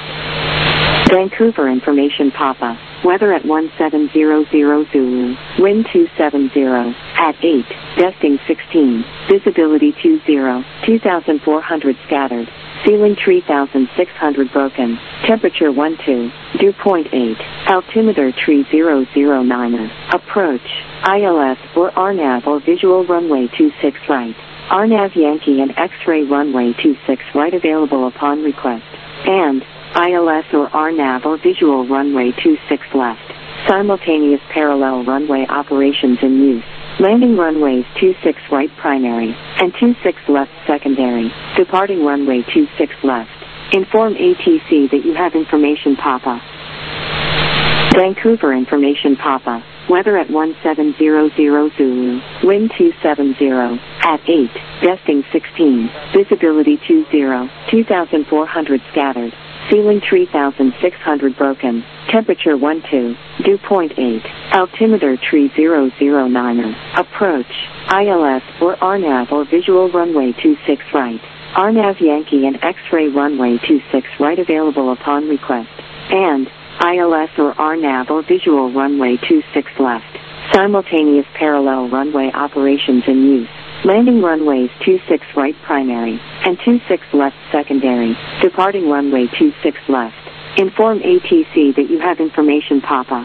Vancouver Information Papa. Weather at 1700 Zulu. Wind 270. At 8. Gusting 16. Visibility 20. 2,400 scattered. Ceiling 3,600 broken. Temperature 12. Dew point 8. Altimeter 3009. Approach. ILS or RNAV or visual runway 26 right. RNAV Yankee and X-ray runway 26 right available upon request. And ILS or RNAV or visual runway 26 left. Simultaneous parallel runway operations in use. Landing runways 26 right primary and 26 left secondary. Departing runway 26 left. Inform ATC that you have information Papa. Vancouver Information Papa. Weather at 1700 Zulu. Wind 270. At 8. Gusting 16. Visibility 20. 2,400 scattered. Ceiling 3,600 broken. Temperature 12. Dew point 8. Altimeter 3009. Approach. ILS or RNAV or visual runway 26 right. RNAV Yankee and X-ray runway 26 right available upon request. And ILS or RNAV or visual runway 26 left. Simultaneous parallel runway operations in use. Landing runways 26 right primary and 26 left secondary. Departing runway 26 left. Inform ATC that you have information Papa.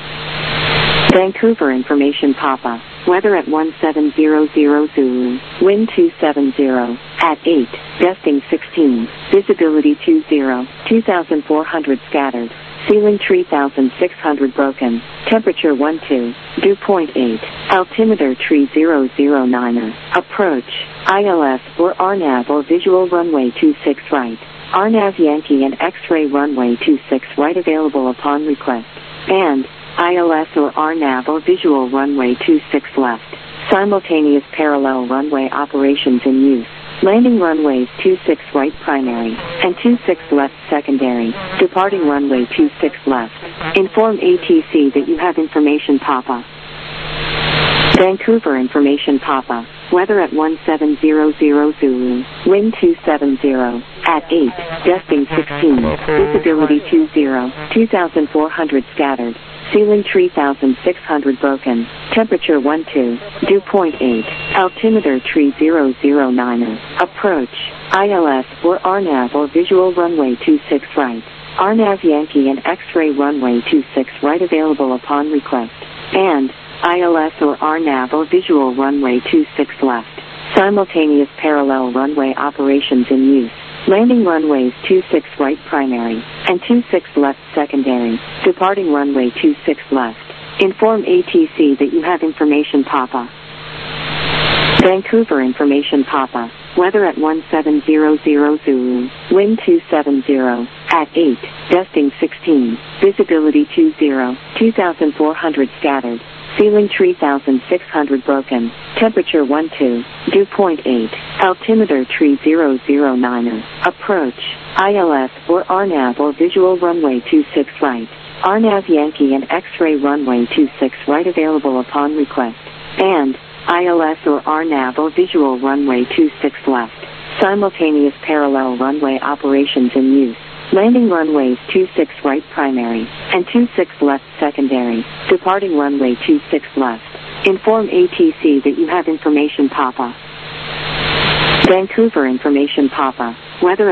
Vancouver Information Papa. Weather at 1700 Zulu. Wind 270. At 8. Gusting 16. Visibility 20. 2,400 scattered. Ceiling 3,600 broken. Temperature 12. Dew point 8. Altimeter 3009er. Approach. ILS or RNAV or visual runway 26 right. RNAV Yankee and X-ray runway 26 right available upon request. And ILS or RNAV or visual runway 26 left. Simultaneous parallel runway operations in use. Landing runways 26 right primary and 26 left secondary. Departing runway 26 left. Inform ATC that you have information Papa. Vancouver information Papa. Weather at 1700 Zulu. Wind 270. At 8. Gusting 16. Visibility 20. 2,400 scattered. Ceiling 3,600 broken. Temperature 12. Dew point 8. Altimeter 3009er. Approach. ILS or RNAV or visual runway 26 right. RNAV Yankee and X-ray runway 26 right available upon request. And ILS or RNAV or visual runway 26 left. Simultaneous parallel runway operations in use. Landing runways 26 right primary and 26 left secondary. Departing runway 26 left. Inform ATC that you have information Papa. Vancouver information Papa. Weather at 1700 Zulu. Wind 270. At 8. Gusting 16. Visibility 20. 2,400 scattered. Ceiling 3,600 broken. Temperature 12. Dew point 8. Altimeter 3009er. Approach. ILS or RNAV or visual runway 26 right. RNAV Yankee and X-ray runway 26 right available upon request. And ILS or RNAV or visual runway 26 left. Simultaneous parallel runway operations in use. Landing runways 26 right primary and 26 left secondary. Departing runway 26 left. Inform ATC that you have information Papa. Vancouver information Papa. Weather